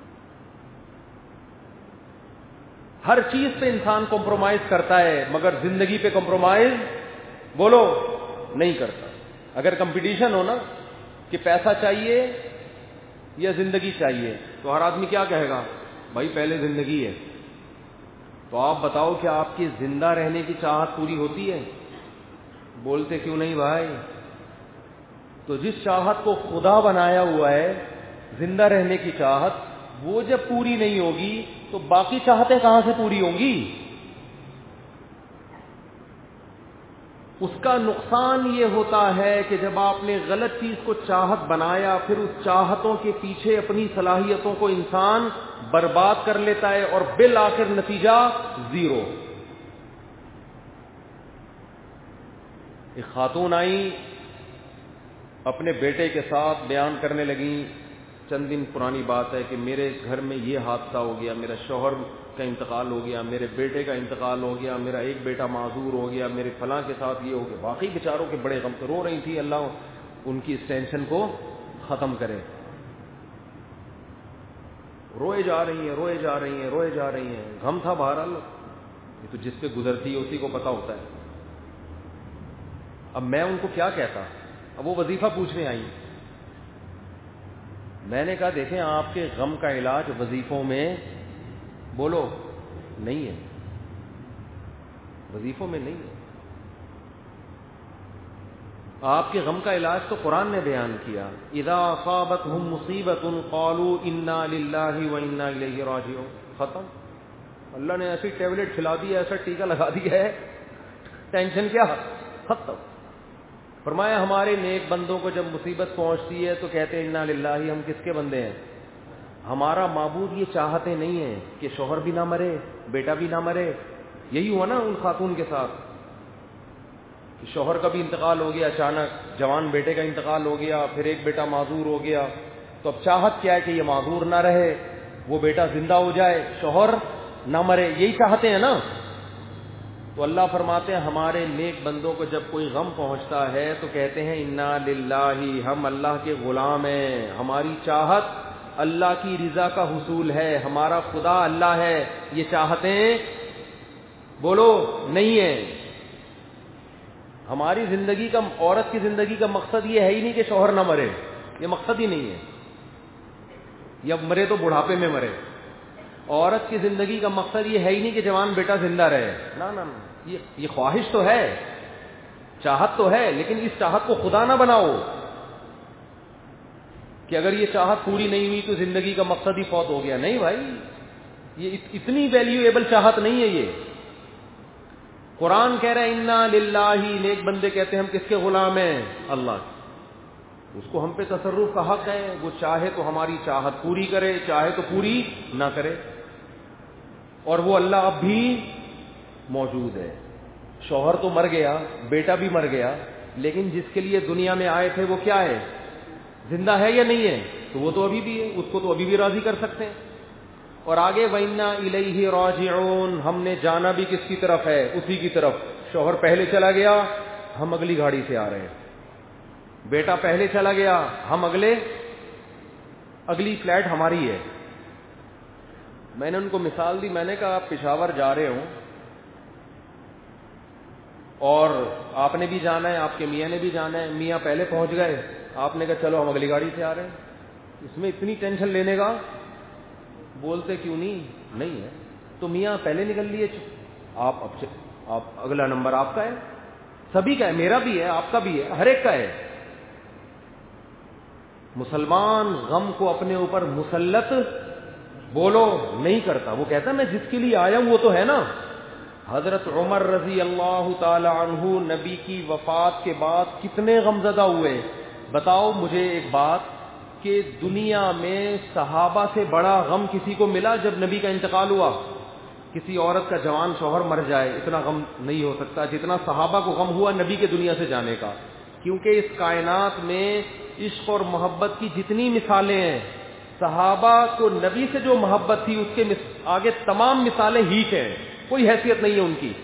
ہر چیز پہ انسان کمپرومائز کرتا ہے, مگر زندگی پہ کمپرومائز بولو نہیں کرتا. اگر کمپٹیشن ہو نا کہ پیسہ چاہیے یا زندگی چاہیے, تو ہر آدمی کیا کہے گا؟ بھائی پہلے زندگی ہے. تو آپ بتاؤ کہ آپ کی زندہ رہنے کی چاہت پوری ہوتی ہے؟ بولتے کیوں نہیں بھائی. تو جس چاہت کو خدا بنایا ہوا ہے, زندہ رہنے کی چاہت, وہ جب پوری نہیں ہوگی تو باقی چاہتیں کہاں سے پوری ہوں گی؟ اس کا نقصان یہ ہوتا ہے کہ جب آپ نے غلط چیز کو چاہت بنایا, پھر اس چاہتوں کے پیچھے اپنی صلاحیتوں کو انسان برباد کر لیتا ہے, اور بالآخر نتیجہ زیرو. ایک خاتون آئی, اپنے بیٹے کے ساتھ بیان کرنے لگیں، چند دن پرانی بات ہے کہ میرے گھر میں یہ حادثہ ہو گیا، میرا شوہر کا انتقال ہو گیا، میرے بیٹے کا انتقال ہو گیا، میرا ایک بیٹا معذور ہو گیا، میرے فلاں کے ساتھ یہ ہو گیا. واقعی بیچاروں کے بڑے غم، رو رہی تھی. اللہ ان کی اس ٹینشن کو ختم کرے. روئے جا رہی ہیں، روئے جا رہی ہیں، روئے جا رہی ہیں. غم تھا بہرحال، یہ تو جس پہ گزرتی ہے اسی کو پتہ ہوتا ہے. اب میں ان کو کیا کہتا؟ اب وہ وظیفہ پوچھنے آئی. میں نے کہا دیکھیں آپ کے غم کا علاج وظیفوں میں بولو نہیں ہے، وظیفوں میں نہیں ہے. آپ کے غم کا علاج تو قرآن نے بیان کیا. اذا اصابتهم مصیبۃ قالوا انا للہ وانا الیہ راجعون. ختم. اللہ نے ایسی ٹیبلٹ کھلا دی ہے، ایسا ٹیکا لگا دیا ہے، ٹینشن کیا ختم. فرمایا ہمارے نیک بندوں کو جب مصیبت پہنچتی ہے تو کہتے ہیں انا للہ، ہم کس کے بندے ہیں؟ ہمارا معبود یہ چاہتے نہیں ہیں کہ شوہر بھی نہ مرے، بیٹا بھی نہ مرے. یہی ہوا نا ان خاتون کے ساتھ، شوہر کا بھی انتقال ہو گیا، اچانک جوان بیٹے کا انتقال ہو گیا، پھر ایک بیٹا معذور ہو گیا. تو اب چاہت کیا ہے کہ یہ معذور نہ رہے، وہ بیٹا زندہ ہو جائے، شوہر نہ مرے. یہی چاہتے ہیں نا. تو اللہ فرماتے ہیں ہمارے نیک بندوں کو جب کوئی غم پہنچتا ہے تو کہتے ہیں انا للہ، ہم اللہ کے غلام ہیں، ہماری چاہت اللہ کی رضا کا حصول ہے، ہمارا خدا اللہ ہے. یہ چاہتیں بولو نہیں ہے. ہماری زندگی کا، عورت کی زندگی کا مقصد یہ ہے ہی نہیں کہ شوہر نہ مرے، یہ مقصد ہی نہیں ہے. یا مرے تو بڑھاپے میں مرے. عورت کی زندگی کا مقصد یہ ہے ہی نہیں کہ جوان بیٹا زندہ رہے. نہ یہ خواہش تو ہے، چاہت تو ہے، لیکن اس چاہت کو خدا نہ بناؤ کہ اگر یہ چاہت پوری نہیں ہوئی تو زندگی کا مقصد ہی فوت ہو گیا. نہیں بھائی، یہ اتنی ویلیویبل چاہت نہیں ہے. یہ قرآن کہہ رہے ہیں انا للہ، نیک بندے کہتے ہیں ہم کس کے غلام ہیں؟ اللہ کے. اس کو ہم پہ تصرف کا حق ہے. وہ چاہے تو ہماری چاہت پوری کرے، چاہے تو پوری نہ کرے. اور وہ اللہ اب بھی موجود ہے. شوہر تو مر گیا، بیٹا بھی مر گیا، لیکن جس کے لیے دنیا میں آئے تھے وہ کیا ہے؟ زندہ ہے یا نہیں ہے؟ تو وہ تو ابھی بھی ہے، اس کو تو ابھی بھی راضی کر سکتے ہیں. اور آگے وَإِنَّا إِلَيْهِ رَاجِعُونَ، ہم نے جانا بھی کس کی طرف ہے؟ اسی کی طرف. شوہر پہلے چلا گیا، ہم اگلی گاڑی سے آ رہے ہیں. بیٹا پہلے چلا گیا، ہم اگلی فلائٹ ہماری ہے. میں نے ان کو مثال دی. میں نے کہا آپ پشاور جا رہے ہوں اور آپ نے بھی جانا ہے، آپ کے میاں نے بھی جانا ہے. میاں پہلے پہنچ گئے، آپ نے کہا چلو ہم اگلی گاڑی سے آ رہے ہیں. اس میں اتنی ٹینشن لینے کا بولتے کیوں نہیں ہے. تو میاں پہلے نکل لیے، آپ اگلا نمبر آپ کا ہے، سبھی کا ہے، میرا بھی ہے، آپ کا بھی ہے، ہر ایک کا ہے. مسلمان غم کو اپنے اوپر مسلط بولو نہیں کرتا. وہ کہتا میں جس کے لیے آیا ہوں وہ تو ہے نا. حضرت عمر رضی اللہ تعالی عنہ نبی کی وفات کے بعد کتنے غمزدہ ہوئے. بتاؤ مجھے ایک بات کہ دنیا میں صحابہ سے بڑا غم کسی کو ملا جب نبی کا انتقال ہوا؟ کسی عورت کا جوان شوہر مر جائے اتنا غم نہیں ہو سکتا جتنا صحابہ کو غم ہوا نبی کے دنیا سے جانے کا. کیونکہ اس کائنات میں عشق اور محبت کی جتنی مثالیں ہیں، صحابہ کو نبی سے جو محبت تھی اس کے آگے تمام مثالیں ہیٹ ہیں، کوئی حیثیت نہیں ہے ان کی.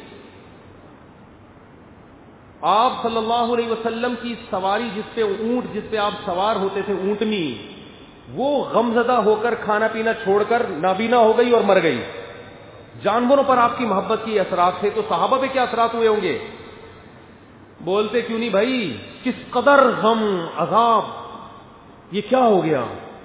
آپ صلی اللہ علیہ وسلم کی سواری جس پہ اونٹ، جس پہ آپ سوار ہوتے تھے، اونٹنی، وہ غمزدہ ہو کر کھانا پینا چھوڑ کر نابینا ہو گئی اور مر گئی. جانوروں پر آپ کی محبت کی اثرات تھے، تو صحابہ پہ کیا اثرات ہوئے ہوں گے؟ بولتے کیوں نہیں بھائی؟ کس قدر غم، عذاب، یہ کیا ہو گیا؟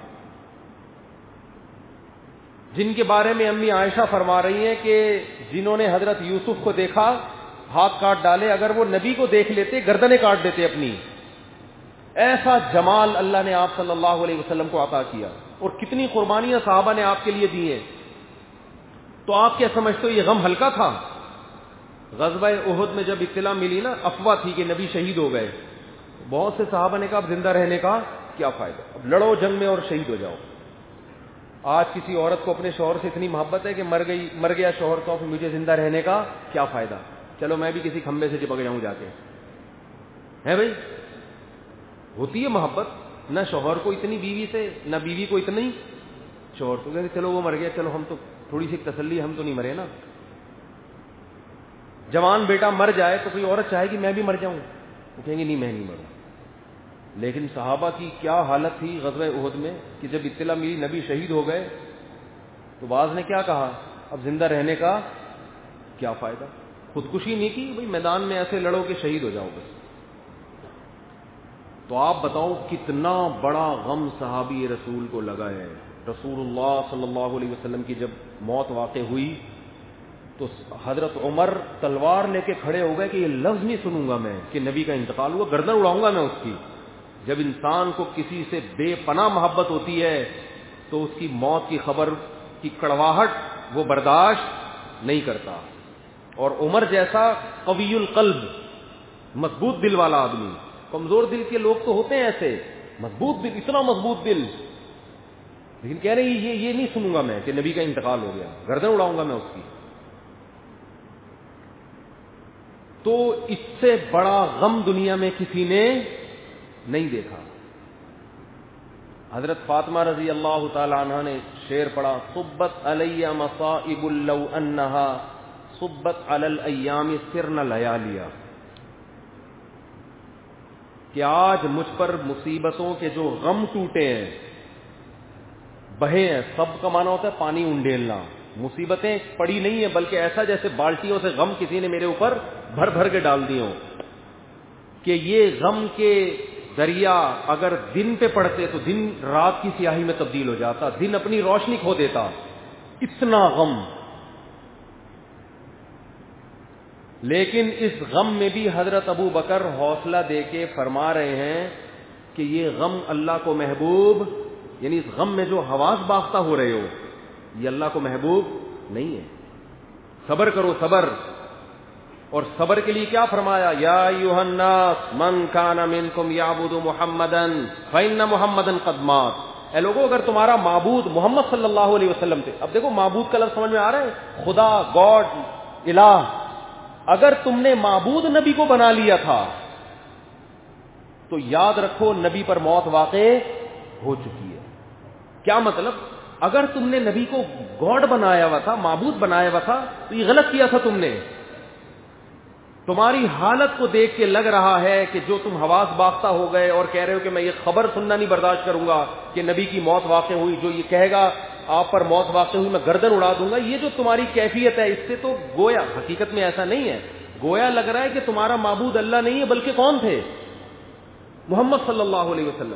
جن کے بارے میں امی عائشہ فرما رہی ہیں کہ جنہوں نے حضرت یوسف کو دیکھا ہاتھ کاٹ ڈالے، اگر وہ نبی کو دیکھ لیتے گردنیں کاٹ دیتے اپنی. ایسا جمال اللہ نے آپ صلی اللہ علیہ وسلم کو عطا کیا، اور کتنی قربانیاں صحابہ نے آپ کے لیے دی ہیں. تو آپ کیا سمجھتے ہو یہ غم ہلکا تھا؟ غزوہ احد میں جب اطلاع ملی نا، افواہ تھی کہ نبی شہید ہو گئے، بہت سے صحابہ نے کہا اب زندہ رہنے کا کیا فائدہ، اب لڑو جنگ میں اور شہید ہو جاؤ. آج کسی عورت کو اپنے شوہر سے اتنی محبت ہے کہ مر گیا شوہر تو مجھے زندہ رہنے کا کیا فائدہ، چلو میں بھی کسی کھمبے سے چپک جاؤں جا کے. ہے بھائی؟ ہوتی ہے محبت, نہ شوہر کو اتنی بیوی سے, نہ بیوی کو اتنی شوہر. تو کہتے چلو وہ مر گیا, چلو ہم تو تھوڑی سی تسلی, ہم تو نہیں مرے نا. جوان بیٹا مر جائے تو کوئی عورت چاہے گی میں بھی مر جاؤں, وہ کہیں گے نہیں میں نہیں مروں. لیکن صحابہ کی کیا حالت تھی غزوہ احد میں کہ جب اطلاع ملی نبی شہید ہو گئے تو بعض نے کیا کہا, اب زندہ رہنے کا کیا فائدہ. خودکشی نہیں کی, بھئی میدان میں ایسے لڑو کہ شہید ہو جاؤ بس. تو آپ بتاؤ کتنا بڑا غم صحابی رسول کو لگا ہے. رسول اللہ صلی اللہ علیہ وسلم کی جب موت واقع ہوئی تو حضرت عمر تلوار لے کے کھڑے ہو گئے کہ یہ لفظ نہیں سنوں گا میں کہ نبی کا انتقال ہوا, گردن اڑاؤں گا میں اس کی. جب انسان کو کسی سے بے پناہ محبت ہوتی ہے تو اس کی موت کی خبر کی کڑواہٹ وہ برداشت نہیں کرتا. اور عمر جیسا قوی القلب, مضبوط دل والا آدمی, کمزور دل کے لوگ تو ہوتے ہیں ایسے, مضبوط دل, اتنا مضبوط دل, لیکن کہہ رہے ہیں یہ نہیں سنوں گا میں کہ نبی کا انتقال ہو گیا, گردن اڑاؤں گا میں اس کی. تو اس سے بڑا غم دنیا میں کسی نے نہیں دیکھا. حضرت فاطمہ رضی اللہ تعالی عنہا نے شعر پڑھا, صبت علی مصائب لو انہا صبت علی الایام سرن لیالیا, کہ آج مجھ پر مصیبتوں کے جو غم ٹوٹے ہیں, بہے ہیں, سب کا معنی ہوتا ہے پانی انڈیلنا, مصیبتیں پڑی نہیں ہیں بلکہ ایسا جیسے بالٹیوں سے غم کسی نے میرے اوپر بھر بھر کے ڈال دیے ہوں, کہ یہ غم کے دریا اگر دن پہ پڑتے تو دن رات کی سیاہی میں تبدیل ہو جاتا, دن اپنی روشنی کھو دیتا, اتنا غم. لیکن اس غم میں بھی حضرت ابو بکر حوصلہ دے کے فرما رہے ہیں کہ یہ غم اللہ کو محبوب, یعنی اس غم میں جو حواس باختہ ہو رہے ہو یہ اللہ کو محبوب نہیں ہے, صبر کرو صبر. اور صبر کے لیے کیا فرمایا, یا ایھا الناس من کان منکم یعبد محمدا فإن محمدا قد مات. اے لوگوں اگر تمہارا معبود محمد صلی اللہ علیہ وسلم تھے, اب دیکھو معبود کا لفظ سمجھ میں آ رہا ہے, خدا, گاڈ, الہ. اگر تم نے معبود نبی کو بنا لیا تھا تو یاد رکھو نبی پر موت واقع ہو چکی ہے. کیا مطلب, اگر تم نے نبی کو گاڈ بنایا ہوا تھا, معبود بنایا ہوا تھا, تو یہ غلط کیا تھا تم نے. تمہاری حالت کو دیکھ کے لگ رہا ہے کہ جو تم حواس باختہ ہو گئے اور کہہ رہے ہو کہ میں یہ خبر سننا نہیں برداشت کروں گا کہ نبی کی موت واقع ہوئی, جو یہ کہے گا آپ پر موت واقع ہوئی میں گردن اڑا دوں گا, یہ جو تمہاری کیفیت ہے اس سے تو گویا حقیقت میں ایسا نہیں ہے, گویا لگ رہا ہے کہ تمہارا معبود اللہ نہیں ہے بلکہ کون تھے, محمد صلی اللہ علیہ وسلم.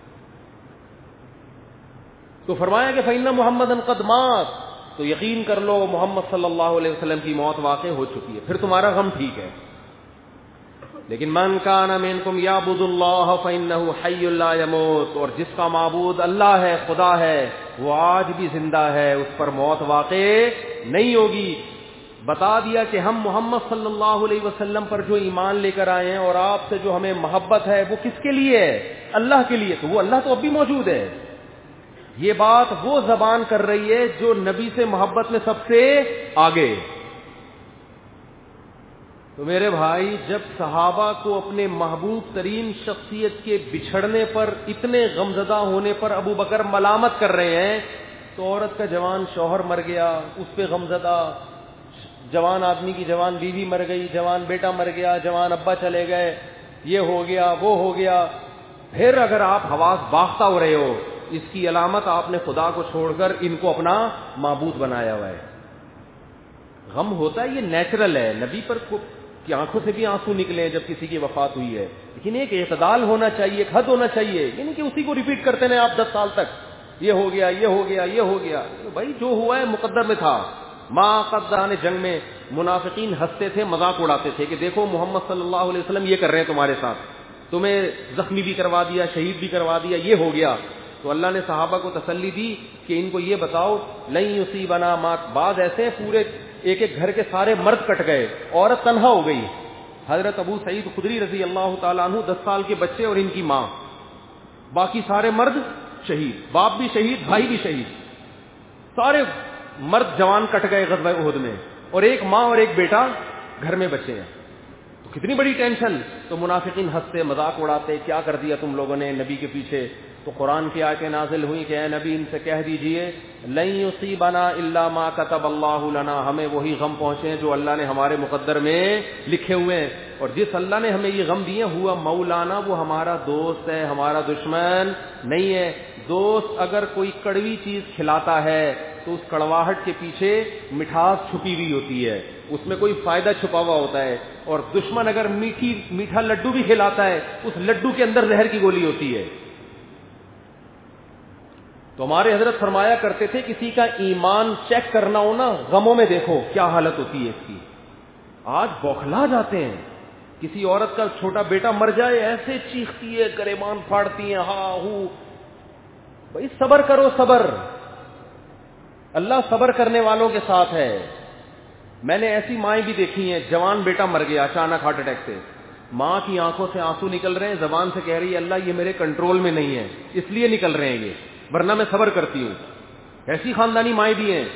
تو فرمایا کہ فإن محمدا قد مات, تو یقین کر لو محمد صلی اللہ علیہ وسلم کی موت واقع ہو چکی ہے, پھر تمہارا غم ٹھیک ہے. لیکن من کان منکم یعبد اللہ فإنہ حی لا یموت, اور جس کا معبود اللہ ہے, خدا ہے, وہ آج بھی زندہ ہے, اس پر موت واقع نہیں ہوگی. بتا دیا کہ ہم محمد صلی اللہ علیہ وسلم پر جو ایمان لے کر آئے ہیں اور آپ سے جو ہمیں محبت ہے وہ کس کے لیے ہے, اللہ کے لیے. تو وہ اللہ تو اب بھی موجود ہے. یہ بات وہ زبان کر رہی ہے جو نبی سے محبت میں سب سے آگے. تو میرے بھائی, جب صحابہ کو اپنے محبوب ترین شخصیت کے بچھڑنے پر, اتنے غمزدہ ہونے پر ابو بکر ملامت کر رہے ہیں, تو عورت کا جوان شوہر مر گیا اس پہ غمزدہ, جوان آدمی کی جوان بیوی مر گئی, جوان بیٹا مر گیا, جوان ابا چلے گئے, یہ ہو گیا وہ ہو گیا. پھر اگر آپ حواس باختہ ہو رہے ہو, اس کی علامت آپ نے خدا کو چھوڑ کر ان کو اپنا معبود بنایا ہوا ہے. غم ہوتا ہے, یہ نیچرل ہے. نبی پر کی آنکھوں سے بھی آنسو نکلے ہیں جب کسی کی وفات ہوئی ہے, لیکن ایک اعتدال ہونا چاہیے, ایک حد ہونا چاہیے. یعنی کہ اسی کو ریپیٹ کرتے رہے آپ 10 سال تک, یہ ہو گیا یہ ہو گیا یہ ہو گیا. بھائی جو ہوا ہے مقدر میں تھا. ماں قدران جنگ میں منافقین ہنستے تھے, مذاق اڑاتے تھے کہ دیکھو محمد صلی اللہ علیہ وسلم یہ کر رہے ہیں تمہارے ساتھ, تمہیں زخمی بھی کروا دیا, شہید بھی کروا دیا, یہ ہو گیا. تو اللہ نے صحابہ کو تسلی دی کہ ان کو یہ بتاؤ لن یصیبنا ما, بعض ایسے پورے ایک ایک گھر کے سارے مرد کٹ گئے, عورت تنہا ہو گئی. حضرت ابو سعید خدری رضی اللہ تعالیٰ عنہ 10 سال کے بچے اور ان کی ماں, باقی سارے مرد شہید, باپ بھی شہید, بھائی بھی شہید, سارے مرد جوان کٹ گئے غزوہ احد میں, اور ایک ماں اور ایک بیٹا گھر میں بچے ہیں. تو کتنی بڑی ٹینشن. تو منافقین ہنستے مذاق اڑاتے, کیا کر دیا تم لوگوں نے نبی کے پیچھے. تو قرآن کی آیتیں نازل ہوئی کہ اے نبی ان سے کہہ دیجئے لن یصیبنا الا ما كتب اللہ لنا, ہمیں وہی غم پہنچے ہیں جو اللہ نے ہمارے مقدر میں لکھے ہوئے ہیں. اور جس اللہ نے ہمیں یہ غم دیے ہوا مولانا, وہ ہمارا دوست ہے, ہمارا دشمن نہیں ہے. دوست اگر کوئی کڑوی چیز کھلاتا ہے تو اس کڑواہٹ کے پیچھے مٹھاس چھپی ہوئی ہوتی ہے, اس میں کوئی فائدہ چھپا ہوا ہوتا ہے. اور دشمن اگر میٹھا لڈو بھی کھلاتا ہے, اس لڈو کے اندر زہر کی گولی ہوتی ہے. تو ہمارے حضرت فرمایا کرتے تھے کسی کا ایمان چیک کرنا ہو نا, غموں میں دیکھو کیا حالت ہوتی ہے اس کی. آج بوکھلا جاتے ہیں, کسی عورت کا چھوٹا بیٹا مر جائے ایسے چیختی ہے, گریبان پھاڑتی ہیں, ہاں ہو. بھائی صبر کرو, صبر, اللہ صبر کرنے والوں کے ساتھ ہے. میں نے ایسی مائیں بھی دیکھی ہیں, جوان بیٹا مر گیا اچانک ہارٹ اٹیک سے, ماں کی آنکھوں سے آنسو نکل رہے ہیں, زبان سے کہہ رہی ہے اللہ یہ میرے کنٹرول میں نہیں ہے, اس لیے نکل رہے ہیں یہ, ورنہ میں صبر کرتی ہوں. ایسی خاندانی مائیں بھی ہیں.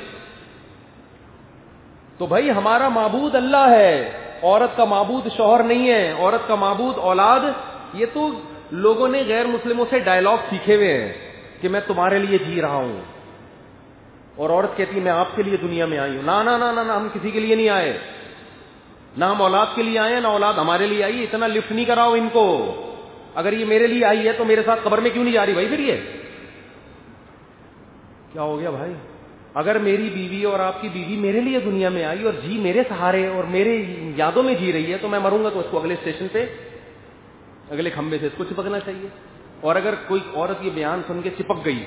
تو بھائی ہمارا معبود اللہ ہے, عورت کا معبود شوہر نہیں ہے, عورت کا معبود اولاد. یہ تو لوگوں نے غیر مسلموں سے ڈائلاگ سیکھے ہوئے ہیں کہ میں تمہارے لیے جی رہا ہوں, اور عورت کہتی ہے میں آپ کے لیے دنیا میں آئی ہوں. نہ نہ نہ نہ, ہم کسی کے لیے نہیں آئے, نہ ہم اولاد کے لیے آئے نہ اولاد ہمارے لیے آئی. اتنا لفٹ نہیں کراؤ ان کو. اگر یہ میرے لیے آئی ہے تو میرے ساتھ قبر میں کیوں نہیں جا رہی بھائی؟ پھر یہ کیا ہو گیا بھائی؟ اگر میری بیوی اور آپ کی بیوی میرے لیے دنیا میں آئی اور جی میرے سہارے اور میرے یادوں میں جی رہی ہے, تو میں مروں گا تو اس کو اگلے اسٹیشن پہ, اگلے کھمبے سے اس کو چپکنا چاہیے. اور اگر کوئی عورت یہ بیان سن کے چپک گئی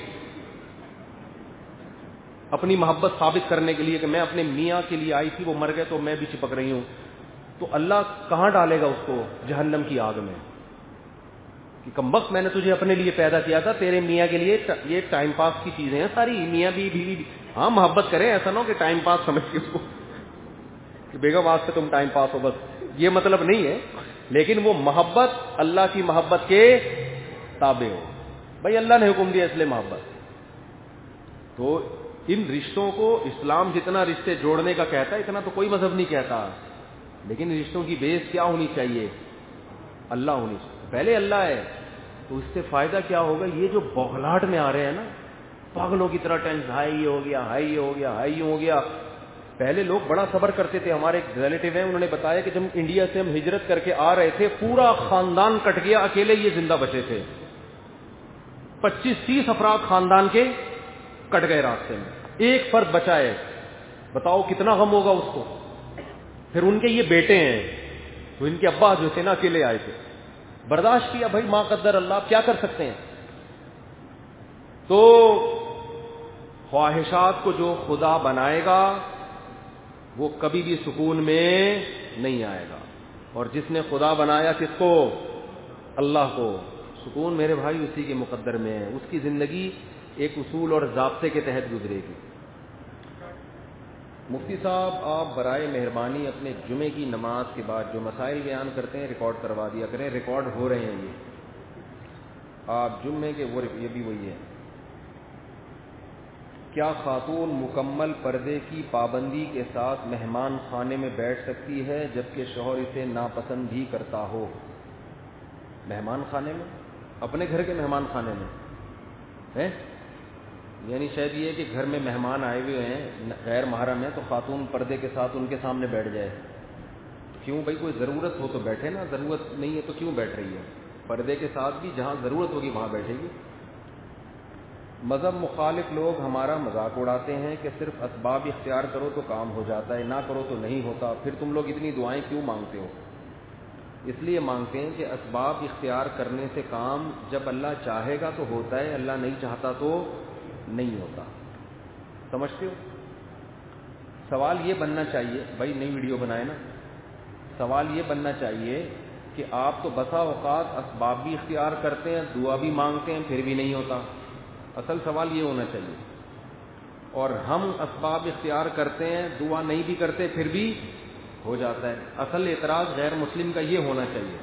اپنی محبت ثابت کرنے کے لیے کہ میں اپنے میاں کے لیے آئی تھی, وہ مر گئے تو میں بھی چپک رہی ہوں, تو اللہ کہاں ڈالے گا اس کو؟ جہنم کی آگ میں. کہ کمبخت, میں نے تجھے اپنے لیے پیدا کیا تھا, تیرے میاں کے لیے یہ ٹائم پاس کی چیزیں ہیں ساری. میاں بھی بیوی, ہاں محبت کریں, ایسا نہ ہو کہ ٹائم پاس سمجھ کے اس کو کہ بیگم آج سے تم ٹائم پاس ہو, بس یہ مطلب نہیں ہے. لیکن وہ محبت اللہ کی محبت کے تابع ہو. بھائی اللہ نے حکم دیا اس لیے محبت. تو ان رشتوں کو اسلام جتنا رشتے جوڑنے کا کہتا ہے اتنا تو کوئی مذہب نہیں کہتا. لیکن رشتوں کی بیس کیا ہونی چاہیے؟ اللہ ہونی چاہیے. پہلے اللہ ہے تو اس سے فائدہ کیا ہوگا؟ یہ جو بوکھلاہٹ میں آ رہے ہیں نا پاگلوں کی طرح, ٹینشن, ہائی یہ ہو گیا, ہائی یہ ہو گیا, ہائی یہ ہو گیا. پہلے لوگ بڑا صبر کرتے تھے. ہمارے ایک ریلیٹیو ہیں, انہوں نے بتایا کہ جب انڈیا سے ہم ہجرت کر کے آ رہے تھے پورا خاندان کٹ گیا, اکیلے یہ زندہ بچے تھے. 25-30 افراد خاندان کے کٹ گئے راستے میں, ایک فرد بچا ہے. بتاؤ کتنا غم ہوگا اس کو. پھر ان کے یہ بیٹے ہیں, تو ان کے ابا جو تھے نا اکیلے آئے تھے, برداشت کیا. بھائی ما قدر اللہ, کیا کر سکتے ہیں. تو خواہشات کو جو خدا بنائے گا وہ کبھی بھی سکون میں نہیں آئے گا, اور جس نے خدا بنایا کس کو؟ اللہ کو. سکون میرے بھائی اسی کے مقدر میں ہے. اس کی زندگی ایک اصول اور ضابطے کے تحت گزرے گی. مفتی صاحب آپ برائے مہربانی اپنے جمعے کی نماز کے بعد جو مسائل بیان کرتے ہیں ریکارڈ کروا دیا کریں. ریکارڈ ہو رہے ہیں یہ آپ جمعے کے, وہ یہ بھی وہی ہے. کیا خاتون مکمل پردے کی پابندی کے ساتھ مہمان خانے میں بیٹھ سکتی ہے جبکہ شوہر اسے ناپسند بھی کرتا ہو؟ مہمان خانے میں, اپنے گھر کے مہمان خانے میں ہے, یعنی شاید یہ کہ گھر میں مہمان آئے ہوئے ہیں غیر محرم ہیں, تو خاتون پردے کے ساتھ ان کے سامنے بیٹھ جائے. کیوں بھائی؟ کوئی ضرورت ہو تو بیٹھے نا, ضرورت نہیں ہے تو کیوں بیٹھ رہی ہے؟ پردے کے ساتھ بھی جہاں ضرورت ہوگی وہاں بیٹھے گی. مذہب مخالف لوگ ہمارا مذاق اڑاتے ہیں کہ صرف اسباب اختیار کرو تو کام ہو جاتا ہے, نہ کرو تو نہیں ہوتا. پھر تم لوگ اتنی دعائیں کیوں مانگتے ہو؟ اس لیے مانگتے ہیں کہ اسباب اختیار کرنے سے کام جب اللہ چاہے گا تو ہوتا ہے, اللہ نہیں چاہتا تو نہیں ہوتا. سمجھتے ہو؟ سوال یہ بننا چاہیے بھائی, نئی ویڈیو بنائے نا, سوال یہ بننا چاہیے کہ آپ تو بسا اوقات اسباب بھی اختیار کرتے ہیں, دعا بھی مانگتے ہیں, پھر بھی نہیں ہوتا. اصل سوال یہ ہونا چاہیے. اور ہم اسباب اختیار کرتے ہیں, دعا نہیں بھی کرتے, پھر بھی ہو جاتا ہے. اصل اعتراض غیر مسلم کا یہ ہونا چاہیے.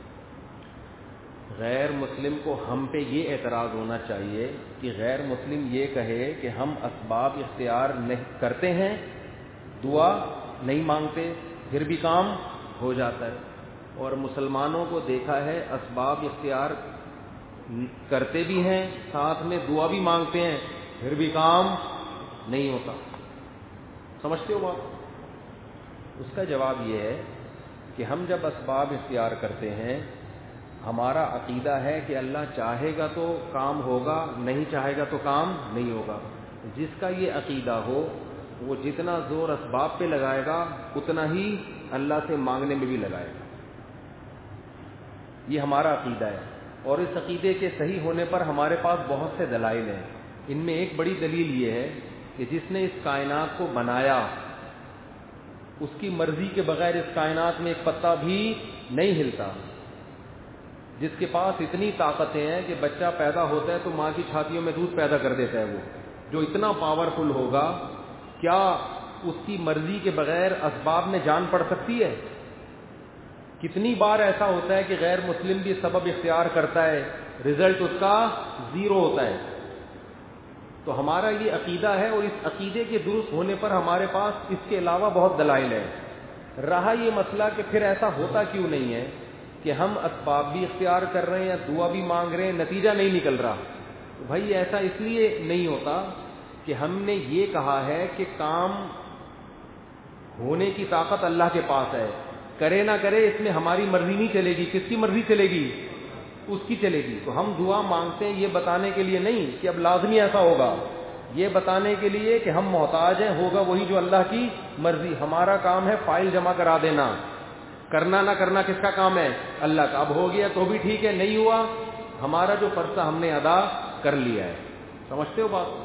غیر مسلم کو ہم پہ یہ اعتراض ہونا چاہیے کہ غیر مسلم یہ کہے کہ ہم اسباب اختیار نہیں کرتے ہیں, دعا نہیں مانگتے, پھر بھی کام ہو جاتا ہے. اور مسلمانوں کو دیکھا ہے اسباب اختیار کرتے بھی ہیں، ساتھ میں دعا بھی مانگتے ہیں، پھر بھی کام نہیں ہوتا. سمجھتے ہو بات؟ اس کا جواب یہ ہے کہ ہم جب اسباب اختیار کرتے ہیں، ہمارا عقیدہ ہے کہ اللہ چاہے گا تو کام ہوگا، نہیں چاہے گا تو کام نہیں ہوگا. جس کا یہ عقیدہ ہو وہ جتنا زور اسباب پہ لگائے گا اتنا ہی اللہ سے مانگنے میں بھی لگائے گا. یہ ہمارا عقیدہ ہے، اور اس عقیدے کے صحیح ہونے پر ہمارے پاس بہت سے دلائل ہیں. ان میں ایک بڑی دلیل یہ ہے کہ جس نے اس کائنات کو بنایا اس کی مرضی کے بغیر اس کائنات میں ایک پتا بھی نہیں ہلتا. جس کے پاس اتنی طاقتیں ہیں کہ بچہ پیدا ہوتا ہے تو ماں کی چھاتیوں میں دودھ پیدا کر دیتا ہے، وہ جو اتنا پاورفل ہوگا، کیا اس کی مرضی کے بغیر اسباب میں جان پڑ سکتی ہے؟ کتنی بار ایسا ہوتا ہے کہ غیر مسلم بھی سبب اختیار کرتا ہے، رزلٹ اس کا زیرو ہوتا ہے. تو ہمارا یہ عقیدہ ہے، اور اس عقیدے کے درست ہونے پر ہمارے پاس اس کے علاوہ بہت دلائل ہیں. رہا یہ مسئلہ کہ پھر ایسا ہوتا کیوں نہیں ہے کہ ہم اسباب بھی اختیار کر رہے ہیں یا دعا بھی مانگ رہے ہیں، نتیجہ نہیں نکل رہا. تو بھائی ایسا اس لیے نہیں ہوتا کہ ہم نے یہ کہا ہے کہ کام ہونے کی طاقت اللہ کے پاس ہے، کرے نہ کرے اس میں ہماری مرضی نہیں چلے گی. کس کی مرضی چلے گی؟ اس کی چلے گی. تو ہم دعا مانگتے ہیں یہ بتانے کے لیے نہیں کہ اب لازمی ایسا ہوگا، یہ بتانے کے لیے کہ ہم محتاج ہیں، ہوگا وہی جو اللہ کی مرضی. ہمارا کام ہے فائل جمع کرا دینا، کرنا نہ کرنا کس کا کام ہے؟ اللہ کا. اب ہو گیا تو بھی ٹھیک ہے، نہیں ہوا ہمارا جو فرض ہم نے ادا کر لیا ہے. سمجھتے ہو بات؟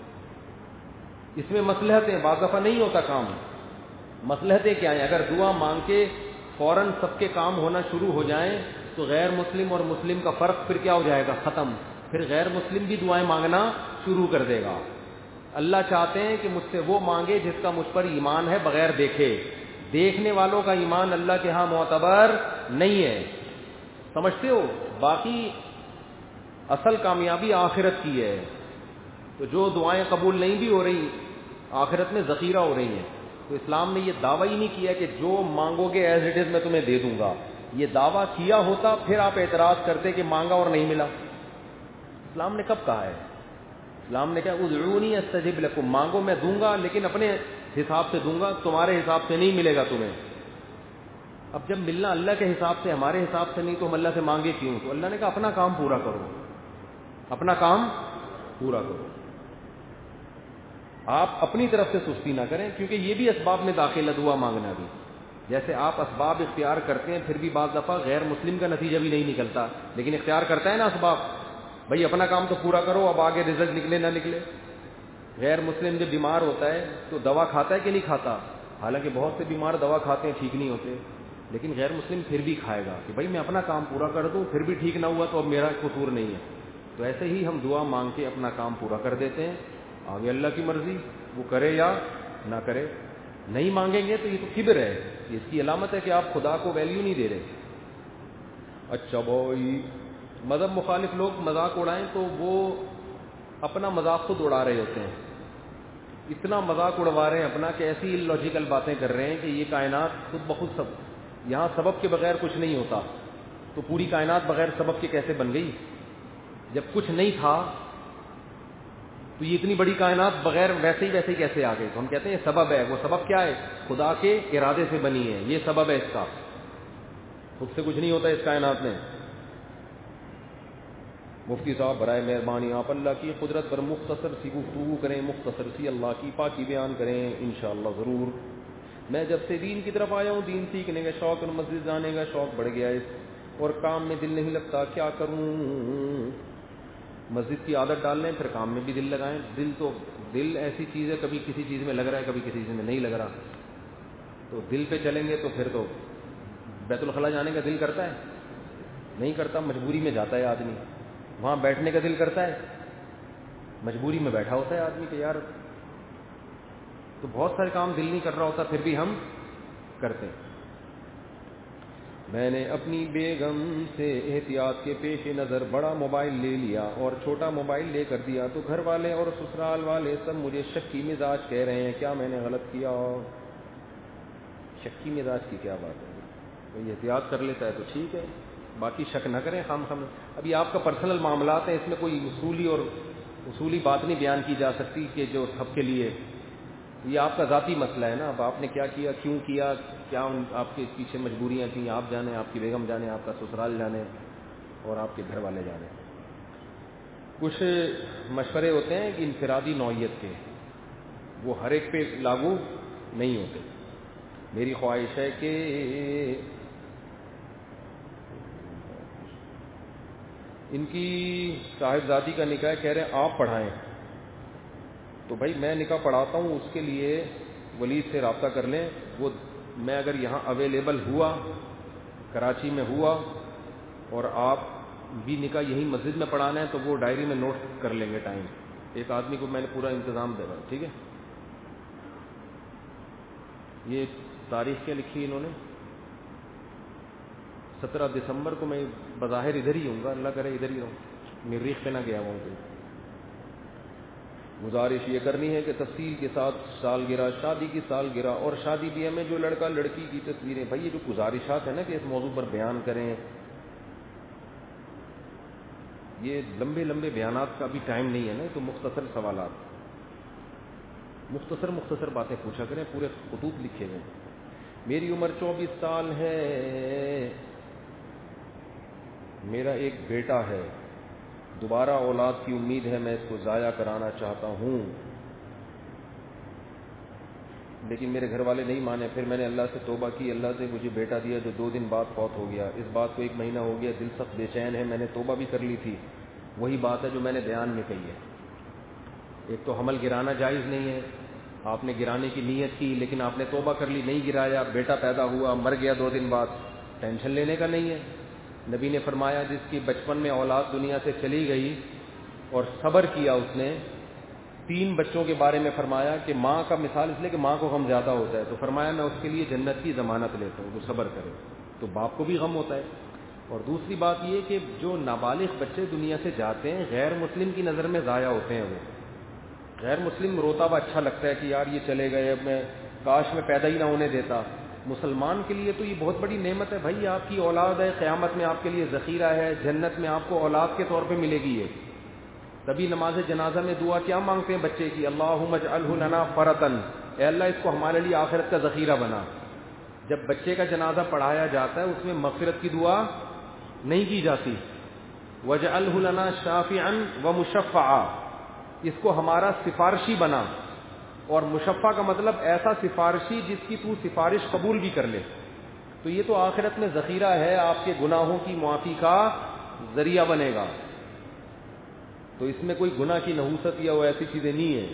اس میں مصلحتیں، بعض دفعہ نہیں ہوتا کام. مصلحتیں کیا ہیں؟ اگر دعا مانگ کے فوراً سب کے کام ہونا شروع ہو جائیں تو غیر مسلم اور مسلم کا فرق پھر کیا ہو جائے گا؟ ختم. پھر غیر مسلم بھی دعائیں مانگنا شروع کر دے گا. اللہ چاہتے ہیں کہ مجھ سے وہ مانگے جس کا مجھ پر ایمان ہے بغیر دیکھے. دیکھنے والوں کا ایمان اللہ کے ہاں معتبر نہیں ہے. سمجھتے ہو؟ باقی اصل کامیابی آخرت کی ہے. تو جو دعائیں قبول نہیں بھی ہو رہی آخرت میں ذخیرہ ہو رہی ہیں. تو اسلام نے یہ دعویٰ ہی نہیں کیا کہ جو مانگو گے ایز اٹ از میں تمہیں دے دوں گا. یہ دعویٰ کیا ہوتا پھر آپ اعتراض کرتے کہ مانگا اور نہیں ملا. اسلام نے کب کہا ہے؟ اسلام نے کہا ادعونی استجب لکم، مانگو میں دوں گا لیکن اپنے حساب سے دوں گا، تمہارے حساب سے نہیں ملے گا تمہیں. اب جب ملنا اللہ کے حساب سے ہمارے حساب سے نہیں تو ہم اللہ سے مانگے کیوں؟ تو اللہ نے کہا اپنا کام پورا کرو، اپنا کام پورا کرو. آپ اپنی طرف سے سستی نہ کریں، کیونکہ یہ بھی اسباب میں داخل ہے دعا مانگنا بھی. جیسے آپ اسباب اختیار کرتے ہیں پھر بھی بعض دفعہ غیر مسلم کا نتیجہ بھی نہیں نکلتا، لیکن اختیار کرتا ہے نا اسباب. بھائی اپنا کام تو پورا کرو، اب آگے رزلٹ نکلے نہ نکلے. غیر مسلم جب بیمار ہوتا ہے تو دوا کھاتا ہے کہ نہیں کھاتا؟ حالانکہ بہت سے بیمار دوا کھاتے ہیں ٹھیک نہیں ہوتے، لیکن غیر مسلم پھر بھی کھائے گا کہ بھائی میں اپنا کام پورا کر دوں، پھر بھی ٹھیک نہ ہوا تو اب میرا قصور نہیں ہے. تو ایسے ہی ہم دعا مانگ کے اپنا کام پورا کر دیتے ہیں. آگے اللہ کی مرضی، وہ کرے یا نہ کرے. نہیں مانگیں گے تو یہ تو کبر ہے، اس کی علامت ہے کہ آپ خدا کو ویلیو نہیں دے رہے. اچھا بھائی مذہب مخالف لوگ مذاق اڑائیں تو وہ اپنا مذاق خود اڑا رہے ہوتے ہیں. اتنا مذاق اڑوا رہے ہیں اپنا کہ ایسی لاجیکل باتیں کر رہے ہیں کہ یہ کائنات خود بخود سب، یہاں سبب کے بغیر کچھ نہیں ہوتا تو پوری کائنات بغیر سبب کے کیسے بن گئی؟ جب کچھ نہیں تھا تو یہ اتنی بڑی کائنات بغیر ویسے ہی کیسے آ گئی؟ تو ہم کہتے ہیں یہ سبب ہے. وہ سبب کیا ہے؟ خدا کے ارادے سے بنی ہے، یہ سبب ہے اس کا. خود سے کچھ نہیں ہوتا اس کائنات میں. مفتی صاحب برائے مہربانی آپ اللہ کی قدرت پر مختصر سی گفتگو کریں، مختصر سی اللہ کی پاکی بیان کریں. انشاءاللہ ضرور. میں جب سے دین کی طرف آیا ہوں دین سیکھنے کا شوق اور مسجد جانے کا شوق بڑھ گیا ہے، اور کام میں دل نہیں لگتا، کیا کروں؟ مسجد کی عادت ڈال لیں، پھر کام میں بھی دل لگائیں. دل ایسی چیز ہے، کبھی کسی چیز میں لگ رہا ہے کبھی کسی چیز میں نہیں لگ رہا. تو دل پہ چلیں گے تو پھر تو بیت الخلاء جانے کا دل کرتا ہے؟ نہیں کرتا، مجبوری میں جاتا ہے آدمی. وہاں بیٹھنے کا دل کرتا ہے؟ مجبوری میں بیٹھا ہوتا ہے آدمی کہ یار. تو بہت سارے کام دل نہیں کر رہا ہوتا پھر بھی ہم کرتے ہیں. میں نے اپنی بیگم سے احتیاط کے پیش نظر بڑا موبائل لے لیا اور چھوٹا موبائل لے کر دیا، تو گھر والے اور سسرال والے سب مجھے شکی مزاج کہہ رہے ہیں. کیا میں نے غلط کیا؟ شکی مزاج کی کیا بات ہے؟ کوئی احتیاط کر لیتا ہے تو ٹھیک ہے، باقی شک نہ کریں خام خام. ابھی آپ کا پرسنل معاملات ہیں، اس میں کوئی اصولی بات نہیں بیان کی جا سکتی کہ جو سب کے لیے، یہ آپ کا ذاتی مسئلہ ہے نا. اب آپ نے کیا کیا، کیوں کیا، کیا آپ کے پیچھے مجبوریاں تھیں، آپ جانیں، آپ کی بیگم جانے، آپ کا سسرال جانے اور آپ کے گھر والے جانے. کچھ مشورے ہوتے ہیں کہ انفرادی نوعیت کے، وہ ہر ایک پہ لاگو نہیں ہوتے. میری خواہش ہے کہ ان کی صاحبزادی کا نکاح کہہ رہے ہیں آپ پڑھائیں، تو بھائی میں نکاح پڑھاتا ہوں، اس کے لیے ولی سے رابطہ کر لیں. وہ میں اگر یہاں اویلیبل ہوا، کراچی میں ہوا، اور آپ بھی نکاح یہی مسجد میں پڑھانا ہے تو وہ ڈائری میں نوٹ کر لیں گے ٹائم. ایک آدمی کو میں نے پورا انتظام دے رہا، ٹھیک ہے. یہ تاریخ کیا لکھی انہوں نے، 17 دسمبر کو. میں بظاہر ادھر ہی ہوں گا، اللہ کرے ادھر ہی رہوں، مریخ پہ نہ گیا ہوں. گزارش یہ کرنی ہے کہ تفصیل کے ساتھ سالگرہ، شادی کی سالگرہ اور شادی بیاہ میں جو لڑکا لڑکی کی تصویریں، بھائی یہ جو گزارشات ہیں نا کہ اس موضوع پر بیان کریں، یہ لمبے لمبے بیانات کا بھی ٹائم نہیں ہے نا. تو مختصر سوالات، مختصر باتیں پوچھا کریں، پورے خطوط لکھے ہوئے. میری عمر 24 سال ہے، میرا ایک بیٹا ہے، دوبارہ اولاد کی امید ہے، میں اس کو ضائع کرانا چاہتا ہوں لیکن میرے گھر والے نہیں مانے. پھر میں نے اللہ سے توبہ کی، اللہ سے مجھے بیٹا دیا جو 2 دن بعد فوت ہو گیا. اس بات کو 1 مہینہ ہو گیا، دل سخت بے چین ہے. میں نے توبہ بھی کر لی تھی، وہی بات ہے جو میں نے بیان میں کہی ہے. ایک تو حمل گرانا جائز نہیں ہے، آپ نے گرانے کی نیت کی لیکن آپ نے توبہ کر لی، نہیں گرایا، بیٹا پیدا ہوا، مر گیا 2 دن بعد، ٹینشن لینے کا نہیں ہے. نبی نے فرمایا جس کی بچپن میں اولاد دنیا سے چلی گئی اور صبر کیا، اس نے 3 بچوں کے بارے میں فرمایا کہ ماں کا مثال اس لیے کہ ماں کو غم زیادہ ہوتا ہے، تو فرمایا میں اس کے لیے جنت کی ضمانت لیتا ہوں، جو صبر کرے. تو باپ کو بھی غم ہوتا ہے. اور دوسری بات یہ کہ جو نابالغ بچے دنیا سے جاتے ہیں، غیر مسلم کی نظر میں ضائع ہوتے ہیں. وہ غیر مسلم روتا ہوا اچھا لگتا ہے کہ یار یہ چلے گئے، اب میں کاش میں پیدا ہی نہ ہونے دیتا. مسلمان کے لیے تو یہ بہت بڑی نعمت ہے بھائی، آپ کی اولاد ہے، قیامت میں آپ کے لیے ذخیرہ ہے، جنت میں آپ کو اولاد کے طور پہ ملے گی. یہ تبھی نماز جنازہ میں دعا کیا مانگتے ہیں بچے کی، اللہم اجعلہ لنا فرطن، اے اللہ اس کو ہمارے لیے آخرت کا ذخیرہ بنا. جب بچے کا جنازہ پڑھایا جاتا ہے اس میں مغفرت کی دعا نہیں کی جاتی. وجعلہ لنا شافعا ومشفعا، اس کو ہمارا سفارشی بنا. اور مشفع کا مطلب ایسا سفارشی جس کی تو سفارش قبول بھی کر لے. تو یہ تو آخرت میں ذخیرہ ہے، آپ کے گناہوں کی معافی کا ذریعہ بنے گا. تو اس میں کوئی گناہ کی نحوست یا وہ ایسی چیزیں نہیں ہیں.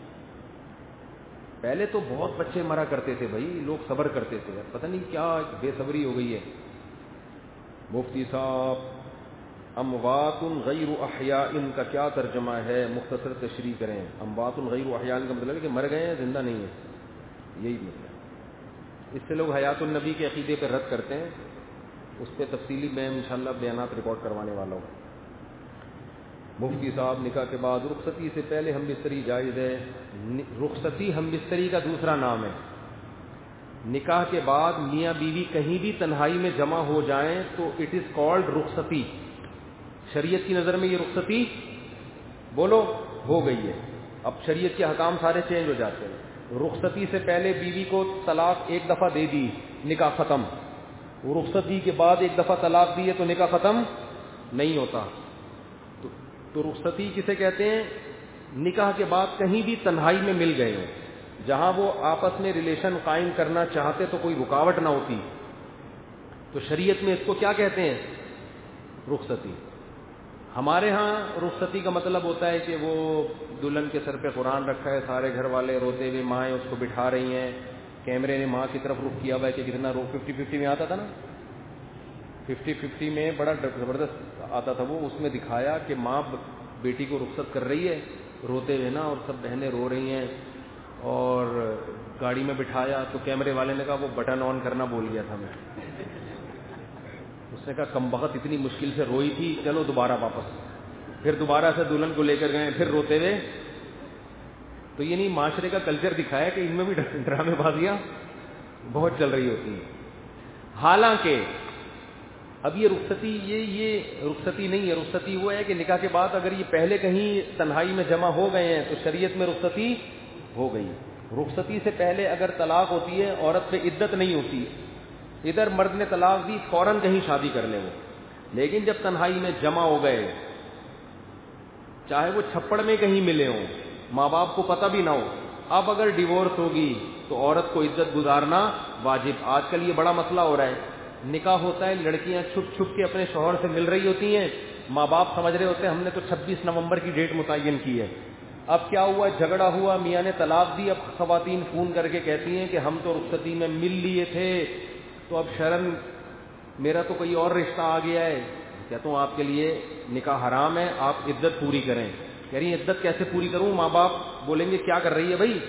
پہلے تو بہت بچے مرا کرتے تھے بھائی، لوگ صبر کرتے تھے، پتہ نہیں کیا بے صبری ہو گئی ہے. مفتی صاحب اموات غیر احیاء ان کا کیا ترجمہ ہے، مختصر تشریح کریں. اموات غیر احیاء کا مطلب ہے کہ مر گئے ہیں، زندہ نہیں ہیں، یہی مطلب. اس سے لوگ حیات النبی کے عقیدے پہ رد کرتے ہیں. اس پہ تفصیلی میں انشاءاللہ بیانات ریکارڈ کروانے والا ہوں. مفتی صاحب نکاح کے بعد رخصتی سے پہلے ہم بستری جائز ہے؟ رخصتی ہم بستری کا دوسرا نام ہے. نکاح کے بعد میاں بیوی کہیں بھی تنہائی میں جمع ہو جائیں تو اٹ از کالڈ رخصتی. شریعت کی نظر میں یہ رخصتی بولو ہو گئی ہے. اب شریعت کے حکام سارے چینج ہو جاتے ہیں. رخصتی سے پہلے بیوی کو طلاق 1 دفعہ دے دی، نکاح ختم. رخصتی کے بعد 1 دفعہ طلاق دی ہے تو نکاح ختم نہیں ہوتا. تو رخصتی کسے کہتے ہیں؟ نکاح کے بعد کہیں بھی تنہائی میں مل گئے ہوں، جہاں وہ آپس میں ریلیشن قائم کرنا چاہتے تو کوئی رکاوٹ نہ ہوتی. تو شریعت میں اس کو کیا کہتے ہیں؟ رخصتی. ہمارے ہاں رخصتی کا مطلب ہوتا ہے کہ وہ دلہن کے سر پہ قرآن رکھا ہے، سارے گھر والے روتے ہوئے، مائیں اس کو بٹھا رہی ہیں، کیمرے نے ماں کی طرف رخ کیا ہوا ہے کہ کتنا 50-50 میں آتا تھا نا، 50-50 میں بڑا زبردست آتا تھا وہ. اس میں دکھایا کہ ماں بیٹی کو رخصت کر رہی ہے روتے ہوئے نا، اور سب بہنیں رو رہی ہیں، اور گاڑی میں بٹھایا تو کیمرے والے نے کہا وہ بٹن آن کرنا بھول گیا تھا میں. اس نے کہا کم بخت اتنی مشکل سے روئی تھی، چلو دوبارہ واپس. پھر دوبارہ سے دلہن کو لے کر گئے، پھر روتے ہوئے. تو یہ نہیں معاشرے کا کلچر دکھایا کہ ان میں بھی ڈرامے بازیاں بہت چل رہی ہوتی ہیں. حالانکہ اب یہ رخصتی یہ رخصتی نہیں ہے. رخصتی وہ ہے کہ نکاح کے بعد اگر یہ پہلے کہیں تنہائی میں جمع ہو گئے ہیں تو شریعت میں رخصتی ہو گئی. رخصتی سے پہلے اگر طلاق ہوتی ہے عورت پہ عدت نہیں ہوتی, ادھر مرد نے طلاق دی فوراً کہیں شادی کر لے وہ, لیکن جب تنہائی میں جمع ہو گئے, چاہے وہ چھپڑ میں کہیں ملے ہوں, ماں باپ کو پتہ بھی نہ ہو, اب اگر ڈیورس ہوگی تو عورت کو عزت گزارنا واجب. آج کل یہ بڑا مسئلہ ہو رہا ہے, نکاح ہوتا ہے, لڑکیاں چھپ چھپ کے اپنے شوہر سے مل رہی ہوتی ہیں, ماں باپ سمجھ رہے ہوتے ہیں ہم نے تو 26 نومبر کی ڈیٹ متعین کی ہے. اب کیا ہوا, جھگڑا ہوا, میاں نے طلاق دی, اب خواتین فون کر کے کہتی ہیں کہ ہم تو رخصتی میں مل لیے تھے تو اب شرم میرا تو کوئی اور رشتہ آ گیا ہے. کہتا ہوں آپ کے لیے نکاح حرام ہے, آپ عدت پوری کریں. کہہ رہی ہیں عدت کیسے پوری کروں, ماں باپ بولیں گے کیا کر رہی ہے بھائی,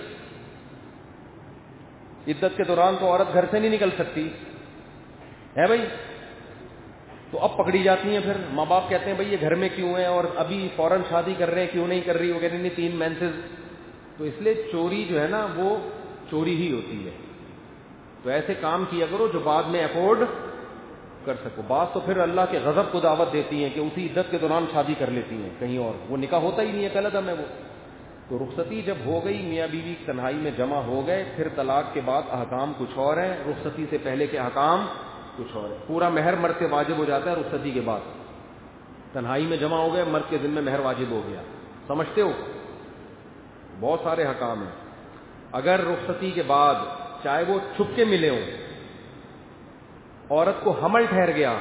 عدت کے دوران تو عورت گھر سے نہیں نکل سکتی ہے بھائی. تو اب پکڑی جاتی ہیں, پھر ماں باپ کہتے ہیں بھائی یہ گھر میں کیوں ہے اور ابھی فوراً شادی کر رہے ہیں, کیوں نہیں کر رہی, وہ کہہ رہی نہیں 3 مینسز. تو اس لیے چوری جو ہے نا وہ چوری ہی ہوتی ہے. تو ایسے کام کیا کرو جو بعد میں افورڈ کر سکو. بات تو پھر اللہ کے غضب کو دعوت دیتی ہیں کہ اسی عدت کے دوران شادی کر لیتی ہیں کہیں اور, وہ نکاح ہوتا ہی نہیں ہے, کل عدم ہے وہ. تو رخصتی جب ہو گئی, میاں بیوی تنہائی میں جمع ہو گئے, پھر طلاق کے بعد احکام کچھ اور ہیں, رخصتی سے پہلے کے احکام کچھ اور ہے. پورا مہر مرد سے واجب ہو جاتا ہے رخصتی کے بعد. تنہائی میں جمع ہو گئے, مرد کے ذمہ مہر واجب ہو گیا. سمجھتے ہو, بہت سارے احکام ہیں. اگر رخصتی کے بعد چاہے وہ چھپ کے ملے ہوں, عورت کو حمل ٹھہر گیا,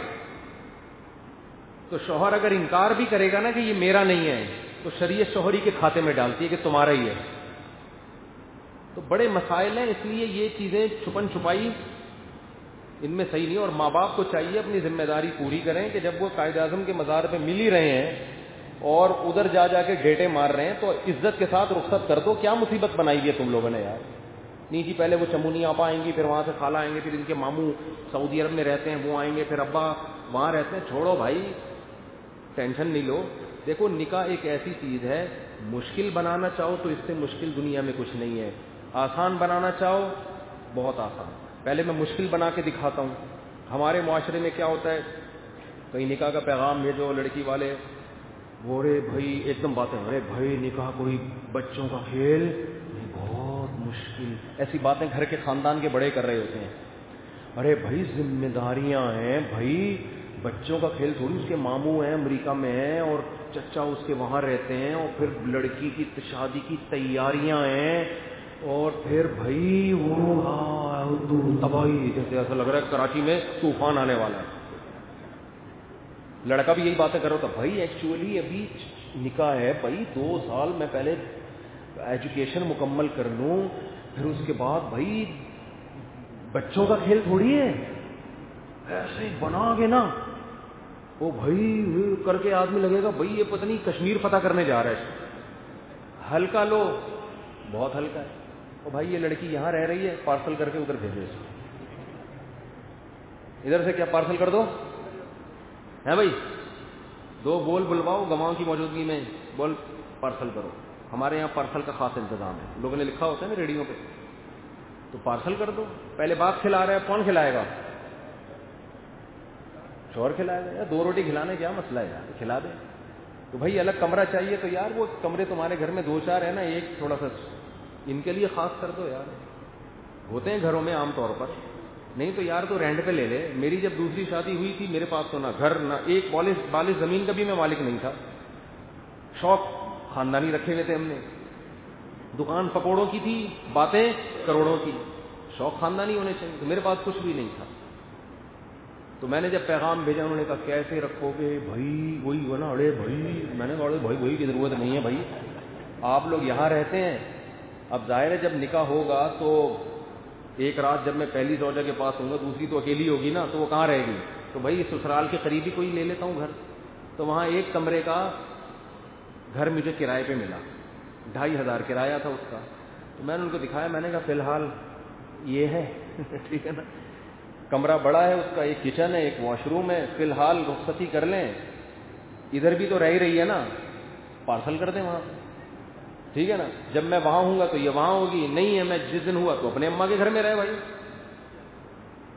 تو شوہر اگر انکار بھی کرے گا نا کہ یہ میرا نہیں ہے, تو شریعت شوہری کے کھاتے میں ڈالتی ہے کہ تمہارا ہی ہے. تو بڑے مسائل ہیں, اس لیے یہ چیزیں چھپن چھپائی ان میں صحیح نہیں. اور ماں باپ کو چاہیے اپنی ذمہ داری پوری کریں کہ جب وہ قائد اعظم کے مزار پہ مل ہی رہے ہیں اور ادھر جا جا کے ڈیٹے مار رہے ہیں, تو عزت کے ساتھ رخصت کر دو. کیا مصیبت بنائی ہے تم لوگوں نے یار. نہیں جی پہلے وہ چمونی آپا آئیں گی, پھر وہاں سے خالہ آئیں گے, پھر ان کے ماموں سعودی عرب میں رہتے ہیں وہ آئیں گے, پھر ابا وہاں رہتے ہیں. چھوڑو بھائی, ٹینشن نہیں لو. دیکھو نکاح ایک ایسی چیز ہے, مشکل بنانا چاہو تو اس سے مشکل دنیا میں کچھ نہیں ہے, آسان بنانا چاہو بہت آسان. پہلے میں مشکل بنا کے دکھاتا ہوں. ہمارے معاشرے میں کیا ہوتا ہے, کہیں نکاح کا پیغام بھیجو لڑکی والے, وہ رے بھائی ایک دم باتیں, ارے بھائی نکاح کوئی بچوں کا کھیل نہیں, بہت مشکل. ایسی باتیں گھر کے خاندان کے بڑے کر رہے ہوتے ہیں. ارے بھائی ذمہ داریاں ہیں بھائی, بچوں کا کھیل تھوڑی. اس کے ماموں ہیں امریکہ میں ہیں اور چچا اس کے وہاں رہتے ہیں, اور پھر لڑکی کی شادی کی تیاریاں ہیں, اور پھر بھائی وہ تباہی, جیسے ایسا لگ رہا ہے کراچی میں طوفان آنے والا ہے. لڑکا بھی یہی باتیں کر رہا تھا, بھائی ایکچولی ابھی نکاح ہے بھائی, 2 سال میں پہلے ایجوکیشن مکمل کر لوں, پھر اس کے بعد بھائی بچوں کا کھیل تھوڑی ہے, ایسے بنا گے نا وہ بھائی کر کے آدمی لگے گا بھائی یہ پتہ نہیں کشمیر فتح کرنے جا رہا ہے. ہلکا لو, بہت ہلکا ہے. اور بھائی یہ لڑکی یہاں رہ رہی ہے, پارسل کر کے ادھر بھیجو اس کو, ادھر سے کیا پارسل کر دو ہے بھائی, 2 بول بلواؤ گواہوں کی موجودگی میں, بول پارسل کرو. ہمارے یہاں پارسل کا خاص انتظام ہے, لوگوں نے لکھا ہوتا ہے نا ریڈیو پہ, تو پارسل کر دو. پہلے باپ کھلا رہا ہے, کون کھلائے گا, شوہر کھلائے گا. یا 2 روٹی کھلانے کیا مسئلہ ہے یار, کھلا دے. تو بھائی الگ کمرہ چاہیے تو یار وہ کمرے تمہارے گھر میں 2-4 ہیں نا, ایک تھوڑا سا ان کے لیے خاص کر دو یار. ہوتے ہیں گھروں میں عام طور پر, نہیں تو یار تو رینٹ پہ لے لے. میری جب دوسری شادی ہوئی تھی میرے پاس تو نہ گھر نہ ایک بالش زمین کا بھی میں مالک نہیں تھا. شوق خاندانی رکھے ہوئے تھے ہم نے, دکان پکوڑوں کی تھی, باتیں کروڑوں کی, شوق خاندانی ہونے چاہیے. تو میرے پاس کچھ بھی نہیں تھا. تو میں نے جب پیغام بھیجا انہوں نے کہا کیسے رکھو گے بھائی, وہی ہوا نا, ارے بھائی میں نے کہا بھائی وہی کی ضرورت نہیں ہے بھائی, آپ لوگ یہاں رہتے ہیں. اب ظاہر ہے جب نکاح ہوگا تو ایک رات جب میں پہلی زوجہ کے پاس ہوں گا, دوسری تو اکیلی ہوگی نا, تو وہ کہاں رہے گی. تو بھائی سسرال کے قریبی کوئی لے لیتا ہوں گھر. تو وہاں 1 کمرے کا گھر مجھے کرائے پہ ملا, 2500 کرایہ تھا اس کا. تو میں نے ان کو دکھایا, میں نے کہا فی الحال یہ ہے ٹھیک ہے نا, کمرہ بڑا ہے اس کا, ایک کچن ہے, ایک واش روم ہے, فی الحال رخصتی کر لیں, ادھر بھی تو رہ ہی رہی ہے نا, پارسل کر دیں وہاں سے, ٹھیک ہے نا. جب میں وہاں ہوں گا تو یہ وہاں ہوگی, نہیں ہے میں جس دن ہوا تو اپنے اماں کے گھر میں رہے بھائی.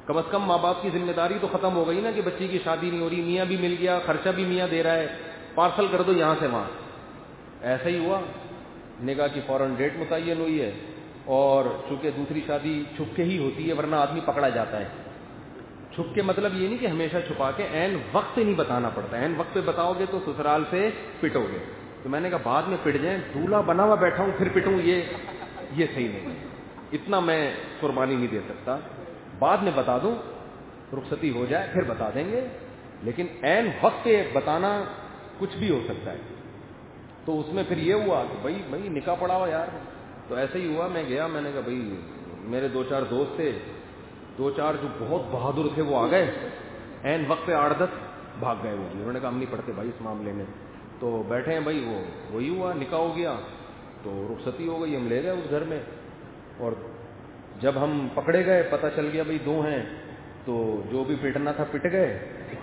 کم از کم ماں باپ کی ذمہ داری تو ختم ہو گئی نا کہ بچی کی شادی نہیں ہو رہی, میاں بھی مل گیا, خرچہ بھی میاں دے رہا ہے, پارسل کر دو یہاں سے وہاں. ایسا ہی ہوا, نکاح کی فوراً ڈیٹ متعین ہوئی ہے, اور چونکہ دوسری شادی چھپ کے ہی ہوتی ہے ورنہ آدمی پکڑا جاتا ہے. چھپ کے مطلب یہ نہیں کہ ہمیشہ چھپا کے, عین وقت پہ نہیں بتانا پڑتا. عین وقت پہ بتاؤ گے تو سسرال سے پٹو گے. تو میں نے کہا بعد میں پٹ جائیں, دولہا بنا ہوا بیٹھا ہوں پھر پٹوں, یہ صحیح نہیں ہے. اتنا میں قربانی نہیں دے سکتا. بعد میں بتا دوں, رخصتی ہو جائے پھر بتا دیں گے, لیکن عین وقت پہ بتانا کچھ بھی ہو سکتا ہے. تو اس میں پھر یہ ہوا کہ بھائی نکاح پڑا ہوا یار. تو ایسے ہی ہوا, میں گیا, میں نے کہا بھائی میرے 2-4 دوست تھے, 2-4 جو بہت بہادر تھے وہ آ گئے, عین وقت پہ 8-10 بھاگ گئے وہ بھی. انہوں نے کہا ہم نہیں پڑھتے بھائی اس معاملے میں. تو بیٹھے ہیں بھائی, وہی ہوا, نکاح ہو گیا, تو رخصتی ہو گئی, ہم لے گئے اس گھر میں. اور جب ہم پکڑے گئے پتہ چل گیا بھائی 2 ہیں, تو جو بھی پٹنا تھا پٹ گئے.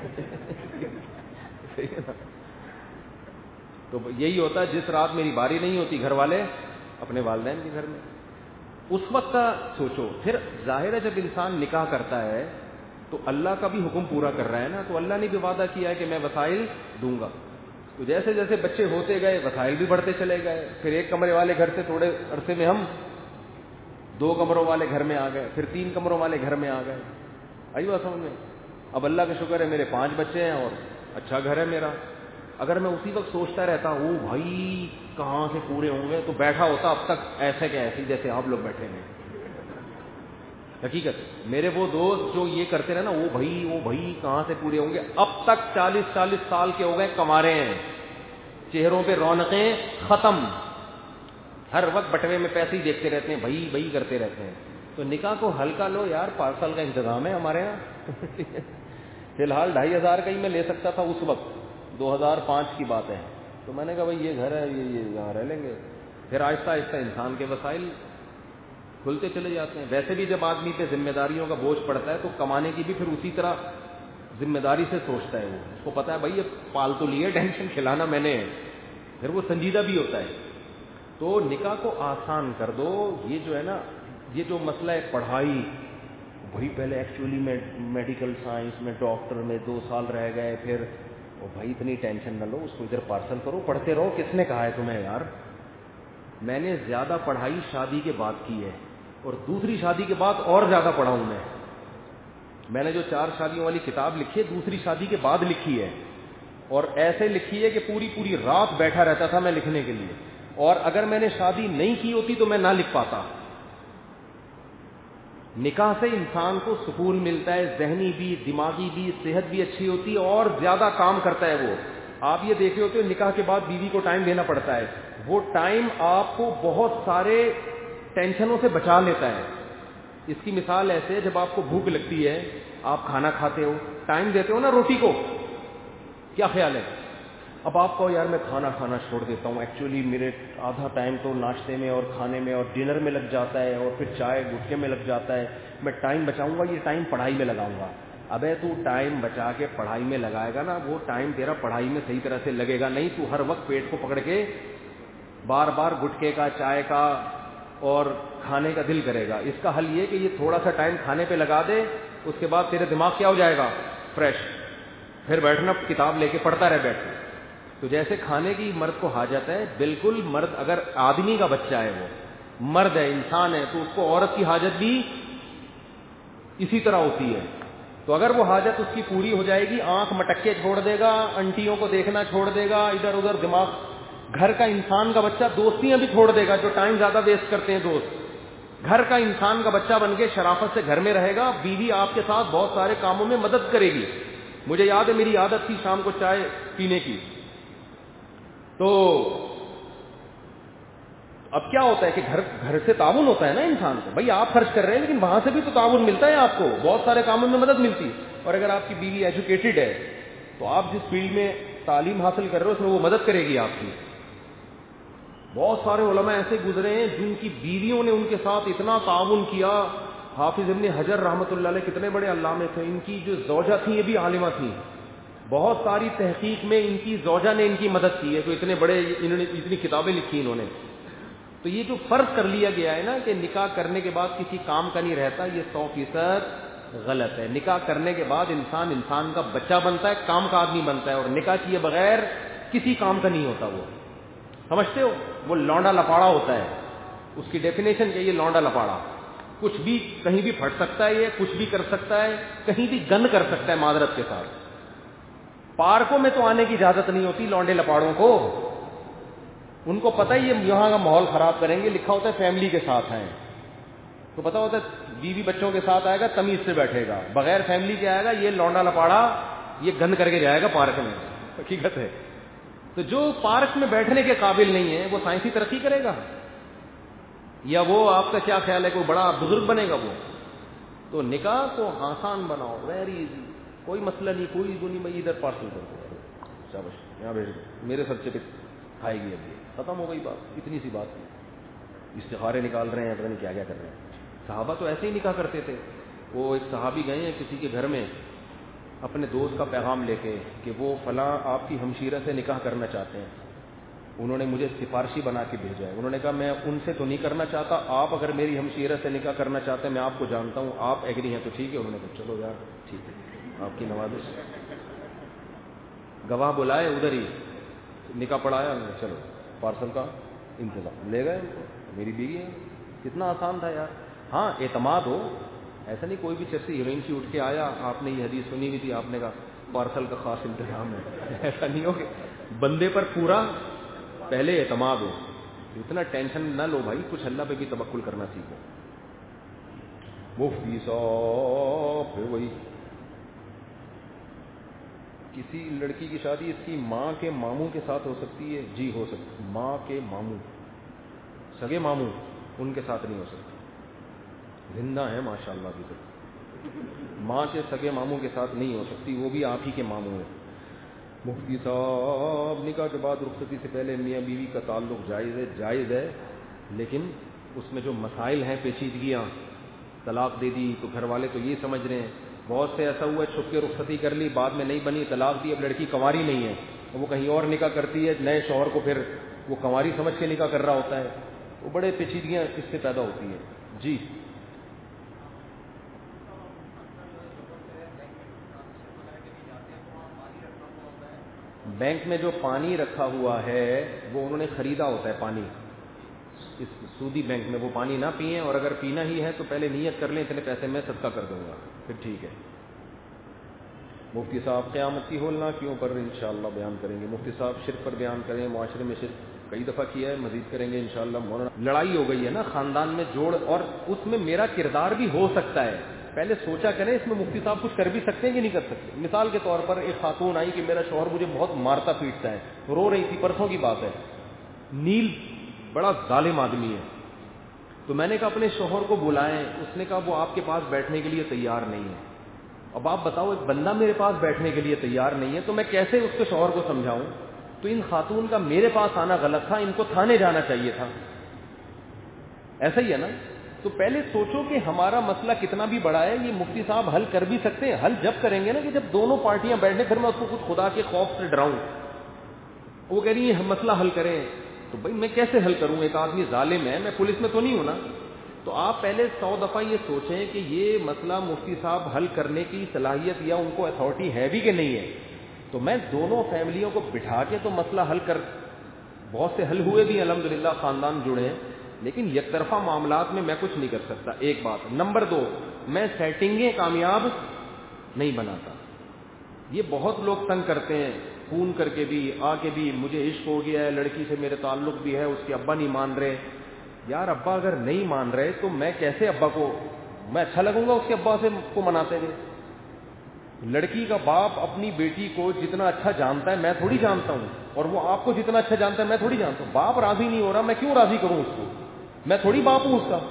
تو یہی ہوتا ہے, جس رات میری باری نہیں ہوتی گھر والے اپنے والدین کے گھر میں. اس وقت کا سوچو. پھر ظاہر ہے جب انسان نکاح کرتا ہے تو اللہ کا بھی حکم پورا کر رہا ہے نا, تو اللہ نے بھی وعدہ کیا ہے کہ میں وسائل دوں گا. تو جیسے جیسے بچے ہوتے گئے وسائل بھی بڑھتے چلے گئے. پھر 1 کمرے والے گھر سے تھوڑے عرصے میں ہم 2 کمروں والے گھر میں آ گئے, پھر 3 کمروں والے گھر میں آ گئے. آئی بات سمجھ میں. اب اللہ کا شکر ہے میرے 5 بچے ہیں اور اچھا گھر ہے میرا. اگر میں اسی وقت سوچتا رہتا ہوں بھائی کہاں سے پورے ہوں گے, تو بیٹھا ہوتا اب تک ایسے کہ ایسے جیسے آپ لوگ بیٹھے ہیں. حقیقت میرے وہ دوست جو یہ کرتے رہے نا, وہ بھائی کہاں سے پورے ہوں گے. اب تک 40 سال کے ہو گئے, کمارے ہیں, چہروں پہ رونقیں ختم, ہر وقت بٹوے میں پیسے ہی دیکھتے رہتے ہیں, بھائی کرتے رہتے ہیں. تو نکاح کو ہلکا لو یار, پارسل کا انتظام ہے ہمارے یہاں. فی الحال 2500 کا ہی میں لے سکتا تھا اس وقت, 2005 کی بات ہے. تو میں نے کہا بھائی یہ گھر ہے, یہ یہاں رہ لیں گے. پھر آہستہ آہستہ انسان کے وسائل کھلتے چلے جاتے ہیں. ویسے بھی جب آدمی پہ ذمہ داریوں کا بوجھ پڑتا ہے تو کمانے کی بھی پھر اسی طرح ذمہ داری سے سوچتا ہے. وہ اس کو پتا ہے بھائی یہ پالتو لیے, ٹینشن کھلانا میں نے ہے, پھر وہ سنجیدہ بھی ہوتا ہے. تو نکاح کو آسان کر دو. یہ جو ہے نا, یہ جو مسئلہ ہے پڑھائی, بھائی پہلے ایکچولی میں میڈیکل سائنس میں ڈاکٹر میں 2 سال رہ گئے, پھر بھائی اتنی ٹینشن نہ لو, اس کو ادھر پارسل کرو, پڑھتے رہو. کس نے کہا ہے تمہیں یار؟ میں نے زیادہ پڑھائی شادی کے بعد کی ہے, اور دوسری شادی کے بعد اور زیادہ پڑھا ہوں میں نے جو 4 شادیوں والی کتاب لکھی ہے دوسری شادی کے بعد لکھی ہے, اور ایسے لکھی ہے کہ پوری رات بیٹھا رہتا تھا میں لکھنے کے لیے, اور اگر میں نے شادی نہیں کی ہوتی تو میں نہ لکھ پاتا. نکاح سے انسان کو سکون ملتا ہے, ذہنی بھی, دماغی بھی, صحت بھی اچھی ہوتی ہے, اور زیادہ کام کرتا ہے وہ. آپ یہ دیکھے ہوتے ہو نکاح کے بعد بیوی کو ٹائم دینا پڑتا ہے, وہ ٹائم آپ کو بہت سارے ٹینشنوں سے بچا لیتا ہے. اس کی مثال ایسے, جب آپ کو بھوک لگتی ہے, آپ کھانا کھاتے ہو, ٹائم دیتے ہو نا روٹی کو, کیا خیال ہے؟ اب آپ کو یار میں کھانا چھوڑ دیتا ہوں, ایکچولی میرے آدھا ٹائم تو ناشتے میں اور کھانے میں اور ڈنر میں لگ جاتا ہے, اور پھر چائے گٹکے میں لگ جاتا ہے, میں ٹائم بچاؤں گا, یہ ٹائم پڑھائی میں لگاؤں گا. ابے تو ٹائم بچا کے پڑھائی میں لگائے گا نا, وہ ٹائم تیرا پڑھائی میں صحیح طرح سے لگے گا نہیں. تو ہر وقت پیٹ کو پکڑ کے بار بار گٹکے کا, چائے کا اور کھانے کا دل کرے گا. اس کا حل یہ کہ یہ تھوڑا سا ٹائم کھانے پہ لگا دے, اس کے بعد تیرے دماغ کیا ہو جائے گا, فریش, پھر بیٹھنا کتاب لے کے پڑھتا رہ بیٹھ. تو جیسے کھانے کی مرد کو حاجت ہے, بالکل مرد اگر آدمی کا بچہ ہے, وہ مرد ہے, انسان ہے, تو اس کو عورت کی حاجت بھی اسی طرح ہوتی ہے. تو اگر وہ حاجت اس کی پوری ہو جائے گی, آنکھ مٹکے چھوڑ دے گا, انٹیوں کو دیکھنا چھوڑ دے گا, ادھر ادھر دماغ, گھر کا انسان کا بچہ دوستیاں بھی چھوڑ دے گا, جو ٹائم زیادہ ویسٹ کرتے ہیں دوست. گھر کا انسان کا بچہ بن کے شرافت سے گھر میں رہے گا. بیوی آپ کے ساتھ بہت سارے کاموں میں مدد کرے گی. مجھے یاد ہے میری عادت تھی شام کو چائے پینے کی, تو اب کیا ہوتا ہے کہ گھر سے تعاون ہوتا ہے نا انسان کو, بھائی آپ خرچ کر رہے ہیں لیکن وہاں سے بھی تو تعاون ملتا ہے آپ کو, بہت سارے کاموں میں مدد ملتی. اور اگر آپ کی بیوی ایجوکیٹڈ ہے تو آپ جس فیلڈ میں تعلیم حاصل کر رہے ہو اس میں وہ مدد کرے گی آپ کی. بہت سارے علماء ایسے گزرے ہیں جن کی بیویوں نے ان کے ساتھ اتنا تعاون کیا. حافظ ابن حجر رحمۃ اللہ علیہ کتنے بڑے علامے تھے, ان کی جو زوجہ تھیں یہ بھی عالمہ تھیں, بہت ساری تحقیق میں ان کی زوجہ نے ان کی مدد کی ہے, تو اتنے بڑے انہوں نے اتنی کتابیں لکھی انہوں نے. تو یہ جو فرض کر لیا گیا ہے نا کہ نکاح کرنے کے بعد کسی کام کا نہیں رہتا, یہ 100% غلط ہے. نکاح کرنے کے بعد انسان کا بچہ بنتا ہے, کام کا آدمی بنتا ہے, اور نکاح کیے بغیر کسی کام کا نہیں ہوتا. وہ سمجھتے ہو, وہ لونڈا لپاڑا ہوتا ہے. اس کی ڈیفینیشن کیا, یہ لونڈا لپاڑا, کچھ بھی کہیں بھی پھٹ سکتا ہے, یہ کچھ بھی کر سکتا ہے, کہیں بھی گند کر سکتا ہے معذرت کے ساتھ. پارکوں میں تو آنے کی اجازت نہیں ہوتی لونڈے لپاڑوں کو, ان کو پتہ ہے یہ یہاں کا ماحول خراب کریں گے, لکھا ہوتا ہے فیملی کے ساتھ ہیں, تو پتہ ہوتا ہے بیوی بچوں کے ساتھ آئے گا, تمیز سے بیٹھے گا, بغیر فیملی کے آئے گا, یہ لونڈا لپاڑا یہ گند کر کے جائے گا پارک میں. حقیقت ہے. تو جو پارک میں بیٹھنے کے قابل نہیں ہے وہ سائنسی ترقی کرے گا, یا وہ آپ کا کیا خیال ہے کوئی بڑا بزرگ بنے گا وہ؟ تو نکاح کو آسان بناؤ, ویری ایزی, کوئی مسئلہ نہیں, کوئی دنیا میں ادھر پارسل کر دو, شاباش یہاں بھیج دو, میرے خرچے پہ کھائے گی, ابھی ختم ہو گئی بات, اتنی سی بات. استخارے نکال رہے ہیں, پتہ نہیں کیا کیا کر رہے ہیں. صحابہ تو ایسے ہی نکاح کرتے تھے. وہ ایک صحابی گئے ہیں کسی کے گھر میں اپنے دوست کا پیغام لے کے کہ وہ فلاں آپ کی ہمشیرہ سے نکاح کرنا چاہتے ہیں, انہوں نے مجھے سفارشی بنا کے بھیجا ہے. انہوں نے کہا میں ان سے تو نہیں کرنا چاہتا, آپ اگر میری ہمشیرہ سے نکاح کرنا چاہتے ہیں, میں آپ کو جانتا ہوں, آپ ایگری ہیں تو ٹھیک ہے. انہوں نے کہا چلو یار ٹھیک ہے, آپ کی نوازش. گواہ بلائے, ادھر ہی نکاح پڑھایا, چلو پارسل کا انتظام, لے گئے ان کو, میری بیوی ہے. کتنا آسان تھا یار. ہاں اعتماد ہو, ایسا نہیں کوئی بھی چرسی ہیروئن سی اٹھ کے آیا, آپ نے یہ حدیث سنی ہوئی تھی, آپ نے کہا پارسل کا خاص انتظام ہے, ایسا نہیں ہو کہ بندے پر پورا پہلے اعتماد ہو. اتنا ٹینشن نہ لو بھائی, کچھ اللہ پہ بھی توکل کرنا سیکھو. مفتی صاحب وہی کسی لڑکی کی شادی اس کی ماں کے ماموں کے ساتھ ہو سکتی ہے؟ جی ہو سکتی. ماں کے ماموں, سگے ماموں, ان کے ساتھ نہیں ہو سکتی. زندہ ہیں ماشاءاللہ ابھی تک. ماں کے سگے ماموں کے ساتھ نہیں ہو سکتی, وہ بھی آپ ہی کے ماموں ہیں. مفتی صاحب نکاح کے بعد رخصتی سے پہلے میاں بیوی کا تعلق جائز ہے, لیکن اس میں جو مسائل ہیں, پیچیدگیاں, طلاق دے دی تو گھر والے تو یہ سمجھ رہے ہیں, بہت سے ایسا ہوا ہے چھپ کے رخصتی کر لی, بعد میں نہیں بنی, طلاق دی, اب لڑکی کنواری نہیں ہے, وہ کہیں اور نکاح کرتی ہے, نئے شوہر کو پھر وہ کنواری سمجھ کے نکاح کر رہا ہوتا ہے. وہ بڑے پیچیدگیاں اس سے پیدا ہوتی ہیں. جی بینک میں جو پانی رکھا ہوا ہے وہ انہوں نے خریدا ہوتا ہے پانی, اس سودی بینک میں وہ پانی نہ پئیں, اور اگر پینا ہی ہے تو پہلے نیت کر لیں اتنے پیسے میں صدقہ کر دوں گا, پھر ٹھیک ہے. مفتی صاحب قیامت کی ہولنا کیوں پر انشاءاللہ بیان کریں گے. مفتی صاحب شرک پر بیان کریں, معاشرے میں شرک کئی دفعہ کیا ہے, مزید کریں گے انشاءاللہ. مولانا لڑائی ہو گئی ہے نا خاندان میں, جوڑ, اور اس میں میرا کردار بھی ہو سکتا ہے, پہلے سوچا کریں اس میں مفتی صاحب کچھ کر بھی سکتے ہیں کہ نہیں کر سکتے. مثال کے طور پر ایک خاتون آئی کہ میرا شوہر مجھے بہت مارتا پیٹتا ہے, رو رہی تھی, پرسوں کی بات ہے, نیل بڑا ظالم آدمی ہے. تو میں نے کہا اپنے شوہر کو بلائیں, اس نے کہا وہ آپ کے پاس بیٹھنے کے لیے تیار نہیں ہے. اب آپ بتاؤ, ایک بندہ میرے پاس بیٹھنے کے لیے تیار نہیں ہے تو میں کیسے اس کے شوہر کو سمجھاؤں. تو ان خاتون کا میرے پاس آنا غلط تھا, ان کو تھانے جانا چاہیے تھا. ایسا ہی ہے نا. تو پہلے سوچو کہ ہمارا مسئلہ کتنا بھی بڑا ہے, یہ مفتی صاحب حل کر بھی سکتے ہیں. حل جب کریں گے نا کہ جب دونوں پارٹیاں بیٹھنے, پھر میں اس کو کچھ خدا کے خوف سے ڈراؤں. وہ کہہ رہی ہے مسئلہ حل کریں, تو بھائی میں کیسے حل کروں, ایک آدمی ظالم ہے, میں پولیس میں تو نہیں ہوں نا. تو آپ پہلے 100 دفعہ یہ سوچیں کہ یہ مسئلہ مفتی صاحب حل کرنے کی صلاحیت یا ان کو اتھارٹی ہے بھی کہ نہیں ہے. تو میں دونوں فیملیوں کو بٹھا کے تو مسئلہ حل کر, بہت سے حل ہوئے بھی الحمدللہ, خاندان جڑے ہیں, لیکن یک طرفہ معاملات میں میں کچھ نہیں کر سکتا. ایک بات. نمبر 2, میں سیٹنگیں کامیاب نہیں بناتا. یہ بہت لوگ تنگ کرتے ہیں, فون کر کے بھی, آ کے بھی, مجھے عشق ہو گیا ہے, لڑکی سے میرے تعلق بھی ہے, اس کے ابا نہیں مان رہے. یار ابا اگر نہیں مان رہے تو میں کیسے ابا کو, میں اچھا لگوں گا اس کے ابا سے کو مناتے ہوئے. لڑکی کا باپ اپنی بیٹی کو جتنا اچھا جانتا ہے میں تھوڑی جانتا ہوں, اور وہ آپ کو جتنا اچھا جانتا ہے میں تھوڑی جانتا ہوں. باپ راضی نہیں ہو رہا, میں کیوں راضی کروں اس کو, میں تھوڑی باپ ہوں اس کا.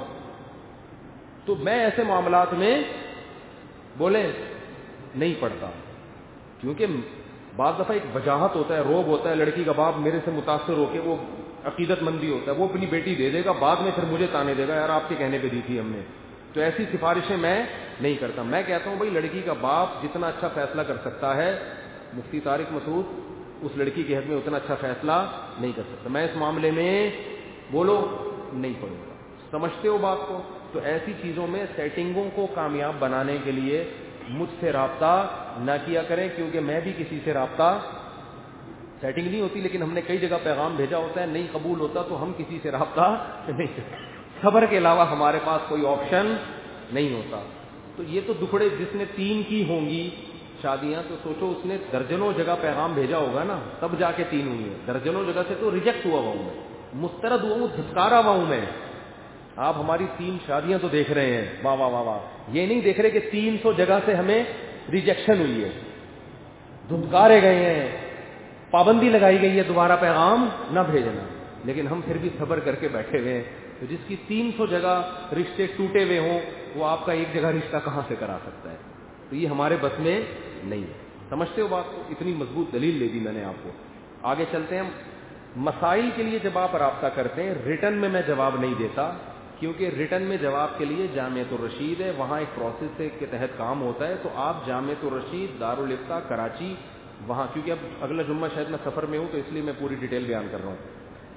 تو میں ایسے معاملات میں بولے نہیں پڑتا, کیونکہ بعض دفعہ ایک وجاہت ہوتا ہے, روب ہوتا ہے. لڑکی کا باپ میرے سے متاثر ہو کے, وہ عقیدت مندی ہوتا ہے, وہ اپنی بیٹی دے دے گا, بعد میں پھر مجھے تانے دے گا, یار آپ کے کہنے پہ دی تھی ہم نے. تو ایسی سفارشیں میں نہیں کرتا. میں کہتا ہوں بھائی لڑکی کا باپ جتنا اچھا فیصلہ کر سکتا ہے, مفتی طارق مسعود اس لڑکی کے حق میں اتنا اچھا فیصلہ نہیں کر سکتا. میں اس معاملے میں بولو نہیں پڑوں گا. سمجھتے ہو بات کو؟ تو ایسی چیزوں میں سیٹنگوں کو کامیاب بنانے کے لیے مجھ سے رابطہ نہ کیا کریں, کیونکہ میں بھی کسی سے رابطہ, سیٹنگ نہیں ہوتی لیکن ہم نے کئی جگہ پیغام بھیجا ہوتا ہے, نہیں قبول ہوتا تو ہم کسی سے رابطہ نہیں کرتے. صبر کے علاوہ ہمارے پاس کوئی آپشن نہیں ہوتا. تو یہ تو دکھڑے جس نے 3 کی ہوں گی شادیاں, تو سوچو اس نے درجنوں جگہ پیغام بھیجا ہوگا نا, تب جا کے 3 ہوئی ہے. درجنوں جگہ سے تو ریجیکٹ ہوا ہوں میں, مسترد ہوا ہوں, دھتکارا ہوا ہوں میں. آپ ہماری 3 شادیاں تو دیکھ رہے ہیں, واہ واہ واہ واہ, یہ نہیں دیکھ رہے کہ 300 جگہ سے ہمیں ریجیکشن ہوئی ہے, دھتکارے گئے ہیں, پابندی لگائی گئی ہے دوبارہ پیغام نہ بھیجنا, لیکن ہم پھر بھی صبر کر کے بیٹھے ہوئے ہیں. تو جس کی 300 جگہ رشتے ٹوٹے ہوئے ہوں, وہ آپ کا ایک جگہ رشتہ کہاں سے کرا سکتا ہے؟ تو یہ ہمارے بس میں نہیں ہے. سمجھتے ہو بات کو؟ اتنی مضبوط دلیل دے دی میں نے آپ کو. آگے چلتے ہیں. مسائل کے لیے جب آپ رابطہ کرتے ہیں, ریٹن میں جواب نہیں دیتا, کیونکہ ریٹن میں جواب کے لیے جامعۃ الرشید ہے, وہاں ایک پروسیس کے تحت کام ہوتا ہے. تو آپ جامعۃ الرشید, دارالافتاء کراچی, وہاں, کیونکہ اب اگلا جمعہ شاید میں سفر میں ہوں تو اس لیے میں پوری ڈیٹیل بیان کر رہا ہوں.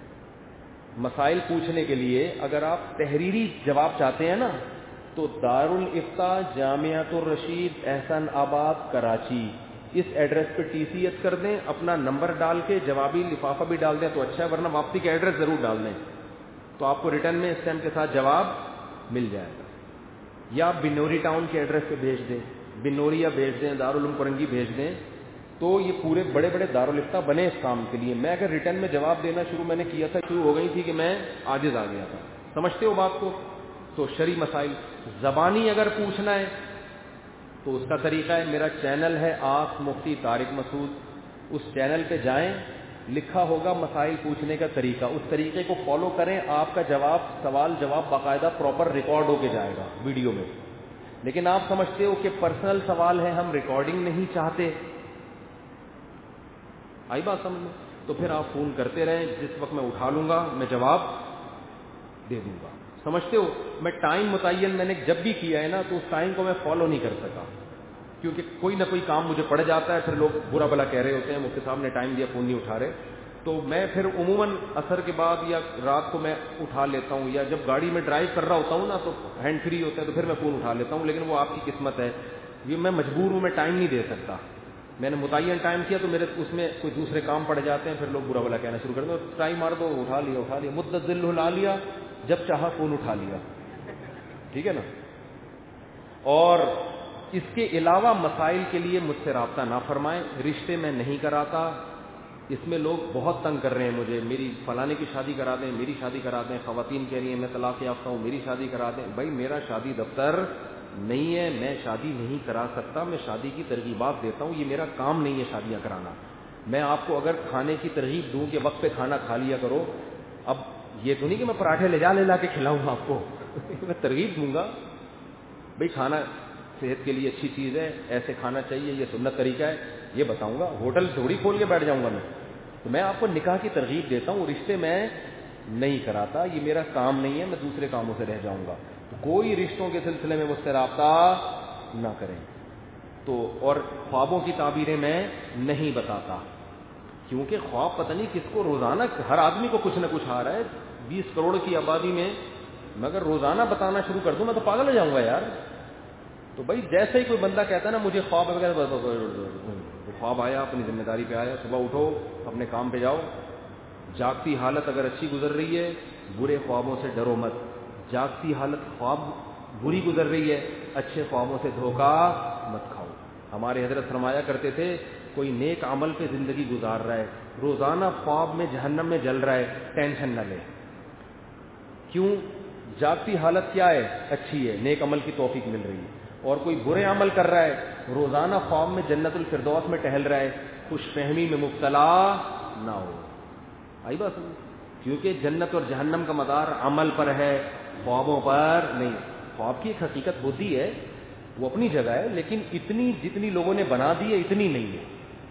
مسائل پوچھنے کے لیے اگر آپ تحریری جواب چاہتے ہیں نا, تو دارالافتاء جامعۃ الرشید احسن آباد کراچی, اس ایڈریس پہ ٹی سی ایچ کر دیں, اپنا نمبر ڈال کے جوابی لفافہ بھی ڈال دیں تو اچھا ہے, ورنہ واپسی کا ایڈریس ضرور ڈال دیں, تو آپ کو ریٹرن میں اسٹیمپ کے ساتھ جواب مل جائے گا. یا آپ بنوری ٹاؤن کے ایڈریس پہ بھیج دیں, بنوریا بھیج دیں, دارالعلوم کرنگی بھیج دیں, تو یہ پورے بڑے بڑے دارالافتاء بنے اس کام کے لیے. میں اگر ریٹرن میں جواب دینا میں نے کیا تھا, شروع ہو گئی تھی کہ میں عاجز آ گیا تھا. سمجھتے ہو بات کو؟ تو شرعی مسائل زبانی اگر پوچھنا ہے تو اس کا طریقہ ہے, میرا چینل ہے آس مفتی طارق مسعود, اس چینل پہ جائیں, لکھا ہوگا مسائل پوچھنے کا طریقہ, اس طریقے کو فالو کریں, آپ کا جواب, سوال جواب باقاعدہ پراپر ریکارڈ ہو کے جائے گا ویڈیو میں. لیکن آپ سمجھتے ہو کہ پرسنل سوال ہے, ہم ریکارڈنگ نہیں چاہتے, آئی بات سمجھ میں, تو پھر آپ فون کرتے رہیں, جس وقت میں اٹھا لوں گا میں جواب دے دوں گا. سمجھتے ہو؟ میں ٹائم متعین میں نے جب بھی کیا ہے نا, تو اس ٹائم کو میں فالو نہیں کر سکا, کیونکہ کوئی نہ کوئی کام مجھے پڑ جاتا ہے, پھر لوگ برا بلا کہہ رہے ہوتے ہیں مفتی صاحب نے ٹائم دیا فون نہیں اٹھا رہے. تو میں پھر عموماً عصر کے بعد یا رات کو میں اٹھا لیتا ہوں, یا جب گاڑی میں ڈرائیو کر رہا ہوتا ہوں نا, تو ہینڈ فری ہوتا ہے تو پھر میں فون اٹھا لیتا ہوں. لیکن وہ آپ کی قسمت ہے, یہ میں مجبور ہوں, میں ٹائم نہیں دے سکتا. میں نے متعین ٹائم کیا تو میرے اس میں کوئی دوسرے کام پڑ جاتے ہیں, پھر لوگ برا بلا کہنا شروع کر دیں, ٹائم مار دو, اٹھا لیا, مدت ذل لا لیا, جب چاہا فون اٹھا لیا, ٹھیک ہے نا. اور اس کے علاوہ مسائل کے لیے مجھ سے رابطہ نہ فرمائیں. رشتے میں نہیں کراتا, اس میں لوگ بہت تنگ کر رہے ہیں مجھے, میری فلانے کی شادی کرا دیں, میری شادی کرا دیں. خواتین کہہ رہی ہیں میں طلاق یافتہ ہوں, میری شادی کرا دیں. بھائی میرا شادی دفتر نہیں ہے, میں شادی نہیں کرا سکتا, میں شادی کی ترغیبات دیتا ہوں, یہ میرا کام نہیں ہے شادیاں کرانا. میں آپ کو اگر کھانے کی ترغیب دوں کہ وقت پہ کھانا کھا لیا کرو, اب یہ تو نہیں کہ میں پراٹھے لے جا کے کھلاؤں آپ کو, میں ترغیب دوں گا بھئی کھانا صحت کے لیے اچھی چیز ہے, ایسے کھانا چاہیے, یہ سنت طریقہ ہے, یہ بتاؤں گا. ہوٹل تھوڑی کھول کے بیٹھ جاؤں گا میں. تو میں آپ کو نکاح کی ترغیب دیتا ہوں, رشتے میں نہیں کراتا, یہ میرا کام نہیں ہے, میں دوسرے کاموں سے رہ جاؤں گا. تو کوئی رشتوں کے سلسلے میں مجھ سے رابطہ نہ کریں. تو اور خوابوں کی تعبیریں میں نہیں بتاتا, کیونکہ خواب پتہ نہیں کس کو, روزانہ ہر آدمی کو کچھ نہ کچھ آ رہا ہے. 20 کروڑ کی آبادی میں اگر روزانہ بتانا شروع کر دوں میں تو پاگل ہو جاؤں گا یار. تو بھائی جیسے ہی کوئی بندہ کہتا ہے نا مجھے خواب وغیرہ, خواب آیا, اپنی ذمہ داری پہ آیا, صبح اٹھو اپنے کام پہ جاؤ. جاگتی حالت اگر اچھی گزر رہی ہے, برے خوابوں سے ڈرو مت. جاگتی حالت خواب بری گزر رہی ہے, اچھے خوابوں سے دھوکہ مت کھاؤ. ہمارے حضرت فرمایا کرتے تھے کوئی نیک عمل پہ زندگی گزار رہا ہے, روزانہ خواب میں جہنم میں جل رہا ہے, ٹینشن نہ لے. کیوں؟ جاگتی حالت کیا ہے؟ اچھی ہے, نیک عمل کی توفیق مل رہی ہے. اور کوئی برے عمل کر رہا ہے, روزانہ خواب میں جنت الفردوس میں ٹہل رہا ہے, خوش فہمی میں مبتلا نہ ہو. آئی بات سمجھ؟ کیونکہ جنت اور جہنم کا مدار عمل پر ہے, خوابوں پر نہیں. خواب کی ایک حقیقت ہوتی ہے, وہ اپنی جگہ ہے, لیکن اتنی جتنی لوگوں نے بنا دی ہے اتنی نہیں ہے.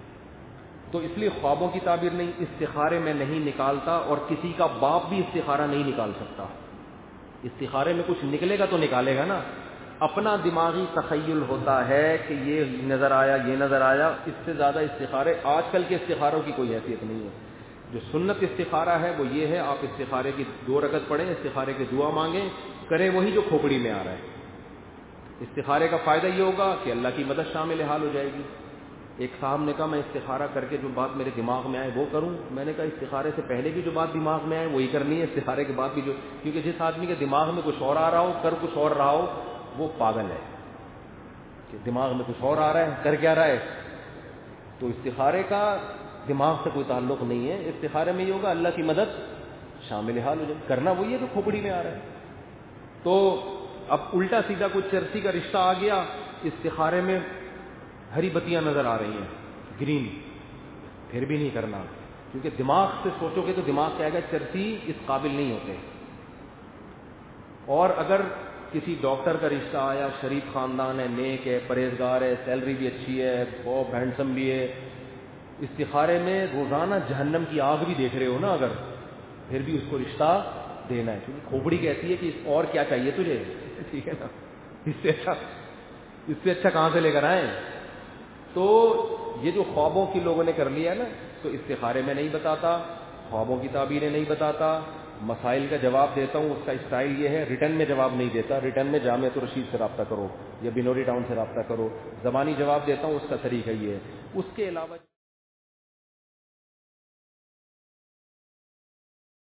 تو اس لیے خوابوں کی تعبیر نہیں, استخارے میں نہیں نکالتا, اور کسی کا باپ بھی استخارہ نہیں نکال سکتا. استخارے میں کچھ نکلے گا تو نکالے گا نا, اپنا دماغی تخیل ہوتا ہے کہ یہ نظر آیا, یہ نظر آیا. اس سے زیادہ استخارے, آج کل کے استخاروں کی کوئی حیثیت نہیں ہے. جو سنت استخارہ ہے وہ یہ ہے, آپ استخارے کی 2 رکعت پڑھیں, استخارے کی دعا مانگیں, کرے وہی جو کھوپڑی میں آ رہا ہے. استخارے کا فائدہ یہ ہوگا کہ اللہ کی مدد شامل حال ہو جائے گی. ایک صاحب نے کہا میں استخارہ کر کے جو بات میرے دماغ میں آئے وہ کروں. میں نے کہا استخارے سے پہلے بھی جو بات دماغ میں آئے وہی کرنی ہے, استخارے کے بعد بھی جو, کیونکہ جس آدمی کے دماغ میں کچھ اور آ رہا ہو کر کچھ اور رہا ہو وہ پاگل ہے. کہ دماغ میں کچھ اور آ رہا ہے کر کیا رہا ہے. تو استخارے کا دماغ سے کوئی تعلق نہیں ہے. استخارے میں یہ ہوگا اللہ کی مدد شامل حال ہو جائے. کرنا وہی ہے جو کھوپڑی میں آ رہا ہے. تو اب الٹا سیدھا کوئی چرسی کا رشتہ آ گیا, استخارے میں ہری بتیاں نظر آ رہی ہیں گرین, پھر بھی نہیں کرنا, کیونکہ دماغ سے سوچو گے تو دماغ کہے گا چرسی اس قابل نہیں ہوتے. اور اگر کسی ڈاکٹر کا رشتہ آیا, شریف خاندان ہے, نیک ہے, پرہیزگار ہے, سیلری بھی اچھی ہے, بہت ہینڈسم بھی ہے, استخارے میں روزانہ جہنم کی آگ بھی دیکھ رہے ہو نا, اگر پھر بھی اس کو رشتہ دینا ہے, کیونکہ کھوپڑی کہتی ہے کہ اور کیا چاہیے تجھے, ٹھیک ہے نا, اس سے اچھا کہاں سے لے کر آئیں. تو یہ جو خوابوں کی لوگوں نے کر لیا ہے نا, تو استخارے میں نہیں بتاتا, خوابوں کی تعبیریں نہیں بتاتا, مسائل کا جواب دیتا ہوں, اس کا اسٹائل یہ ہے, ریٹن میں جواب نہیں دیتا. ریٹن میں جامعۃ الرشید سے رابطہ کرو یا بنوری ٹاؤن سے رابطہ کرو. زبانی جواب دیتا ہوں, اس کا طریقہ یہ ہے. اس کے علاوہ